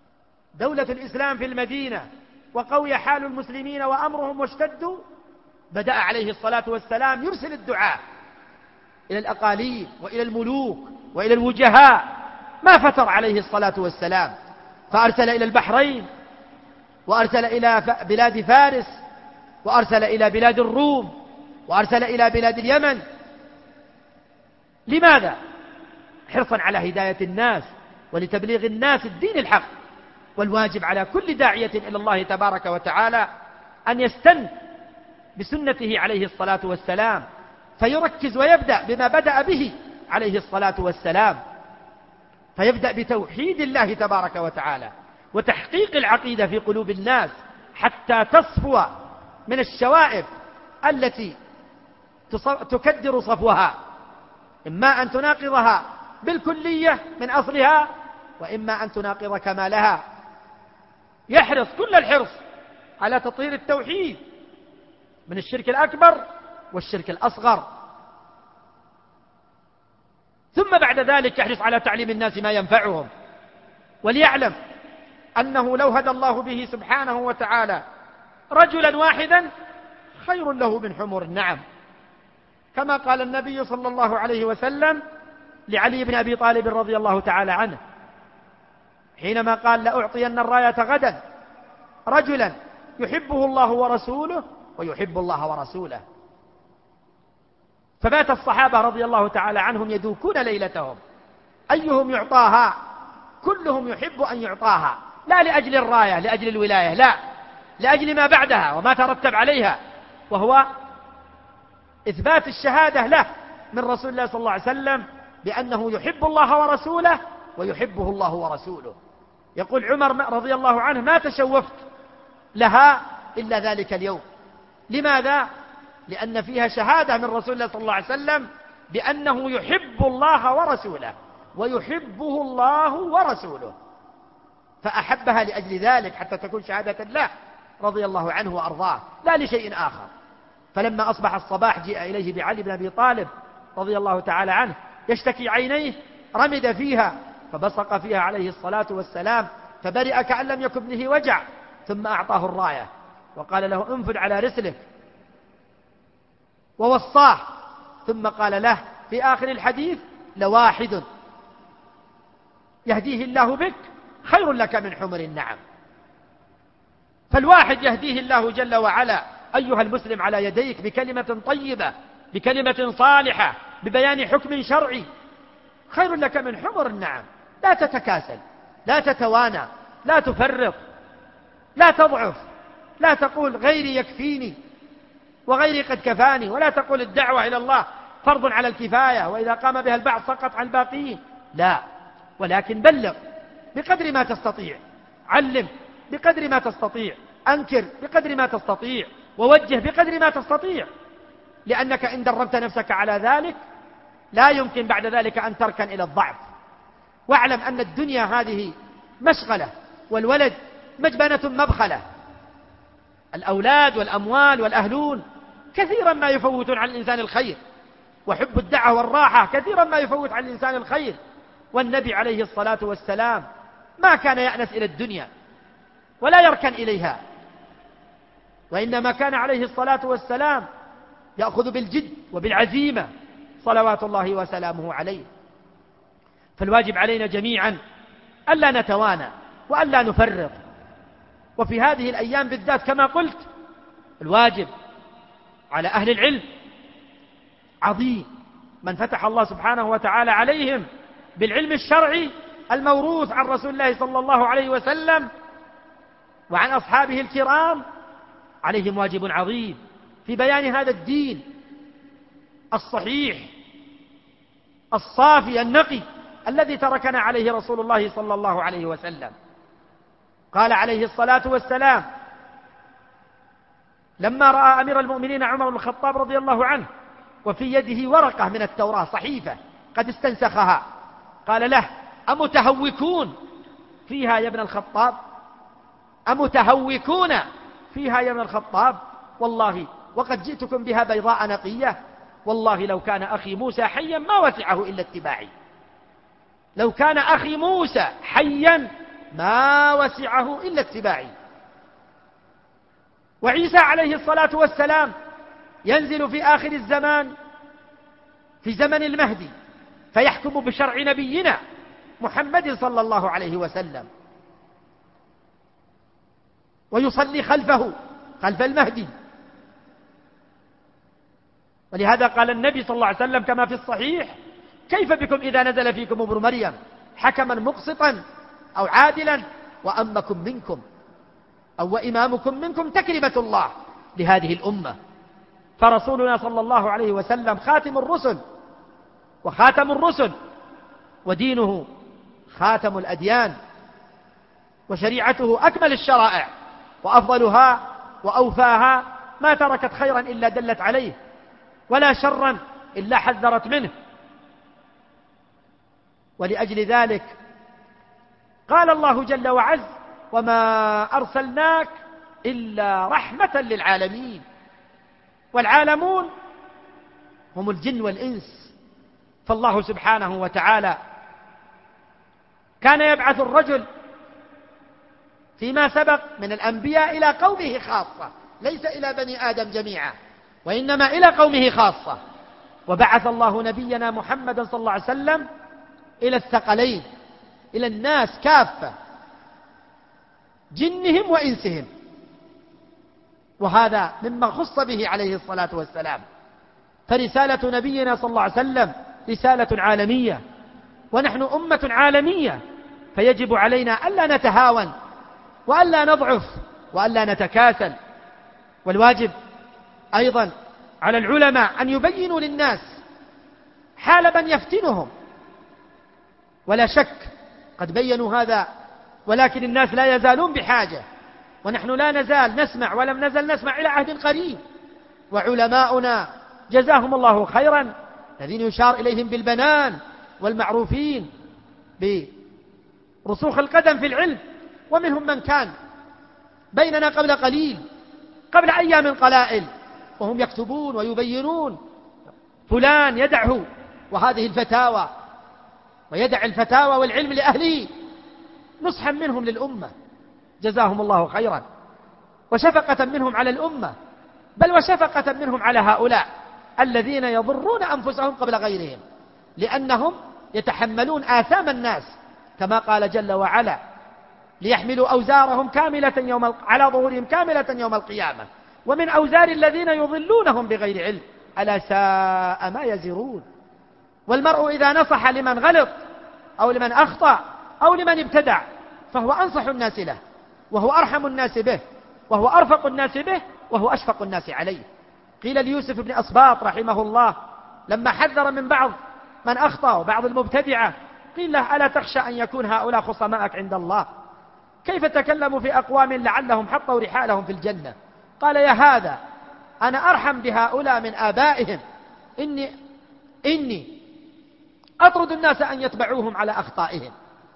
[SPEAKER 1] دولة الإسلام في المدينة وقوي حال المسلمين وأمرهم واشتدوا، بدأ عليه الصلاة والسلام يرسل الدعاء إلى الأقاليم وإلى الملوك وإلى الوجهاء، ما فتر عليه الصلاة والسلام، فأرسل إلى البحرين، وأرسل إلى بلاد فارس، وأرسل إلى بلاد الروم، وأرسل إلى بلاد اليمن. لماذا؟ حرصا على هداية الناس ولتبليغ الناس الدين الحق. والواجب على كل داعية إلى الله تبارك وتعالى أن يستن بسنته عليه الصلاة والسلام، فيركز ويبدأ بما بدأ به عليه الصلاة والسلام، فيبدأ بتوحيد الله تبارك وتعالى وتحقيق العقيدة في قلوب الناس حتى تصفو من الشوائب التي تكدر صفوها، إما أن تناقضها بالكلية من أصلها، وإما أن تناقض كمالها. يحرص كل الحرص على تطهير التوحيد من الشرك الأكبر والشرك الأصغر، ثم بعد ذلك يحرص على تعليم الناس ما ينفعهم، وليعلم أنه لو هدى الله به سبحانه وتعالى رجلا واحدا خير له من حمر النعم، كما قال النبي صلى الله عليه وسلم لعلي بن أبي طالب رضي الله تعالى عنه حينما قال: لأعطين الراية غدا رجلا يحبه الله ورسوله ويحب الله ورسوله. فبات الصحابة رضي الله تعالى عنهم يدوكون ليلتهم أيهم يعطاها، كلهم يحب أن يعطاها، لا لأجل الراية لأجل الولاية، لا، لأجل ما بعدها وما ترتب عليها، وهو إثبات الشهادة له من رسول الله صلى الله عليه وسلم بأنه يحب الله ورسوله ويحبه الله ورسوله. يقول عمر رضي الله عنه: ما تشوفت لها إلا ذلك اليوم. لماذا؟ لأن فيها شهادة من رسول الله صلى الله عليه وسلم بأنه يحب الله ورسوله ويحبه الله ورسوله، فأحبها لأجل ذلك حتى تكون شهادة له رضي الله عنه وأرضاه، لا لشيء آخر. فلما أصبح الصباح جاء إليه بعلي بن أبي طالب رضي الله تعالى عنه يشتكي عينيه، رمد فيها فبصق فيها عليه الصلاة والسلام فبرئ كأن لم يكن به وجع، ثم أعطاه الراية وقال له: انفذ على رسلك، ووصاه، ثم قال له في آخر الحديث: لواحد يهديه الله بك خير لك من حمر النعم. فالواحد يهديه الله جل وعلا أيها المسلم على يديك بكلمة طيبة، بكلمة صالحة، ببيان حكم شرعي، خير لك من حمر النعم. لا تتكاسل، لا تتوانى، لا تفرط، لا تضعف، لا تقول غيري يكفيني وغيري قد كفاني، ولا تقول الدعوة إلى الله فرض على الكفاية وإذا قام بها البعض سقط عن الباقين، لا، ولكن بلغ بقدر ما تستطيع، علم بقدر ما تستطيع، أنكر بقدر ما تستطيع، ووجه بقدر ما تستطيع، لأنك إن دربت نفسك على ذلك لا يمكن بعد ذلك أن تركن إلى الضعف. واعلم أن الدنيا هذه مشغلة، والولد مجبنة مبخلة. الأولاد والأموال والأهلون كثيرا ما يفوتون على الإنسان الخير، وحب الدعوة والراحة كثيرا ما يفوت على الإنسان الخير. والنبي عليه الصلاة والسلام ما كان يأنس إلى الدنيا ولا يركن إليها، وإنما كان عليه الصلاة والسلام يأخذ بالجد وبالعزيمة صلوات الله وسلامه عليه. فالواجب علينا جميعا ألا نتوانى وألا نفرط. وفي هذه الأيام بالذات كما قلت الواجب على أهل العلم عظيم، من فتح الله سبحانه وتعالى عليهم بالعلم الشرعي الموروث عن رسول الله صلى الله عليه وسلم وعن أصحابه الكرام، عليهم واجب عظيم في بيان هذا الدين الصحيح الصافي النقي الذي تركنا عليه رسول الله صلى الله عليه وسلم. قال عليه الصلاة والسلام لما رأى أمير المؤمنين عمر بن الخطاب رضي الله عنه وفي يده ورقة من التوراة صحيفة قد استنسخها، قال له: أمتهوكون فيها يا ابن الخطاب؟ أمتهوكون فيها يا ابن الخطاب؟ والله وقد جئتكم بها بيضاء نقية، والله لو كان أخي موسى حيا ما وسعه إلا اتباعي. لو كان أخي موسى حيا ما وسعه إلا اتباعي. وعيسى عليه الصلاة والسلام ينزل في آخر الزمان في زمن المهدي فيحكم بشرع نبينا محمد صلى الله عليه وسلم، ويصلي خلفه خلف المهدي. ولهذا قال النبي صلى الله عليه وسلم كما في الصحيح: كيف بكم إذا نزل فيكم ابن مريم حكما مقسطا أو عادلا وأمكم منكم أو وإمامكم منكم تكرمة الله لهذه الأمة. فرسولنا صلى الله عليه وسلم خاتم الرسل وخاتم الرسل، ودينه خاتم الأديان، وشريعته أكمل الشرائع وأفضلها وأوفاها، ما تركت خيرا إلا دلت عليه ولا شرا إلا حذرت منه. ولأجل ذلك قال الله جل وعز: وما أرسلناك إلا رحمة للعالمين. والعالمون هم الجن والإنس. فالله سبحانه وتعالى كان يبعث الرجل فيما سبق من الأنبياء إلى قومه خاصة، ليس إلى بني آدم جميعا، وإنما إلى قومه خاصة. وبعث الله نبينا محمد صلى الله عليه وسلم إلى الثقلين، إلى الناس كافة، جنهم وإنسهم، وهذا مما خص به عليه الصلاة والسلام. فرسالة نبينا صلى الله عليه وسلم رسالة عالمية، ونحن أمة عالمية، فيجب علينا ألا نتهاون وألا نضعف وألا نتكاسل. والواجب أيضا على العلماء أن يبينوا للناس حال من يفتنهم، ولا شك قد بينوا هذا، ولكن الناس لا يزالون بحاجة، ونحن لا نزال نسمع ولم نزل نسمع إلى عهد قريب. وعلماؤنا جزاهم الله خيرا الذين يشار إليهم بالبنان والمعروفين برسوخ القدم في العلم، ومنهم من كان بيننا قبل قليل، قبل أيام قلائل، وهم يكتبون ويبينون فلان يدعه وهذه الفتاوى، ويدع الفتاوى والعلم لأهله نصحا منهم للأمة، جزاهم الله خيرا، وشفقة منهم على الأمة، بل وشفقة منهم على هؤلاء الذين يضرون أنفسهم قبل غيرهم، لأنهم يتحملون آثام الناس كما قال جل وعلا: ليحملوا أوزارهم كاملة يوم ال... على ظهورهم كاملة يوم القيامة ومن أوزار الذين يضلونهم بغير علم ألا ساء ما يزرون. والمرء إذا نصح لمن غلط أو لمن أخطأ أو لمن ابتدع فهو أنصح الناس له، وهو أرحم الناس به، وهو أرفق الناس به، وهو أشفق الناس عليه. قيل ليوسف بن أصباط رحمه الله لما حذر من بعض من أخطأ وبعض المبتدعة، قيل له: ألا تخشى أن يكون هؤلاء خصماءك عند الله؟ كيف تكلموا في أقوام لعلهم حطوا رحالهم في الجنة؟ قال: يا هذا أنا أرحم بهؤلاء من آبائهم، إني, إني أطرد الناس أن يتبعوهم على أخطائهم،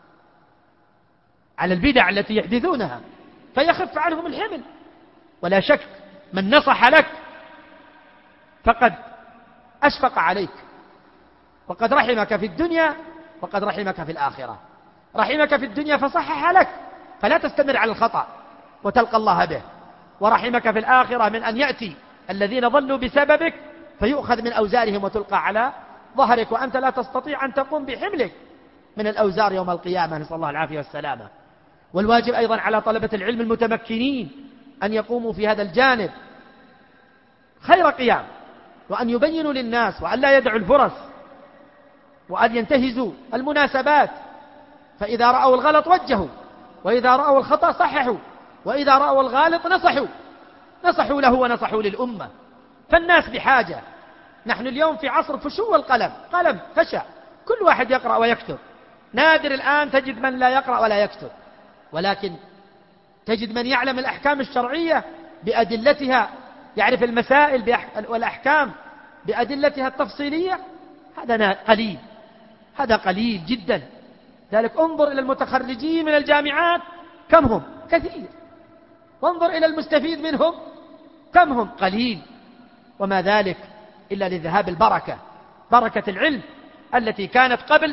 [SPEAKER 1] على البدع التي يحدثونها، فيخف عنهم الحمل. ولا شك من نصح لك فقد أشفق عليك، وقد رحمك في الدنيا وقد رحمك في الآخرة. رحمك في الدنيا فصحح لك فلا تستمر على الخطأ وتلقى الله به، ورحمك في الآخرة من أن يأتي الذين ضلوا بسببك فيؤخذ من أوزارهم وتلقى على ظهرك، وأنت لا تستطيع أن تقوم بحملك من الأوزار يوم القيامة، نسأل الله العافية والسلامة. والواجب أيضا على طلبة العلم المتمكنين أن يقوموا في هذا الجانب خير قيام، وأن يبينوا للناس، وأن لا يدعوا الفرص، وأن ينتهزوا المناسبات. فإذا رأوا الغلط وجهوا، وإذا رأوا الخطأ صححوا، وإذا رأوا الغالط نصحوا نصحوا له ونصحوا للأمة. فالناس بحاجة. نحن اليوم في عصر فشو القلم، قلم فشى، كل واحد يقرأ ويكتب، نادر الآن تجد من لا يقرأ ولا يكتب، ولكن تجد من يعلم الأحكام الشرعية بأدلتها، يعرف المسائل والأحكام بأدلتها التفصيلية، هذا قليل، هذا قليل جدا. ذلك انظر إلى المتخرجين من الجامعات كم هم؟ كثير. وانظر إلى المستفيد منهم كم هم؟ قليل. وما ذلك إلا لذهاب البركة، بركة العلم التي كانت قبل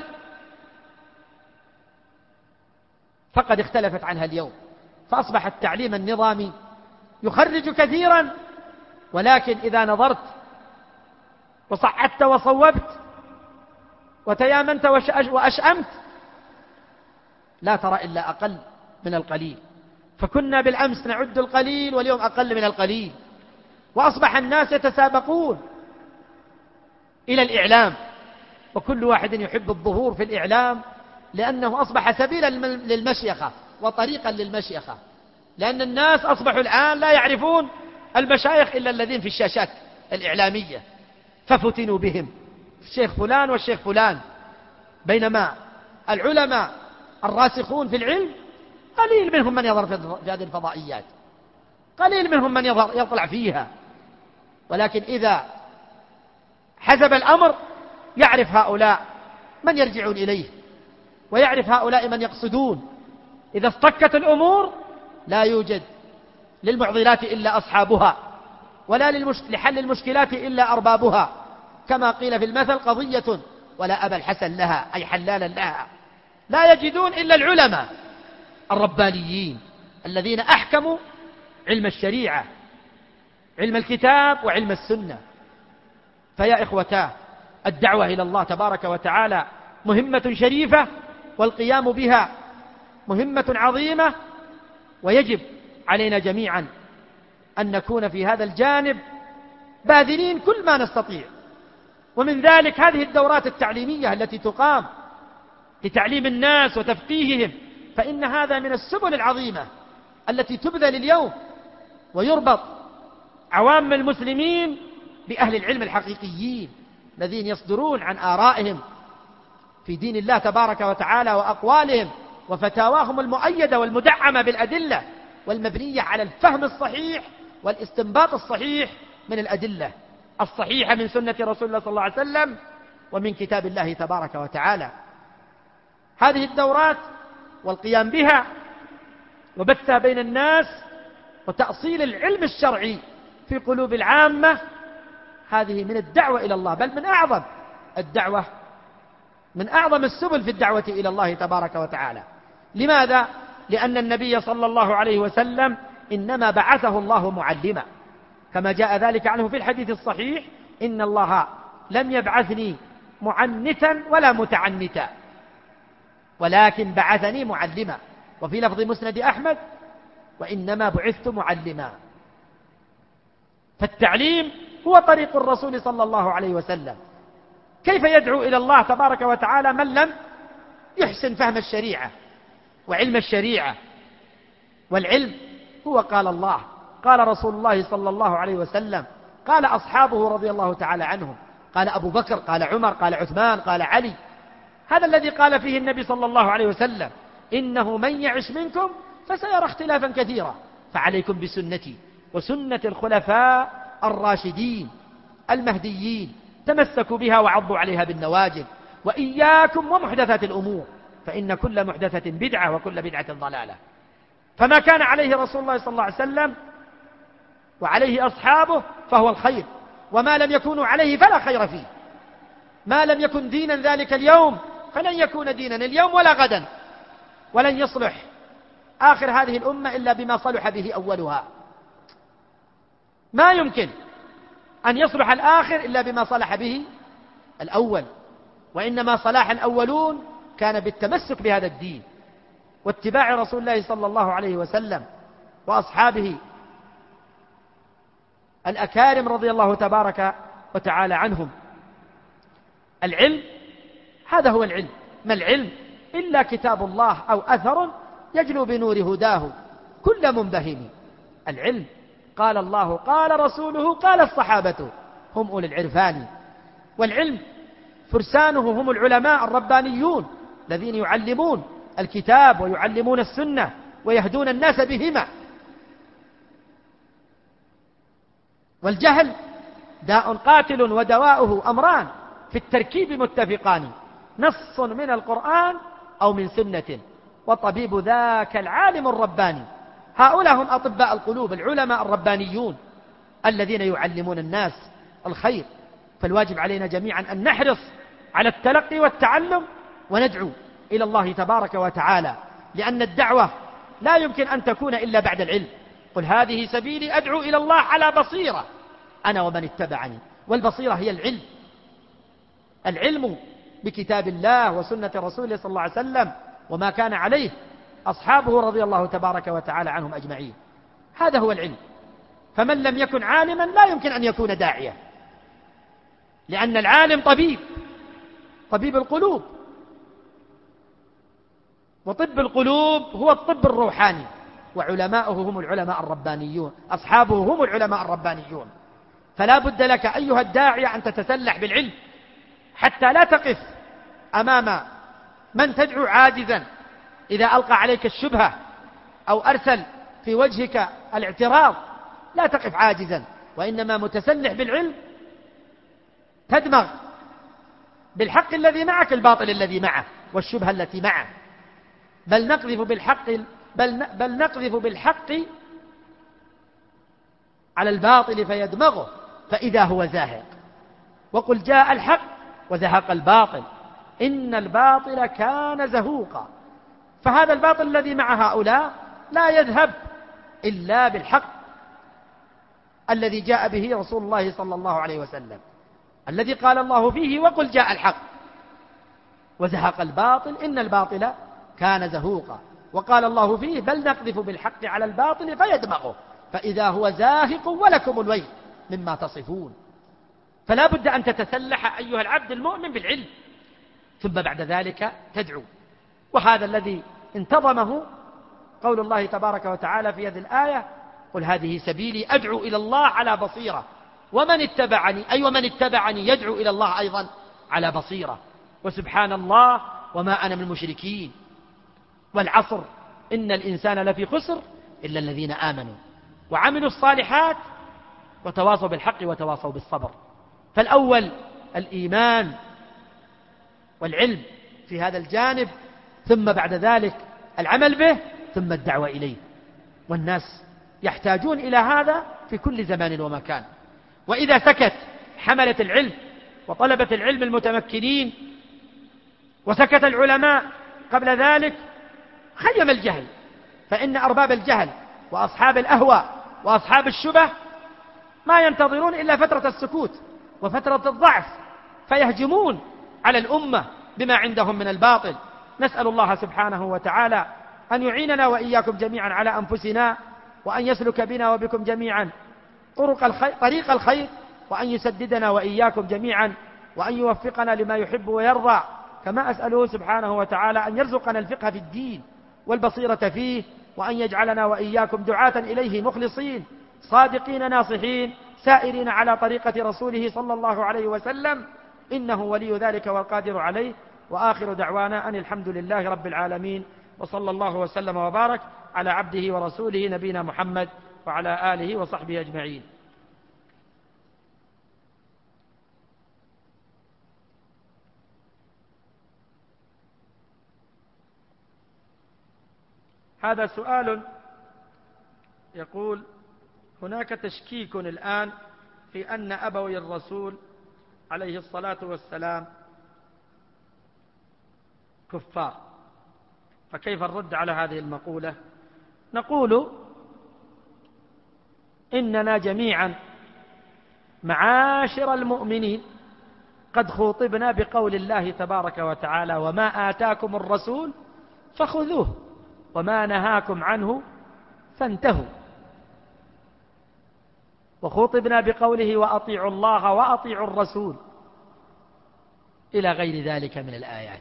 [SPEAKER 1] فقد اختلفت عنها اليوم، فأصبح التعليم النظامي يخرج كثيرا ولكن إذا نظرت وصعدت وصوبت وتيامنت وأشأمت لا ترى إلا أقل من القليل. فكنا بالأمس نعد القليل واليوم أقل من القليل، وأصبح الناس يتسابقون إلى الإعلام، وكل واحد يحب الظهور في الإعلام لأنه أصبح سبيلا للمشيخة وطريقا للمشيخة، لأن الناس أصبحوا الآن لا يعرفون المشايخ إلا الذين في الشاشات الإعلامية، ففتنوا بهم الشيخ فلان والشيخ فلان، بينما العلماء الراسخون في العلم قليل منهم من يظهر في هذه الفضائيات، قليل منهم من يظهر يطلع فيها. ولكن إذا حزب الأمر يعرف هؤلاء من يرجعون إليه، ويعرف هؤلاء من يقصدون. إذا اصطكت الأمور لا يوجد للمعضلات إلا أصحابها، ولا لحل المشكلات إلا أربابها، كما قيل في المثل: قضية ولا أبا الحسن لها، أي حلالا لها. لا يجدون إلا العلماء الربانيين الذين أحكموا علم الشريعة، علم الكتاب وعلم السنة. فيا إخوتاه، الدعوة إلى الله تبارك وتعالى مهمة شريفة، والقيام بها مهمة عظيمة، ويجب علينا جميعا أن نكون في هذا الجانب باذلين كل ما نستطيع. ومن ذلك هذه الدورات التعليمية التي تقام لتعليم الناس وتفقيههم، فإن هذا من السبل العظيمة التي تبذل اليوم، ويربط عوام المسلمين بأهل العلم الحقيقيين الذين يصدرون عن آرائهم في دين الله تبارك وتعالى وأقوالهم وفتاواهم المؤيدة والمدعمة بالأدلة، والمبنية على الفهم الصحيح والاستنباط الصحيح من الأدلة الصحيحة من سنة رسول الله صلى الله عليه وسلم ومن كتاب الله تبارك وتعالى. هذه الدورات والقيام بها وبثها بين الناس وتأصيل العلم الشرعي في قلوب العامة، هذه من الدعوة إلى الله، بل من أعظم الدعوة، من أعظم السبل في الدعوة إلى الله تبارك وتعالى. لماذا؟ لأن النبي صلى الله عليه وسلم إنما بعثه الله معلما، كما جاء ذلك عنه في الحديث الصحيح: إن الله لم يبعثني معنتا ولا متعنتا، ولكن بعثني معلما. وفي لفظ مسند أحمد: وإنما بعثت معلما. فالتعليم هو طريق الرسول صلى الله عليه وسلم. كيف يدعو إلى الله تبارك وتعالى من لم يحسن فهم الشريعة وعلم الشريعة؟ والعلم هو قال الله، قال رسول الله صلى الله عليه وسلم، قال أصحابه رضي الله تعالى عنهم، قال أبو بكر، قال عمر، قال عثمان، قال علي. هذا الذي قال فيه النبي صلى الله عليه وسلم: إنه من يعش منكم فسيرى اختلافا كثيرا، فعليكم بسنتي وسنة الخلفاء الراشدين المهديين، تمسكوا بها وعضوا عليها بالنواجذ، وإياكم ومحدثات الأمور، فإن كل محدثة بدعة وكل بدعة ضلالة. فما كان عليه رسول الله صلى الله عليه وسلم وعليه أصحابه فهو الخير، وما لم يكونوا عليه فلا خير فيه. ما لم يكن دينا ذلك اليوم فلن يكون دينا اليوم ولا غدا، ولن يصلح آخر هذه الأمة إلا بما صلح به أولها. ما يمكن أن يصلح الآخر إلا بما صلح به الأول، وإنما صلاح الأولون كان بالتمسك بهذا الدين واتباع رسول الله صلى الله عليه وسلم وأصحابه الأكارم رضي الله تبارك وتعالى عنهم. العلم هذا هو العلم. ما العلم إلا كتاب الله أو أثر يجلو بنور هداه كل منبهم. العلم قال الله، قال رسوله، قال الصحابة، هم أولي العرفان. والعلم فرسانه هم العلماء الربانيون الذين يعلمون الكتاب ويعلمون السنة ويهدون الناس بهما. والجهل داء قاتل ودواؤه أمران في التركيب متفقان، نص من القرآن أو من سنة، وطبيب ذاك العالم الرباني. هؤلاء هم أطباء القلوب، العلماء الربانيون الذين يعلمون الناس الخير. فالواجب علينا جميعا أن نحرص على التلقي والتعلم وندعو إلى الله تبارك وتعالى، لأن الدعوة لا يمكن أن تكون إلا بعد العلم. قل هذه سبيلي أدعو إلى الله على بصيرة أنا ومن اتبعني. والبصيرة هي العلم، العلم بكتاب الله وسنة رسوله صلى الله عليه وسلم وما كان عليه أصحابه رضي الله تبارك وتعالى عنهم أجمعين. هذا هو العلم. فمن لم يكن عالما لا يمكن أن يكون داعيا، لأن العالم طبيب، طبيب القلوب، وطب القلوب هو الطب الروحاني، وعلماؤه هم العلماء الربانيون، أصحابه هم العلماء الربانيون. فلا بد لك أيها الداعية أن تتسلح بالعلم حتى لا تقف أمام من تدعو عاجزا إذا ألقى عليك الشبهة أو أرسل في وجهك الاعتراض، لا تقف عاجزا، وإنما متسلح بالعلم تدمغ بالحق الذي معك الباطل الذي معه والشبهة التي معه، بل نقذف بالحق بل بل نقذف بالحق على الباطل فيدمغه فإذا هو زاهق. وقل جاء الحق وزهق الباطل إن الباطل كان زهوقا. فهذا الباطل الذي مع هؤلاء لا يذهب إلا بالحق الذي جاء به رسول الله صلى الله عليه وسلم، الذي قال الله فيه وقل جاء الحق وزهق الباطل إن الباطل كان زهوقا. وقال الله فيه بل نقذف بالحق على الباطل فيدمغه فإذا هو زاهق ولكم الويل مما تصفون. فلا بد أن تتسلح أيها العبد المؤمن بالعلم، ثم بعد ذلك تدعو. وهذا الذي انتظمه قول الله تبارك وتعالى في هذه الآية قل هذه سبيلي أدعو إلى الله على بصيرة ومن اتبعني، أي ومن اتبعني يدعو إلى الله أيضا على بصيرة. وسبحان الله وما أنا من المشركين. والعصر إن الإنسان لفي خسر إلا الذين آمنوا وعملوا الصالحات وتواصوا بالحق وتواصوا بالصبر. فالأول الإيمان والعلم في هذا الجانب، ثم بعد ذلك العمل به، ثم الدعوة إليه. والناس يحتاجون إلى هذا في كل زمان ومكان. وإذا سكت حملة العلم وطلبة العلم المتمكنين وسكت العلماء قبل ذلك خيم الجهل، فإن أرباب الجهل وأصحاب الأهوى وأصحاب الشبه ما ينتظرون إلا فترة السكوت وفترة الضعف فيهجمون على الأمة بما عندهم من الباطل. نسأل الله سبحانه وتعالى أن يعيننا وإياكم جميعا على أنفسنا، وأن يسلك بنا وبكم جميعا طرق الخير طريق الخير، وأن يسددنا وإياكم جميعا، وأن يوفقنا لما يحب ويرضى. كما أسأله سبحانه وتعالى أن يرزقنا الفقه في الدين والبصيرة فيه، وأن يجعلنا وإياكم دعاة إليه مخلصين صادقين ناصحين سائرين على طريقة رسوله صلى الله عليه وسلم، إنه ولي ذلك والقادر عليه. وآخر دعوانا أن الحمد لله رب العالمين، وصلى الله وسلم وبارك على عبده ورسوله نبينا محمد وعلى آله وصحبه أجمعين. هذا سؤال يقول: هناك تشكيك الآن في أن أبوي الرسول عليه الصلاة والسلام كفار، فكيف الرد على هذه المقولة؟ نقول إننا جميعا معاشر المؤمنين قد خوطبنا بقول الله تبارك وتعالى: وما آتاكم الرسول فخذوه وما نهاكم عنه فانتهوا. وخوطبنا بقوله: وأطيعوا الله وأطيعوا الرسول، إلى غير ذلك من الآيات.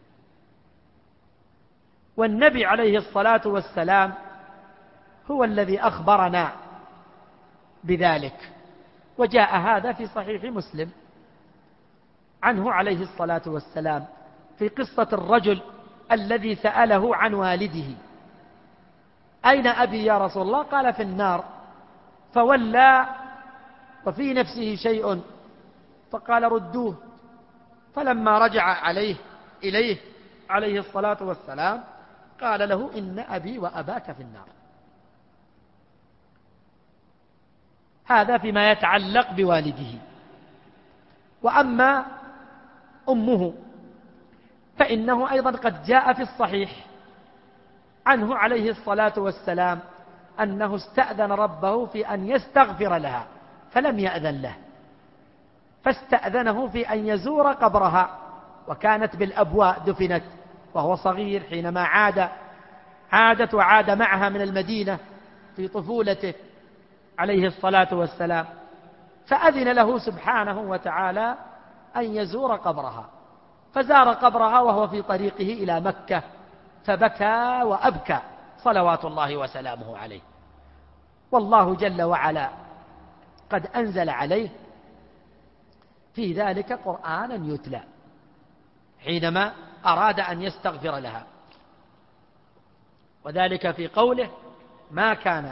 [SPEAKER 1] والنبي عليه الصلاة والسلام هو الذي أخبرنا بذلك، وجاء هذا في صحيح مسلم عنه عليه الصلاة والسلام في قصة الرجل الذي سأله عن والده: أين أبي يا رسول الله؟ قال: في النار. فولى وفي نفسه شيء فقال: ردوه. فلما رجع عليه إليه عليه الصلاة والسلام قال له: إن أبي وأباك في النار. هذا فيما يتعلق بوالده. وأما أمه فإنه أيضا قد جاء في الصحيح عنه عليه الصلاة والسلام أنه استأذن ربه في أن يستغفر لها فلم يأذن له، فاستأذنه في أن يزور قبرها، وكانت بالأبواء دفنت وهو صغير حينما عاد عادت وعاد معها من المدينة في طفولته عليه الصلاة والسلام، فأذن له سبحانه وتعالى أن يزور قبرها، فزار قبرها وهو في طريقه إلى مكة، فبكى وأبكى صلوات الله وسلامه عليه. والله جل وعلا قد أنزل عليه في ذلك قرآنا يتلى حينما أراد أن يستغفر لها، وذلك في قوله: ما كان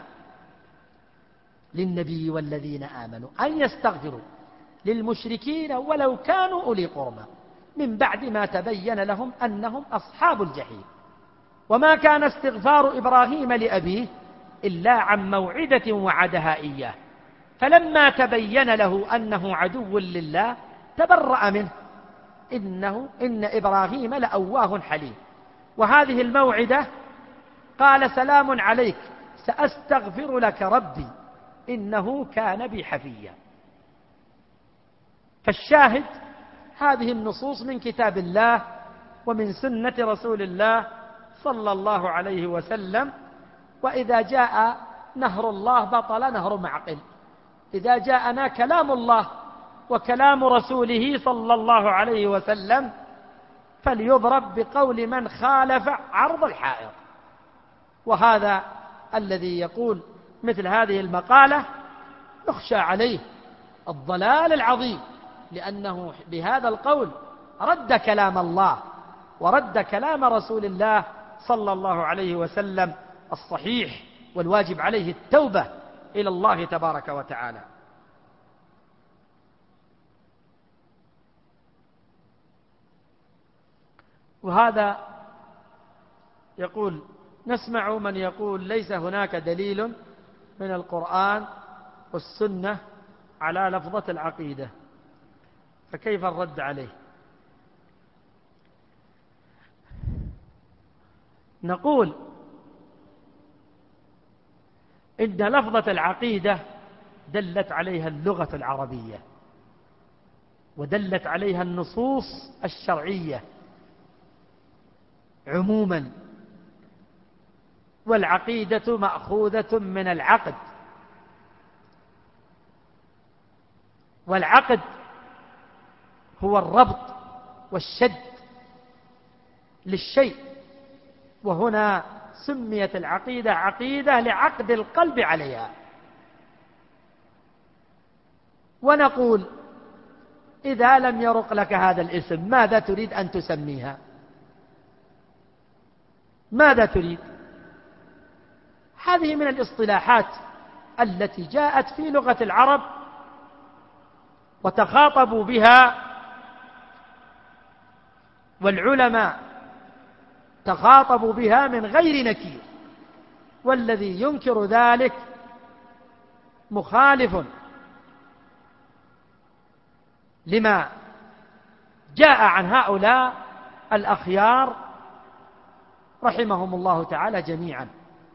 [SPEAKER 1] للنبي والذين آمنوا أن يستغفروا للمشركين ولو كانوا أولي قربى من بعد ما تبين لهم أنهم أصحاب الجحيم، وما كان استغفار إبراهيم لأبيه إلا عن موعدة وعدها إياه، فلما تبين له أنه عدو لله تبرأ منه، إنه إن إبراهيم لأواه حليم. وهذه الموعدة قال: سلام عليك سأستغفر لك ربي إنه كان بي حفيا. فالشاهد هذه النصوص من كتاب الله ومن سنة رسول الله صلى الله عليه وسلم. وإذا جاء نهر الله بطل نهر معقل، إذا جاءنا كلام الله وكلام رسوله صلى الله عليه وسلم فليضرب بقول من خالف عرض الحائط. وهذا الذي يقول مثل هذه المقالة يخشى عليه الضلال العظيم، لأنه بهذا القول رد كلام الله ورد كلام رسول الله صلى الله عليه وسلم الصحيح، والواجب عليه التوبة إلى الله تبارك وتعالى. وهذا يقول: نسمع من يقول ليس هناك دليل من القرآن والسنة على لفظة العقيدة، فكيف الرد عليه؟ نقول إن لفظة العقيدة دلت عليها اللغة العربية ودلت عليها النصوص الشرعية عموما، والعقيدة مأخوذة من العقد، والعقد هو الربط والشد للشيء، وهنا سميت العقيدة عقيدة لعقد القلب عليها. ونقول: إذا لم يرق لك هذا الاسم ماذا تريد أن تسميها؟ ماذا تريد؟ هذه من الاصطلاحات التي جاءت في لغة العرب وتخاطبوا بها، والعلماء تخاطبوا بها من غير نكير، والذي ينكر ذلك مخالف لما جاء عن هؤلاء الأخيار رحمهم الله تعالى جميعا.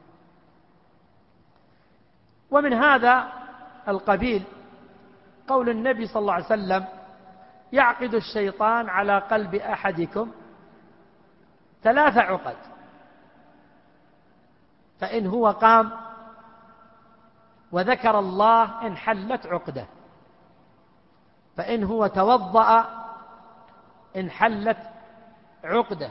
[SPEAKER 1] ومن هذا القبيل قول النبي صلى الله عليه وسلم: يعقد الشيطان على قلب أحدكم ثلاث عقد، فإن هو قام وذكر الله انحلت عقده، فإن هو توضأ انحلت عقده،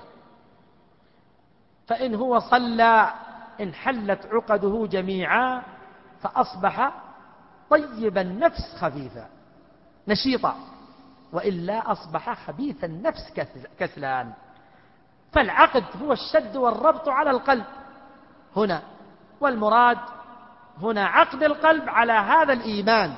[SPEAKER 1] فإن هو صلى انحلت عقده جميعا، فأصبح طيب النفس خفيفا نشيطا، وإلا أصبح خبيث النفس كسلان. فالعقد هو الشد والربط على القلب هنا، والمراد هنا عقد القلب على هذا الإيمان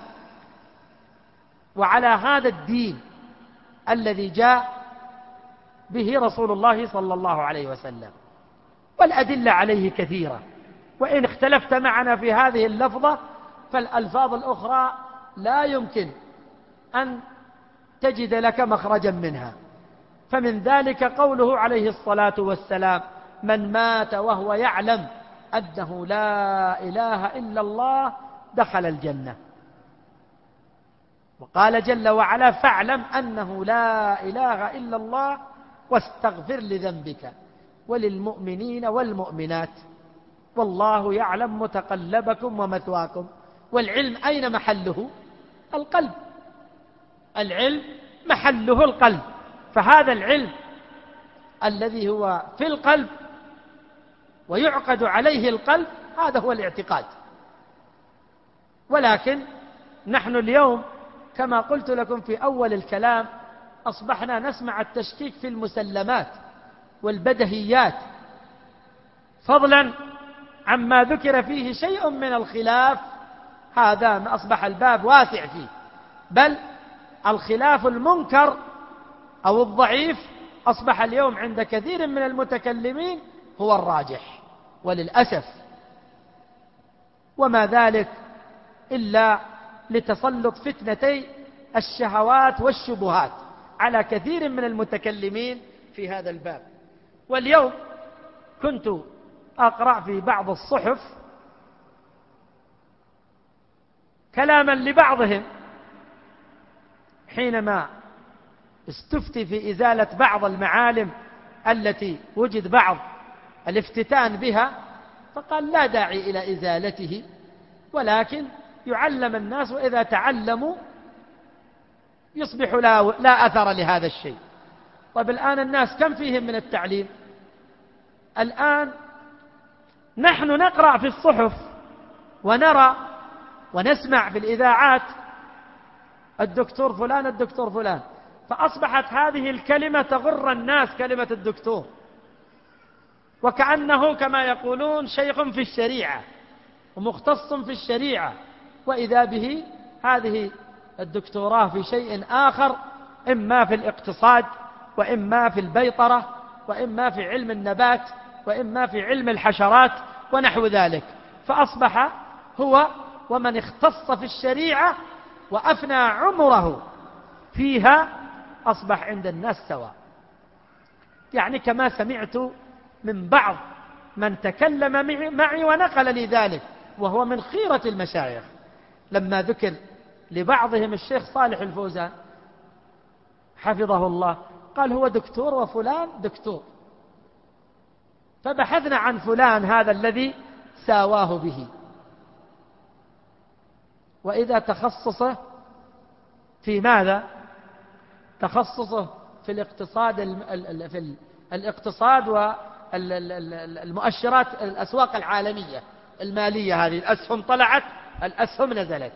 [SPEAKER 1] وعلى هذا الدين الذي جاء به رسول الله صلى الله عليه وسلم. والأدلة عليه كثيرة، وإن اختلفت معنا في هذه اللفظة فالألفاظ الأخرى لا يمكن أن تجد لك مخرجا منها. فمن ذلك قوله عليه الصلاة والسلام: من مات وهو يعلم أنه لا إله إلا الله دخل الجنة. وقال جل وعلا فاعلم أنه لا إله إلا الله واستغفر لذنبك وللمؤمنين والمؤمنات والله يعلم متقلبكم ومثواكم. والعلم أين محله؟ القلب. العلم محله القلب. فهذا العلم الذي هو في القلب ويعقد عليه القلب هذا هو الاعتقاد. ولكن نحن اليوم كما قلت لكم في أول الكلام أصبحنا نسمع التشكيك في المسلمات والبدهيات، فضلا عما ذكر فيه شيء من الخلاف، هذا ما أصبح الباب واسع فيه، بل الخلاف المنكر أو الضعيف أصبح اليوم عند كثير من المتكلمين هو الراجح، وللأسف. وما ذلك إلا لتسلط فتنتي الشهوات والشبهات على كثير من المتكلمين في هذا الباب. واليوم كنت أقرأ في بعض الصحف كلاما لبعضهم حينما استفتي في إزالة بعض المعالم التي وجد بعض الافتتان بها، فقال لا داعي إلى إزالته، ولكن يعلم الناس، وإذا تعلموا يصبح لا, لا أثر لهذا الشيء. طيب الآن الناس كم فيهم من التعليم؟ الآن نحن نقرأ في الصحف ونرى ونسمع في الإذاعات الدكتور فلان الدكتور فلان، فأصبحت هذه الكلمة تغر الناس، كلمة الدكتور، وكأنه كما يقولون شيخ في الشريعة ومختص في الشريعة، وإذا به هذه الدكتوراه في شيء آخر، إما في الاقتصاد وإما في البيطرة وإما في علم النبات وإما في علم الحشرات ونحو ذلك. فأصبح هو ومن اختص في الشريعة وأفنى عمره فيها أصبح عند الناس سواء. يعني كما سمعت من بعض من تكلم معي ونقل لي ذلك، وهو من خيرة المشايخ، لما ذكر لبعضهم الشيخ صالح الفوزان حفظه الله قال هو دكتور وفلان دكتور، فبحثنا عن فلان هذا الذي ساواه به، وإذا تخصصه في ماذا؟ تخصصه في الاقتصاد في الاقتصاد والمؤشرات الأسواق العالمية المالية، هذه الأسهم طلعت الأسهم نزلت.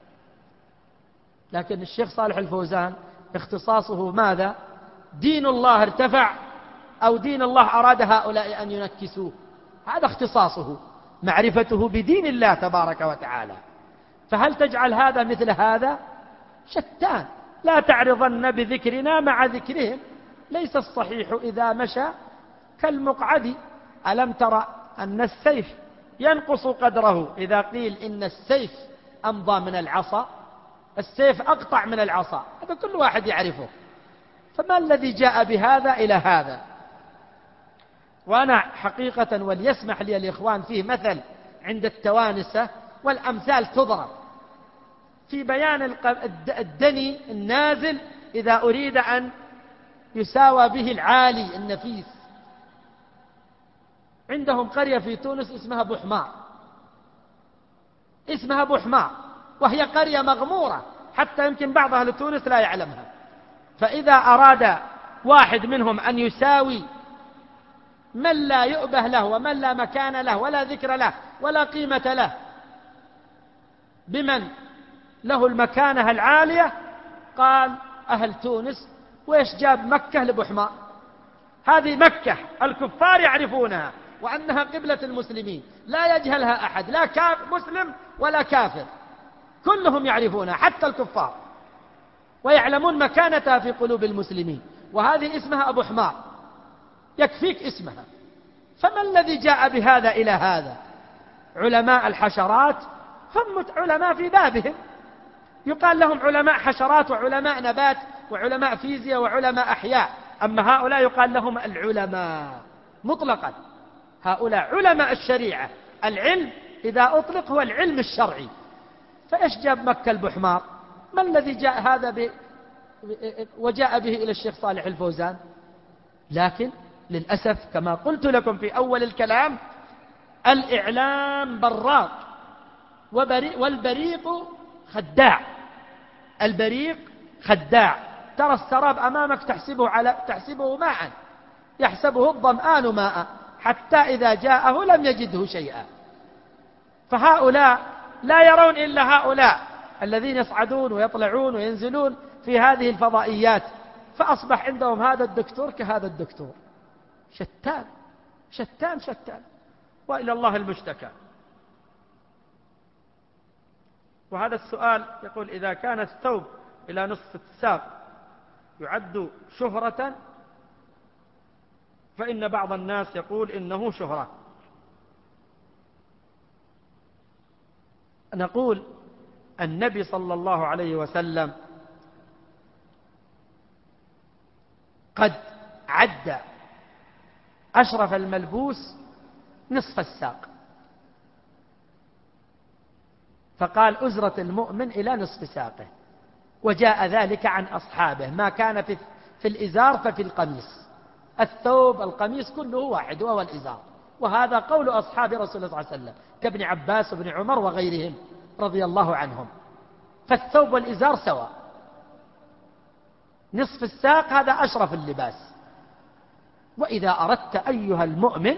[SPEAKER 1] لكن الشيخ صالح الفوزان اختصاصه ماذا؟ دين الله ارتفع أو دين الله أراد هؤلاء أن ينكسوه، هذا اختصاصه، معرفته بدين الله تبارك وتعالى. فهل تجعل هذا مثل هذا؟ شتان. لا تعرضن بذكرنا مع ذكرهم، ليس الصحيح إذا مشى كالمقعد. ألم ترى أن السيف ينقص قدره إذا قيل إن السيف أمضى من العصا؟ السيف أقطع من العصا، هذا كل واحد يعرفه. فما الذي جاء بهذا إلى هذا؟ وأنا حقيقة وليسمح لي الإخوان فيه مثل عند التوانسة، والأمثال تضرب في بيان الدني النازل إذا أريد أن يساوى به العالي النفيس. عندهم قرية في تونس اسمها بوحمار، اسمها بوحمار، وهي قرية مغمورة حتى يمكن بعض أهل تونس لا يعلمها. فإذا أراد واحد منهم أن يساوي من لا يؤبه له ومن لا مكان له ولا ذكر له ولا قيمة له بمن له المكانة العالية، قال أهل تونس وإيش جاب مكة لبوحمار؟ هذه مكة الكفار يعرفونها وأنها قبلة المسلمين، لا يجهلها أحد، لا كافر مسلم ولا كافر، كلهم يعرفونها حتى الكفار، ويعلمون مكانتها في قلوب المسلمين، وهذه اسمها أبو حمار، يكفيك اسمها. فما الذي جاء بهذا إلى هذا؟ علماء الحشرات هم علماء في بابهم، يقال لهم علماء حشرات وعلماء نبات وعلماء فيزياء وعلماء أحياء، أما هؤلاء يقال لهم العلماء مطلقا، هؤلاء علماء الشريعة. العلم إذا أطلق هو العلم الشرعي. فإيش جاب مكة البحمار؟ ما الذي جاء هذا ب... وجاء به إلى الشيخ صالح الفوزان؟ لكن للأسف كما قلت لكم في أول الكلام، الإعلام براق والبريق خداع. البريق خداع. ترى السراب أمامك تحسبه, على تحسبه ماء، يحسبه الظمآن ماء، حتى إذا جاءه لم يجده شيئا. فهؤلاء لا يرون إلا هؤلاء الذين يصعدون ويطلعون وينزلون في هذه الفضائيات، فأصبح عندهم هذا الدكتور كهذا الدكتور. شتان شتان شتان، وإلى الله المشتكى. وهذا السؤال يقول: إذا كان الثوب إلى نصف الساق يعد شهرة، فإن بعض الناس يقول إنه شهرة. نقول النبي صلى الله عليه وسلم قد عد أشرف الملبوس نصف الساق، فقال: أزرة المؤمن إلى نصف ساقه. وجاء ذلك عن أصحابه، ما كان في, في الإزار ففي القميص. الثوب القميص كله واحد وهو الإزار، وهذا قول أصحاب رسول الله صلى الله عليه وسلم كابن عباس وابن عمر وغيرهم رضي الله عنهم. فالثوب والإزار سواء، نصف الساق هذا أشرف اللباس. وإذا أردت أيها المؤمن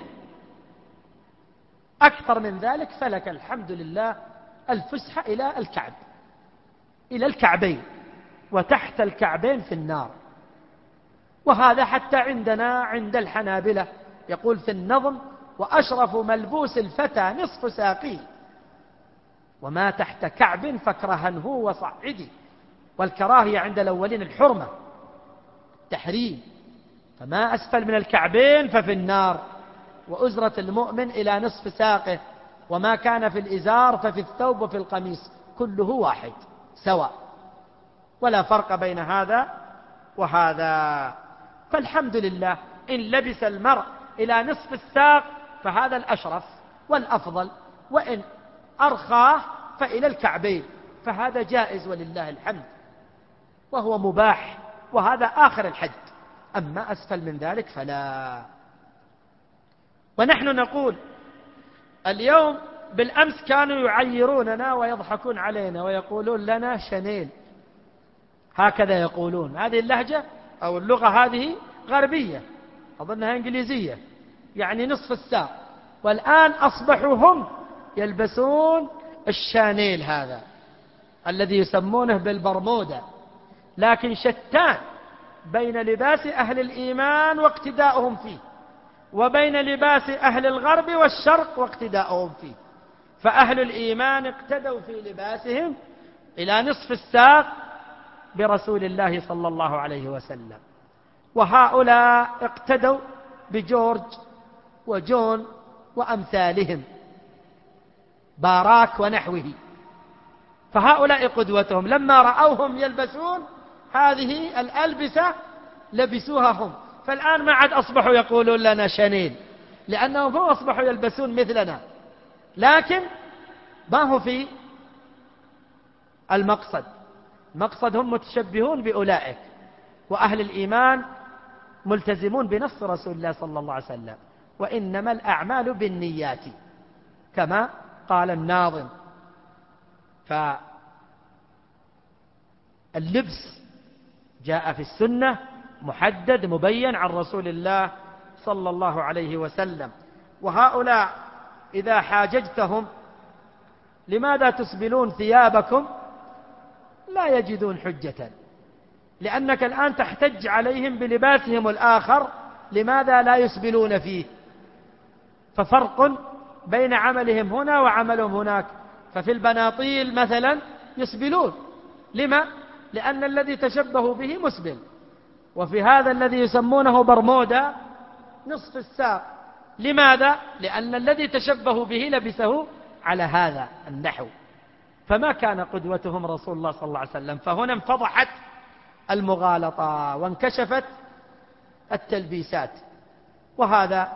[SPEAKER 1] أكثر من ذلك فلك الحمد لله الفسحة إلى الكعب، إلى الكعبين، وتحت الكعبين في النار. وهذا حتى عندنا عند الحنابلة يقول في النظم: وأشرف ملبوس الفتى نصف ساقي، وما تحت كعب فاكرهنه وصعدي. والكراهية عند الأولين الحرمة، تحريم. فما أسفل من الكعبين ففي النار. وأزرة المؤمن إلى نصف ساقه، وما كان في الإزار ففي الثوب وفي القميص، كله واحد سواء، ولا فرق بين هذا وهذا. فالحمد لله إن لبس المرء إلى نصف الساق فهذا الأشرف والأفضل، وإن أرخاه فإلى الكعبين فهذا جائز ولله الحمد، وهو مباح، وهذا آخر الحد. أما أسفل من ذلك فلا. ونحن نقول اليوم، بالأمس كانوا يعيروننا ويضحكون علينا ويقولون لنا شانيل، هكذا يقولون. هذه اللهجة أو اللغة هذه غربية، أظنها إنجليزية، يعني نصف الساق. والآن أصبحوا هم يلبسون الشانيل هذا الذي يسمونه بالبرمودا. لكن شتان بين لباس أهل الإيمان واقتداؤهم فيه، وبين لباس أهل الغرب والشرق واقتداؤهم فيه. فأهل الإيمان اقتدوا في لباسهم إلى نصف الساق برسول الله صلى الله عليه وسلم، وهؤلاء اقتدوا بجورج وجون وأمثالهم، باراك ونحوه. فهؤلاء قدوتهم، لما رأوهم يلبسون هذه الألبسة لبسوها هم. فالآن ما عاد أصبحوا يقولون لنا شانيل، لأنهم هم أصبحوا يلبسون مثلنا. لكن ما هو في المقصد، المقصد هم متشبهون بأولئك، وأهل الإيمان ملتزمون بنص رسول الله صلى الله عليه وسلم: وإنما الأعمال بالنيات، كما قال الناظم. فاللبس جاء في السنة محدد مبين عن رسول الله صلى الله عليه وسلم. وهؤلاء إذا حاججتهم لماذا تسبلون ثيابكم لا يجدون حجة، لأنك الآن تحتج عليهم بلباسهم الآخر لماذا لا يسبلون فيه. ففرق بين عملهم هنا وعملهم هناك. ففي البناطيل مثلا يسبلون، لما؟ لأن الذي تشبهوا به مسبل. وفي هذا الذي يسمونه برمودا نصف الساق، لماذا؟ لأن الذي تشبهوا به لبسه على هذا النحو. فما كان قدوتهم رسول الله صلى الله عليه وسلم. فهنا انفضحت المغالطة وانكشفت التلبيسات. وهذا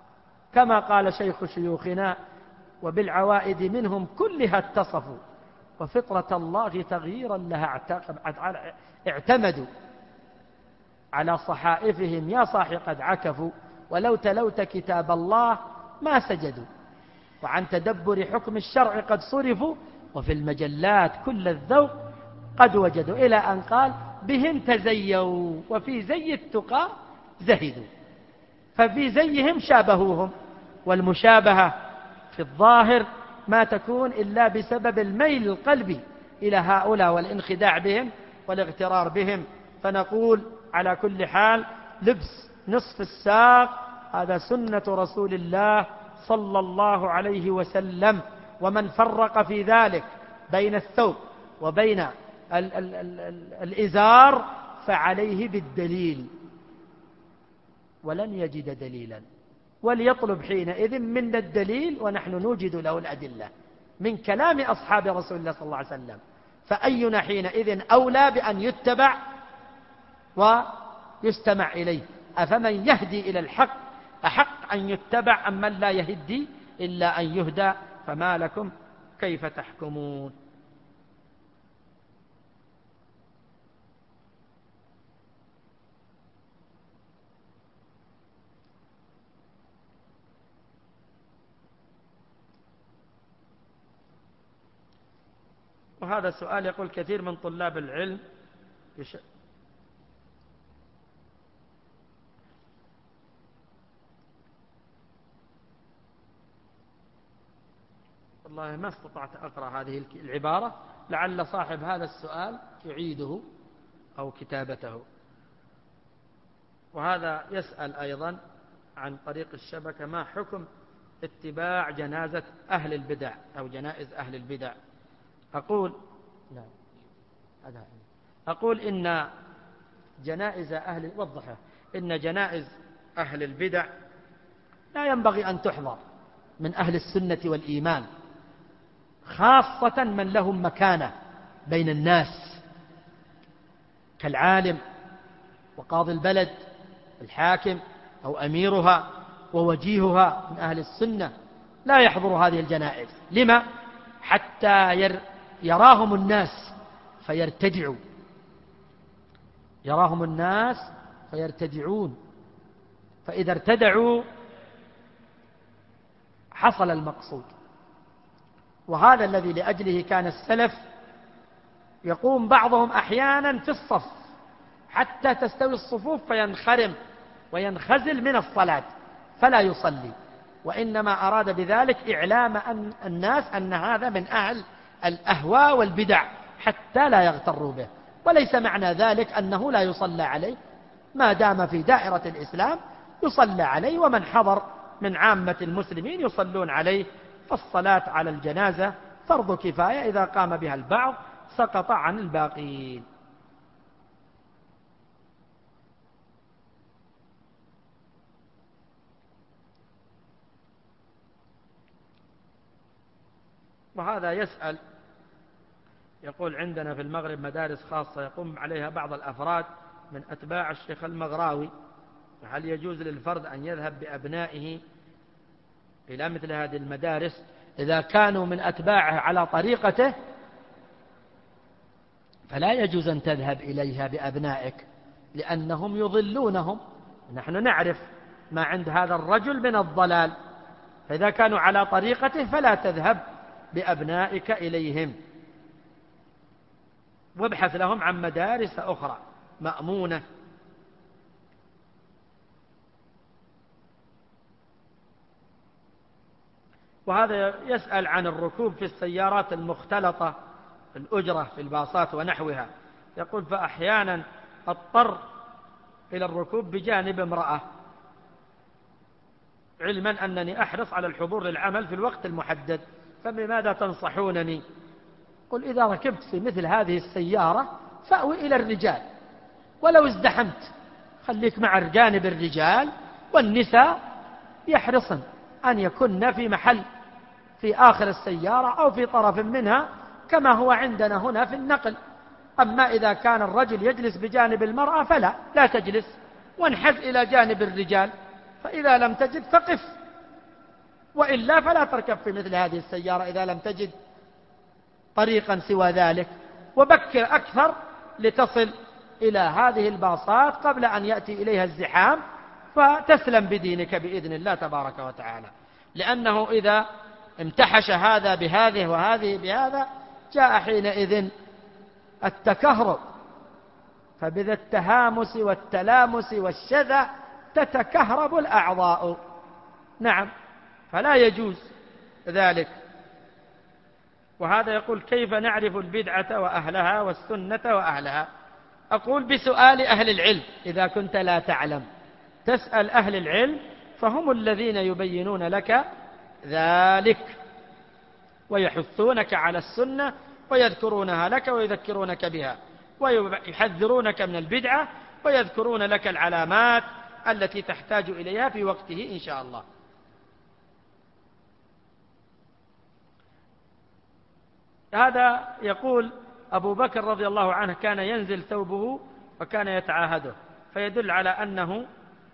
[SPEAKER 1] كما قال شيخ شيوخنا: وبالعوائد منهم كلها اتصفوا وفطرة الله تغييرا لها اعتمدوا على صحائفهم يا صاحي قد عكفوا، ولو تلوت كتاب الله ما سجدوا، وعن تدبر حكم الشرع قد صرفوا، وفي المجلات كل الذوق قد وجدوا، إلى أن قال بهم تزيوا وفي زي التقى زهدوا. ففي زيهم شابهوهم، والمشابهة في الظاهر ما تكون إلا بسبب الميل القلبي إلى هؤلاء والانخداع بهم والاغترار بهم. فنقول على كل حال لبس نصف الساق هذا سنة رسول الله صلى الله عليه وسلم، ومن فرق في ذلك بين الثوب وبين ال ال ال ال الإزار فعليه بالدليل، ولن يجد دليلا، وليطلب حينئذ منا الدليل ونحن نوجد له الأدلة من كلام أصحاب رسول الله صلى الله عليه وسلم. فأينا حينئذ أولى بأن يتبع ويستمع إليه؟ أفمن يهدي إلى الحق أحق أن يتبع أم من لا يهدي إلا أن يهدى؟ فما لكم كيف تحكمون؟ وهذا السؤال يقول كثير من طلاب العلم يش... والله ما استطعت أقرأ هذه العبارة، لعل صاحب هذا السؤال يعيده أو كتابته. وهذا يسأل أيضا عن طريق الشبكة ما حكم اتباع جنازة أهل البدع أو جنائز أهل البدع؟ أقول لا أقول إن جنائز أهل وضحه إن جنائز أهل البدع لا ينبغي أن تحضر من أهل السنة والإيمان، خاصة من لهم مكانة بين الناس كالعالم وقاضي البلد الحاكم أو أميرها ووجيهها من أهل السنة، لا يحضر هذه الجنائز. لما؟ حتى ير يراهم الناس فيرتدعوا يراهم الناس فيرتدعون، فإذا ارتدعوا حصل المقصود. وهذا الذي لأجله كان السلف يقوم بعضهم أحيانا في الصف حتى تستوي الصفوف فينخرم وينخزل من الصلاة فلا يصلي، وإنما أراد بذلك إعلام أن الناس أن هذا من أهل الأهواء والبدع حتى لا يغتروا به. وليس معنى ذلك أنه لا يصلى عليه، ما دام في دائرة الإسلام يصلى عليه، ومن حضر من عامة المسلمين يصلون عليه. فالصلاة على الجنازة فرض كفاية، إذا قام بها البعض سقط عن الباقين. وهذا يسأل يقول عندنا في المغرب مدارس خاصة يقوم عليها بعض الأفراد من أتباع الشيخ المغراوي، فهل يجوز للفرد أن يذهب بأبنائه إلى مثل هذه المدارس إذا كانوا من أتباعه على طريقته؟ فلا يجوز أن تذهب إليها بأبنائك لأنهم يضلونهم، نحن نعرف ما عند هذا الرجل من الضلال، فإذا كانوا على طريقته فلا تذهب بأبنائك إليهم، وابحث لهم عن مدارس أخرى مأمونة. وهذا يسأل عن الركوب في السيارات المختلطة الأجرة في الباصات ونحوها، يقول فأحيانا اضطر إلى الركوب بجانب امرأة، علما أنني أحرص على الحضور للعمل في الوقت المحدد، فبماذا تنصحونني؟ قل إذا ركبت في مثل هذه السيارة فأوي إلى الرجال، ولو ازدحمت خليك مع جانب الرجال، والنساء يحرصن أن يكن في محل في آخر السيارة أو في طرف منها كما هو عندنا هنا في النقل. أما إذا كان الرجل يجلس بجانب المرأة فلا لا تجلس، وانحز إلى جانب الرجال، فإذا لم تجد فقف، وإلا فلا تركب في مثل هذه السيارة إذا لم تجد طريقا سوى ذلك، وبكر أكثر لتصل إلى هذه الباصات قبل أن يأتي إليها الزحام، فتسلم بدينك بإذن الله تبارك وتعالى. لأنه إذا امتحش هذا بهذه وهذه بهذا جاء حينئذ التكهرب، فبذا التهامس والتلامس والشذا تتكهرب الأعضاء. نعم، فلا يجوز ذلك. وهذا يقول: كيف نعرف البدعة وأهلها والسنة وأهلها؟ أقول: بسؤال أهل العلم. إذا كنت لا تعلم تسأل أهل العلم، فهم الذين يبينون لك ذلك ويحثونك على السنة ويذكرونها لك ويذكرونك بها، ويحذرونك من البدعة ويذكرون لك العلامات التي تحتاج إليها في وقته إن شاء الله. هذا يقول أبو بكر رضي الله عنه كان ينزل ثوبه وكان يتعاهده، فيدل على أنه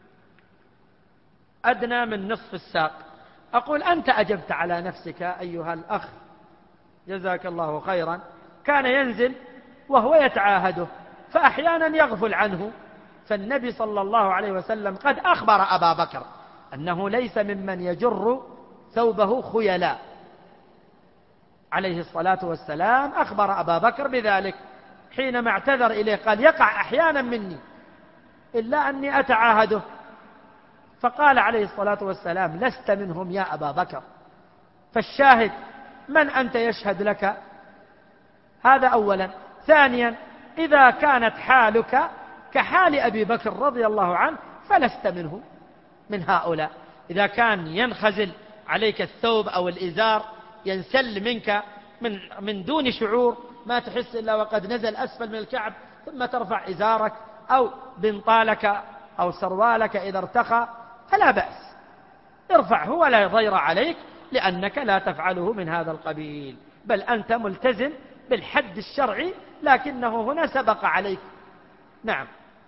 [SPEAKER 1] أدنى من نصف الساق. أقول: أنت أجبت على نفسك أيها الأخ، جزاك الله خيرا. كان ينزل وهو يتعاهده، فأحيانا يغفل عنه، فالنبي صلى الله عليه وسلم قد أخبر أبا بكر أنه ليس ممن يجر ثوبه خيلاء، عليه الصلاة والسلام أخبر أبا بكر بذلك حينما اعتذر إليه، قال: يقع أحيانا مني إلا أني أتعاهده. فقال عليه الصلاة والسلام: لست منهم يا أبا بكر. فالشاهد: من أنت يشهد لك؟ هذا أولا. ثانيا: إذا كانت حالك كحال أبي بكر رضي الله عنه فلست منه، من هؤلاء. إذا كان ينخزل عليك الثوب أو الإزار، ينسل منك من, من دون شعور، ما تحس إلا وقد نزل أسفل من الكعب، ثم ترفع إزارك أو بنطالك أو سروالك إذا ارتخى، فلا بأس، ارفعه ولا ضير عليك، لأنك لا تفعله من هذا القبيل، بل أنت ملتزم بالحد الشرعي، لكنه هنا سبق عليك. نعم.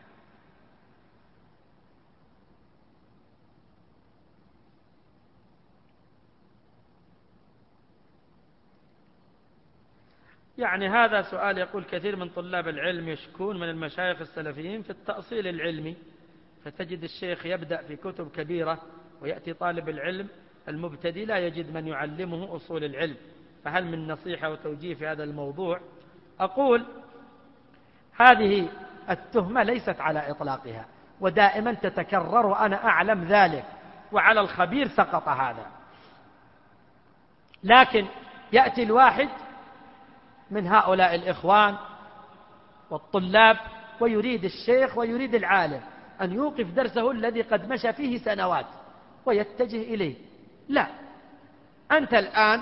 [SPEAKER 1] يعني هذا سؤال يقول: كثير من طلاب العلم يشكون من المشايخ السلفيين في التأصيل العلمي، فتجد الشيخ يبدأ في كتب كبيرة ويأتي طالب العلم المبتدئ لا يجد من يعلمه أصول العلم، فهل من نصيحة وتوجيه في هذا الموضوع؟ أقول: هذه التهمة ليست على إطلاقها، ودائما تتكرر، وأنا أعلم ذلك، وعلى الخبير سقط هذا. لكن يأتي الواحد من هؤلاء الإخوان والطلاب ويريد الشيخ ويريد العالم أن يوقف درسه الذي قد مشى فيه سنوات ويتجه إليه. لا، أنت الآن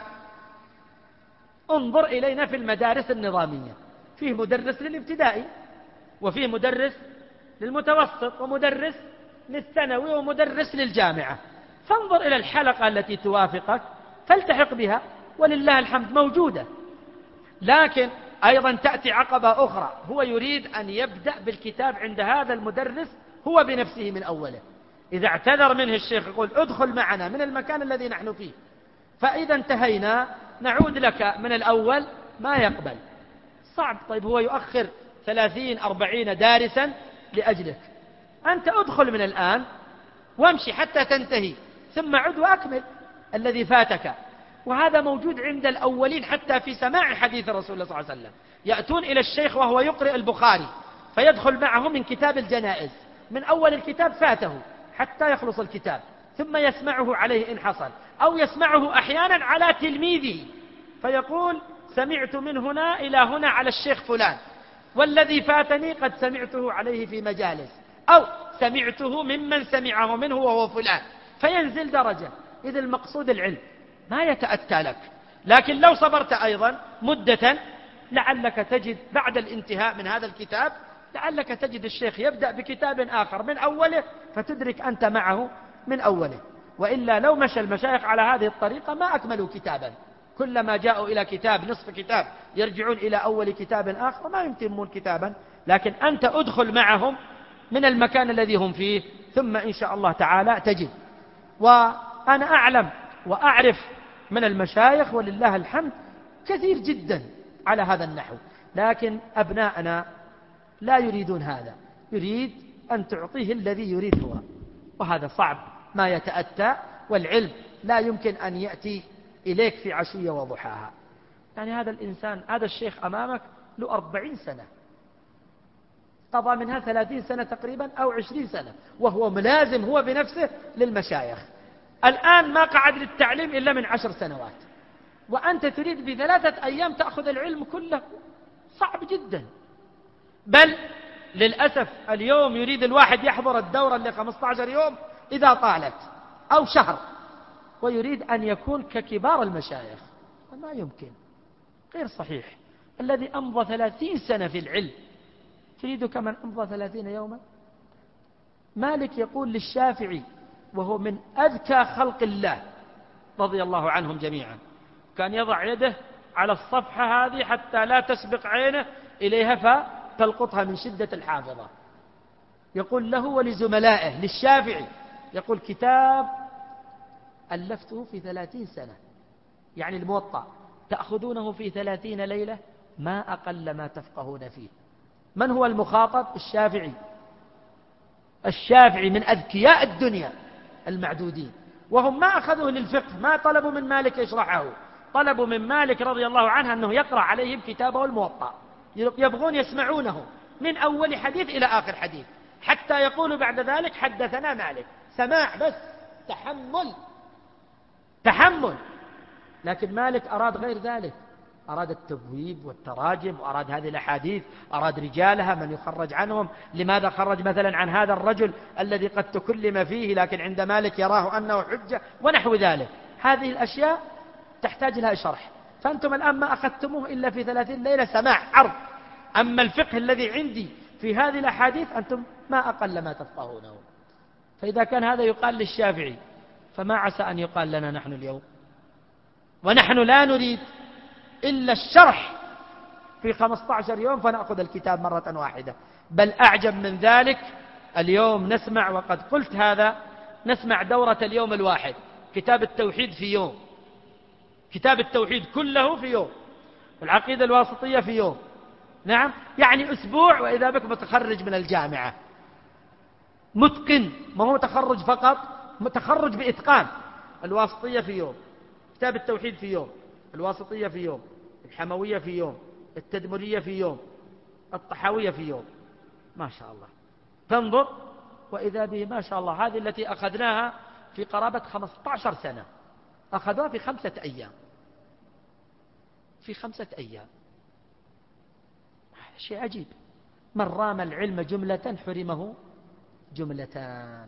[SPEAKER 1] انظر إلينا في المدارس النظامية، فيه مدرس للابتدائي، وفيه مدرس للمتوسط، ومدرس للثانوي، ومدرس للجامعة. فانظر إلى الحلقة التي توافقك فالتحق بها، ولله الحمد موجودة. لكن أيضا تأتي عقبة أخرى، هو يريد أن يبدأ بالكتاب عند هذا المدرس هو بنفسه من أوله. إذا اعتذر منه الشيخ يقول: ادخل معنا من المكان الذي نحن فيه، فإذا انتهينا نعود لك من الأول، ما يقبل. صعب. طيب هو يؤخر ثلاثين أربعين دارسا لأجلك، أنت ادخل من الآن وامشي حتى تنتهي، ثم عد وأكمل الذي فاتك. وهذا موجود عند الأولين حتى في سماع حديث رسول الله صلى الله عليه وسلم، يأتون إلى الشيخ وهو يقرأ البخاري، فيدخل معه من كتاب الجنائز، من أول الكتاب فاته حتى يخلص الكتاب، ثم يسمعه عليه إن حصل، أو يسمعه أحيانا على تلميذه، فيقول: سمعت من هنا إلى هنا على الشيخ فلان، والذي فاتني قد سمعته عليه في مجالس، أو سمعته ممن سمعه منه وهو فلان، فينزل درجة. إذ المقصود العلم، ما يتأتى لك. لكن لو صبرت أيضا مدة لعلك تجد بعد الانتهاء من هذا الكتاب، لعلك تجد الشيخ يبدأ بكتاب آخر من أوله، فتدرك أنت معه من أوله. وإلا لو مشى المشايخ على هذه الطريقة ما أكملوا كتابا، كلما جاءوا إلى كتاب نصف كتاب يرجعون إلى أول كتاب آخر، ما يتمون كتابا. لكن أنت أدخل معهم من المكان الذي هم فيه، ثم إن شاء الله تعالى تجد. وأنا أعلم وأعرف من المشايخ ولله الحمد كثير جدا على هذا النحو. لكن أبناءنا لا يريدون هذا، يريد أن تعطيه الذي يريد هو، وهذا صعب ما يتأتى، والعلم لا يمكن أن يأتي إليك في عشية وضحاها. يعني هذا الإنسان، هذا الشيخ أمامك له أربعين سنة، قضى منها ثلاثين سنة تقريبا أو عشرين سنة، وهو ملازم هو بنفسه للمشايخ. الآن ما قعد للتعليم إلا من عشر سنوات، وأنت تريد بثلاثة أيام تأخذ العلم كله؟ صعب جدا. بل للأسف اليوم يريد الواحد يحضر الدورة اللي خمسة عشر يوم إذا طالت أو شهر، ويريد أن يكون ككبار المشايخ، ما يمكن، غير صحيح. الذي أمضى ثلاثين سنة في العلم تريد كمن أمضى ثلاثين يوما؟ مالك يقول للشافعي وهو من أذكى خلق الله رضي الله عنهم جميعا، كان يضع يده على الصفحة هذه حتى لا تسبق عينه إليها فتلقطها من شدة الحافظة. يقول له ولزملائه للشافعي، يقول كتاب ألفته في ثلاثين سنة، يعني الموطأ تأخذونه في ثلاثين ليلة، ما أقل ما تفقهون فيه. من هو المخاطب؟ الشافعي. الشافعي من أذكياء الدنيا المعدودين، وهم ما أخذوه للفقه، ما طلبوا من مالك يشرحه، طلبوا من مالك رضي الله عنه أنه يقرأ عليهم كتابه الموطأ، يبغون يسمعونه من أول حديث إلى آخر حديث، حتى يقولوا بعد ذلك حدثنا مالك. سماع بس، تحمل تحمل. لكن مالك أراد غير ذلك، أراد التبويب والتراجم، وأراد هذه الأحاديث، أراد رجالها من يخرج عنهم. لماذا خرج مثلا عن هذا الرجل الذي قد تكلم فيه لكن عند مالك يراه أنه حجة، ونحو ذلك. هذه الأشياء تحتاج لها شرح، فأنتم الآن ما أخذتموه إلا في ثلاثين ليلة سماع عرض. أما الفقه الذي عندي في هذه الأحاديث أنتم ما أقل ما تفقهونه. فإذا كان هذا يقال للشافعي، فما عسى أن يقال لنا نحن اليوم؟ ونحن لا نريد إلا الشرح في خمسة عشر يوم فنأخذ الكتاب مرة واحدة. بل أعجب من ذلك، اليوم نسمع، وقد قلت هذا، نسمع دورة اليوم الواحد، كتاب التوحيد في يوم، كتاب التوحيد كله في يوم، والعقيدة الواسطية في يوم. نعم، يعني أسبوع وإذا بك متخرج من الجامعة متقن، ما هو تخرج فقط، متخرج بإتقان. الواسطية في يوم، كتاب التوحيد في يوم، الواسطية في يوم، الحموية في يوم، التدمرية في يوم، الطحاوية في يوم. ما شاء الله، تنظر وإذا به ما شاء الله. هذه التي أخذناها في قرابة خمسة عشر سنة، أخذوها في خمسة أيام، في خمسة أيام. شيء عجيب. من رام العلم جملة حرمه جملتان.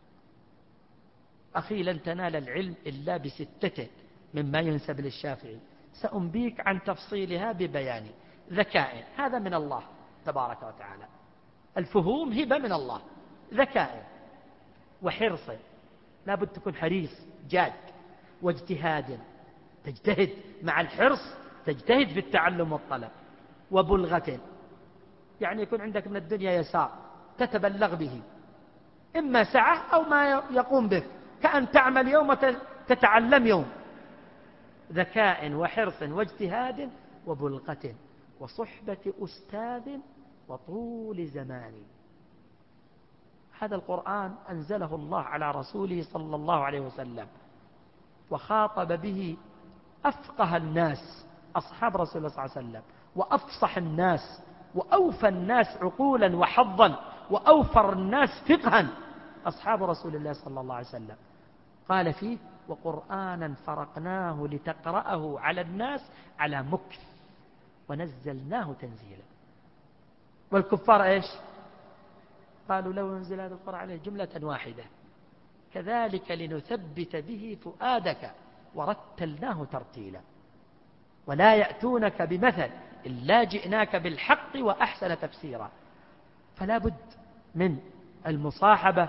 [SPEAKER 1] أخي لن تنال العلم إلا بستة مما ينسب للشافعي، سأنبيك عن تفصيلها ببيان. ذكاء، هذا من الله تبارك وتعالى، الفهوم هبة من الله. ذكاء وحرص، لا بد تكون حريص جاد، واجتهاد، تجتهد مع الحرص، تجتهد في التعلم والطلب. وبلغة، يعني يكون عندك من الدنيا يسار تتبلغ به، إما سعة أو ما يقوم به، كأن تعمل يوم وتتعلم يوم. ذكاء وحرص واجتهاد وبلغة وصحبة أستاذ وطول زمان. هذا القرآن أنزله الله على رسوله صلى الله عليه وسلم، وخاطب به أفقه الناس أصحاب رسول الله صلى الله عليه وسلم، وأفصح الناس، وأوفى الناس عقولا وحظا، وأوفر الناس فقها أصحاب رسول الله صلى الله عليه وسلم. قال فيه: وقرآنا فرقناه لتقرأه على الناس على مكث ونزلناه تنزيلا. والكفار إيش قالوا؟ لو نزل هذا القرآن عليه جملة واحدة كذلك لنثبت به فؤادك ورتلناه ترتيلا. ولا يأتونك بمثل إلا جئناك بالحق وأحسن تفسيرا. فلا بد من المصاحبة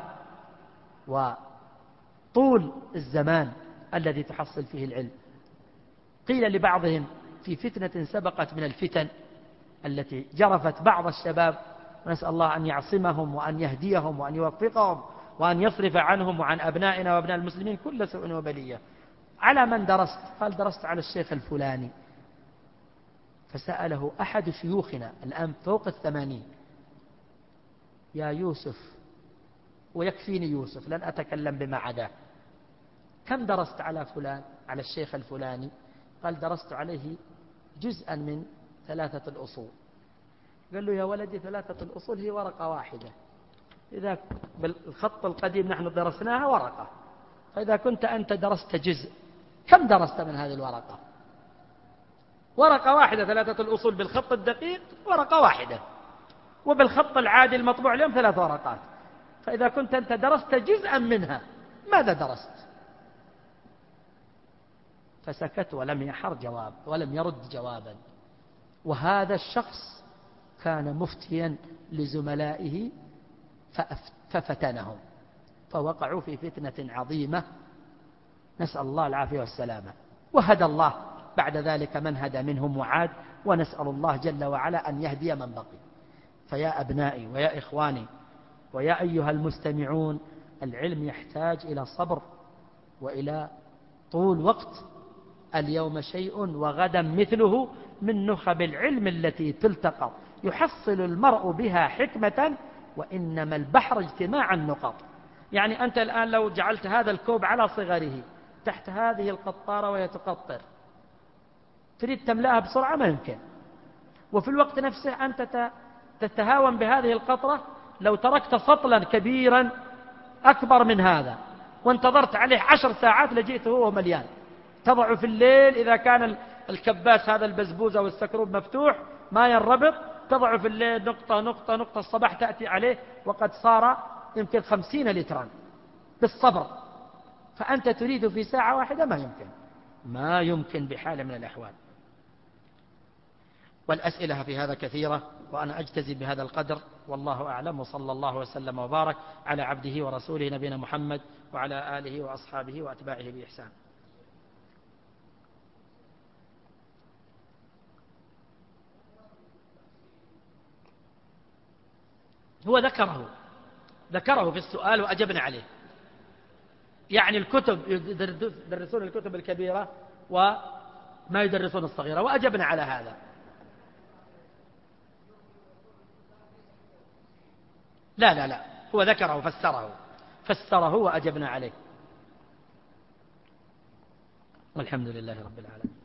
[SPEAKER 1] وطول الزمان الذي تحصل فيه العلم. قيل لبعضهم في فتنة سبقت من الفتن التي جرفت بعض الشباب، ونسأل الله أن يعصمهم وأن يهديهم وأن يوفقهم وأن يصرف عنهم وعن أبنائنا وأبناء المسلمين كل سوء وبلية. على من درست؟ قال: درست على الشيخ الفلاني. فسأله أحد شيوخنا الآن فوق الثمانين: يا يوسف، ويكفيني يوسف لن أتكلم بما عداه، كم درست على فلان، على الشيخ الفلاني؟ قال: درست عليه جزءا من ثلاثة الأصول. قال له: يا ولدي، ثلاثة الأصول هي ورقة واحدة، إذا بالخط القديم نحن درسناها ورقة، فإذا كنت أنت درست جزء، كم درست من هذه الورقة؟ ورقة واحدة. ثلاثة الأصول بالخط الدقيق ورقة واحدة، وبالخط العادي المطبوع اليوم ثلاث ورقات، فإذا كنت أنت درست جزءا منها ماذا درست؟ فسكت ولم يحر جواب، ولم يرد جوابا. وهذا الشخص كان مفتيا لزملائه ففتنهم، فوقعوا في فتنة عظيمة، نسأل الله العافية والسلامة. وهدى الله بعد ذلك من هدى منهم وعاد، ونسأل الله جل وعلا أن يهدي من بقي. فيا أبنائي ويا إخواني ويا أيها المستمعون، العلم يحتاج إلى صبر وإلى طول وقت. اليوم شيء وغدا مثله من نخب العلم التي تلتقط، يحصل المرء بها حكمة، وإنما البحر اجتماع النقط. يعني أنت الآن لو جعلت هذا الكوب على صغره تحت هذه القطارة وهي تقطر، تريد تملأها بسرعة ما يمكن، وفي الوقت نفسه أنت تتهاون بهذه القطرة. لو تركت سطلا كبيرا أكبر من هذا وانتظرت عليه عشر ساعات لجئته هو مليان. تضع في الليل إذا كان الكباس هذا البزبوز أو السكروب مفتوح ما ينربط، تضع في الليل نقطة نقطة نقطة، الصباح تأتي عليه وقد صار يمكن خمسين لترا بالصبر. فأنت تريد في ساعة واحدة ما يمكن، ما يمكن بحال من الأحوال. والأسئلة في هذا كثيرة، وأنا أجتزي بهذا القدر، والله أعلم، وصلى الله وسلم وبارك على عبده ورسوله نبينا محمد وعلى آله وأصحابه وأتباعه بإحسان. هو ذكره ذكره في السؤال وأجبنا عليه. يعني الكتب يدرسون الكتب الكبيرة وما يدرسون الصغيرة، وأجبنا على هذا. لا لا لا، هو ذكره فسره فسره وأجبنا عليه، والحمد لله رب العالمين.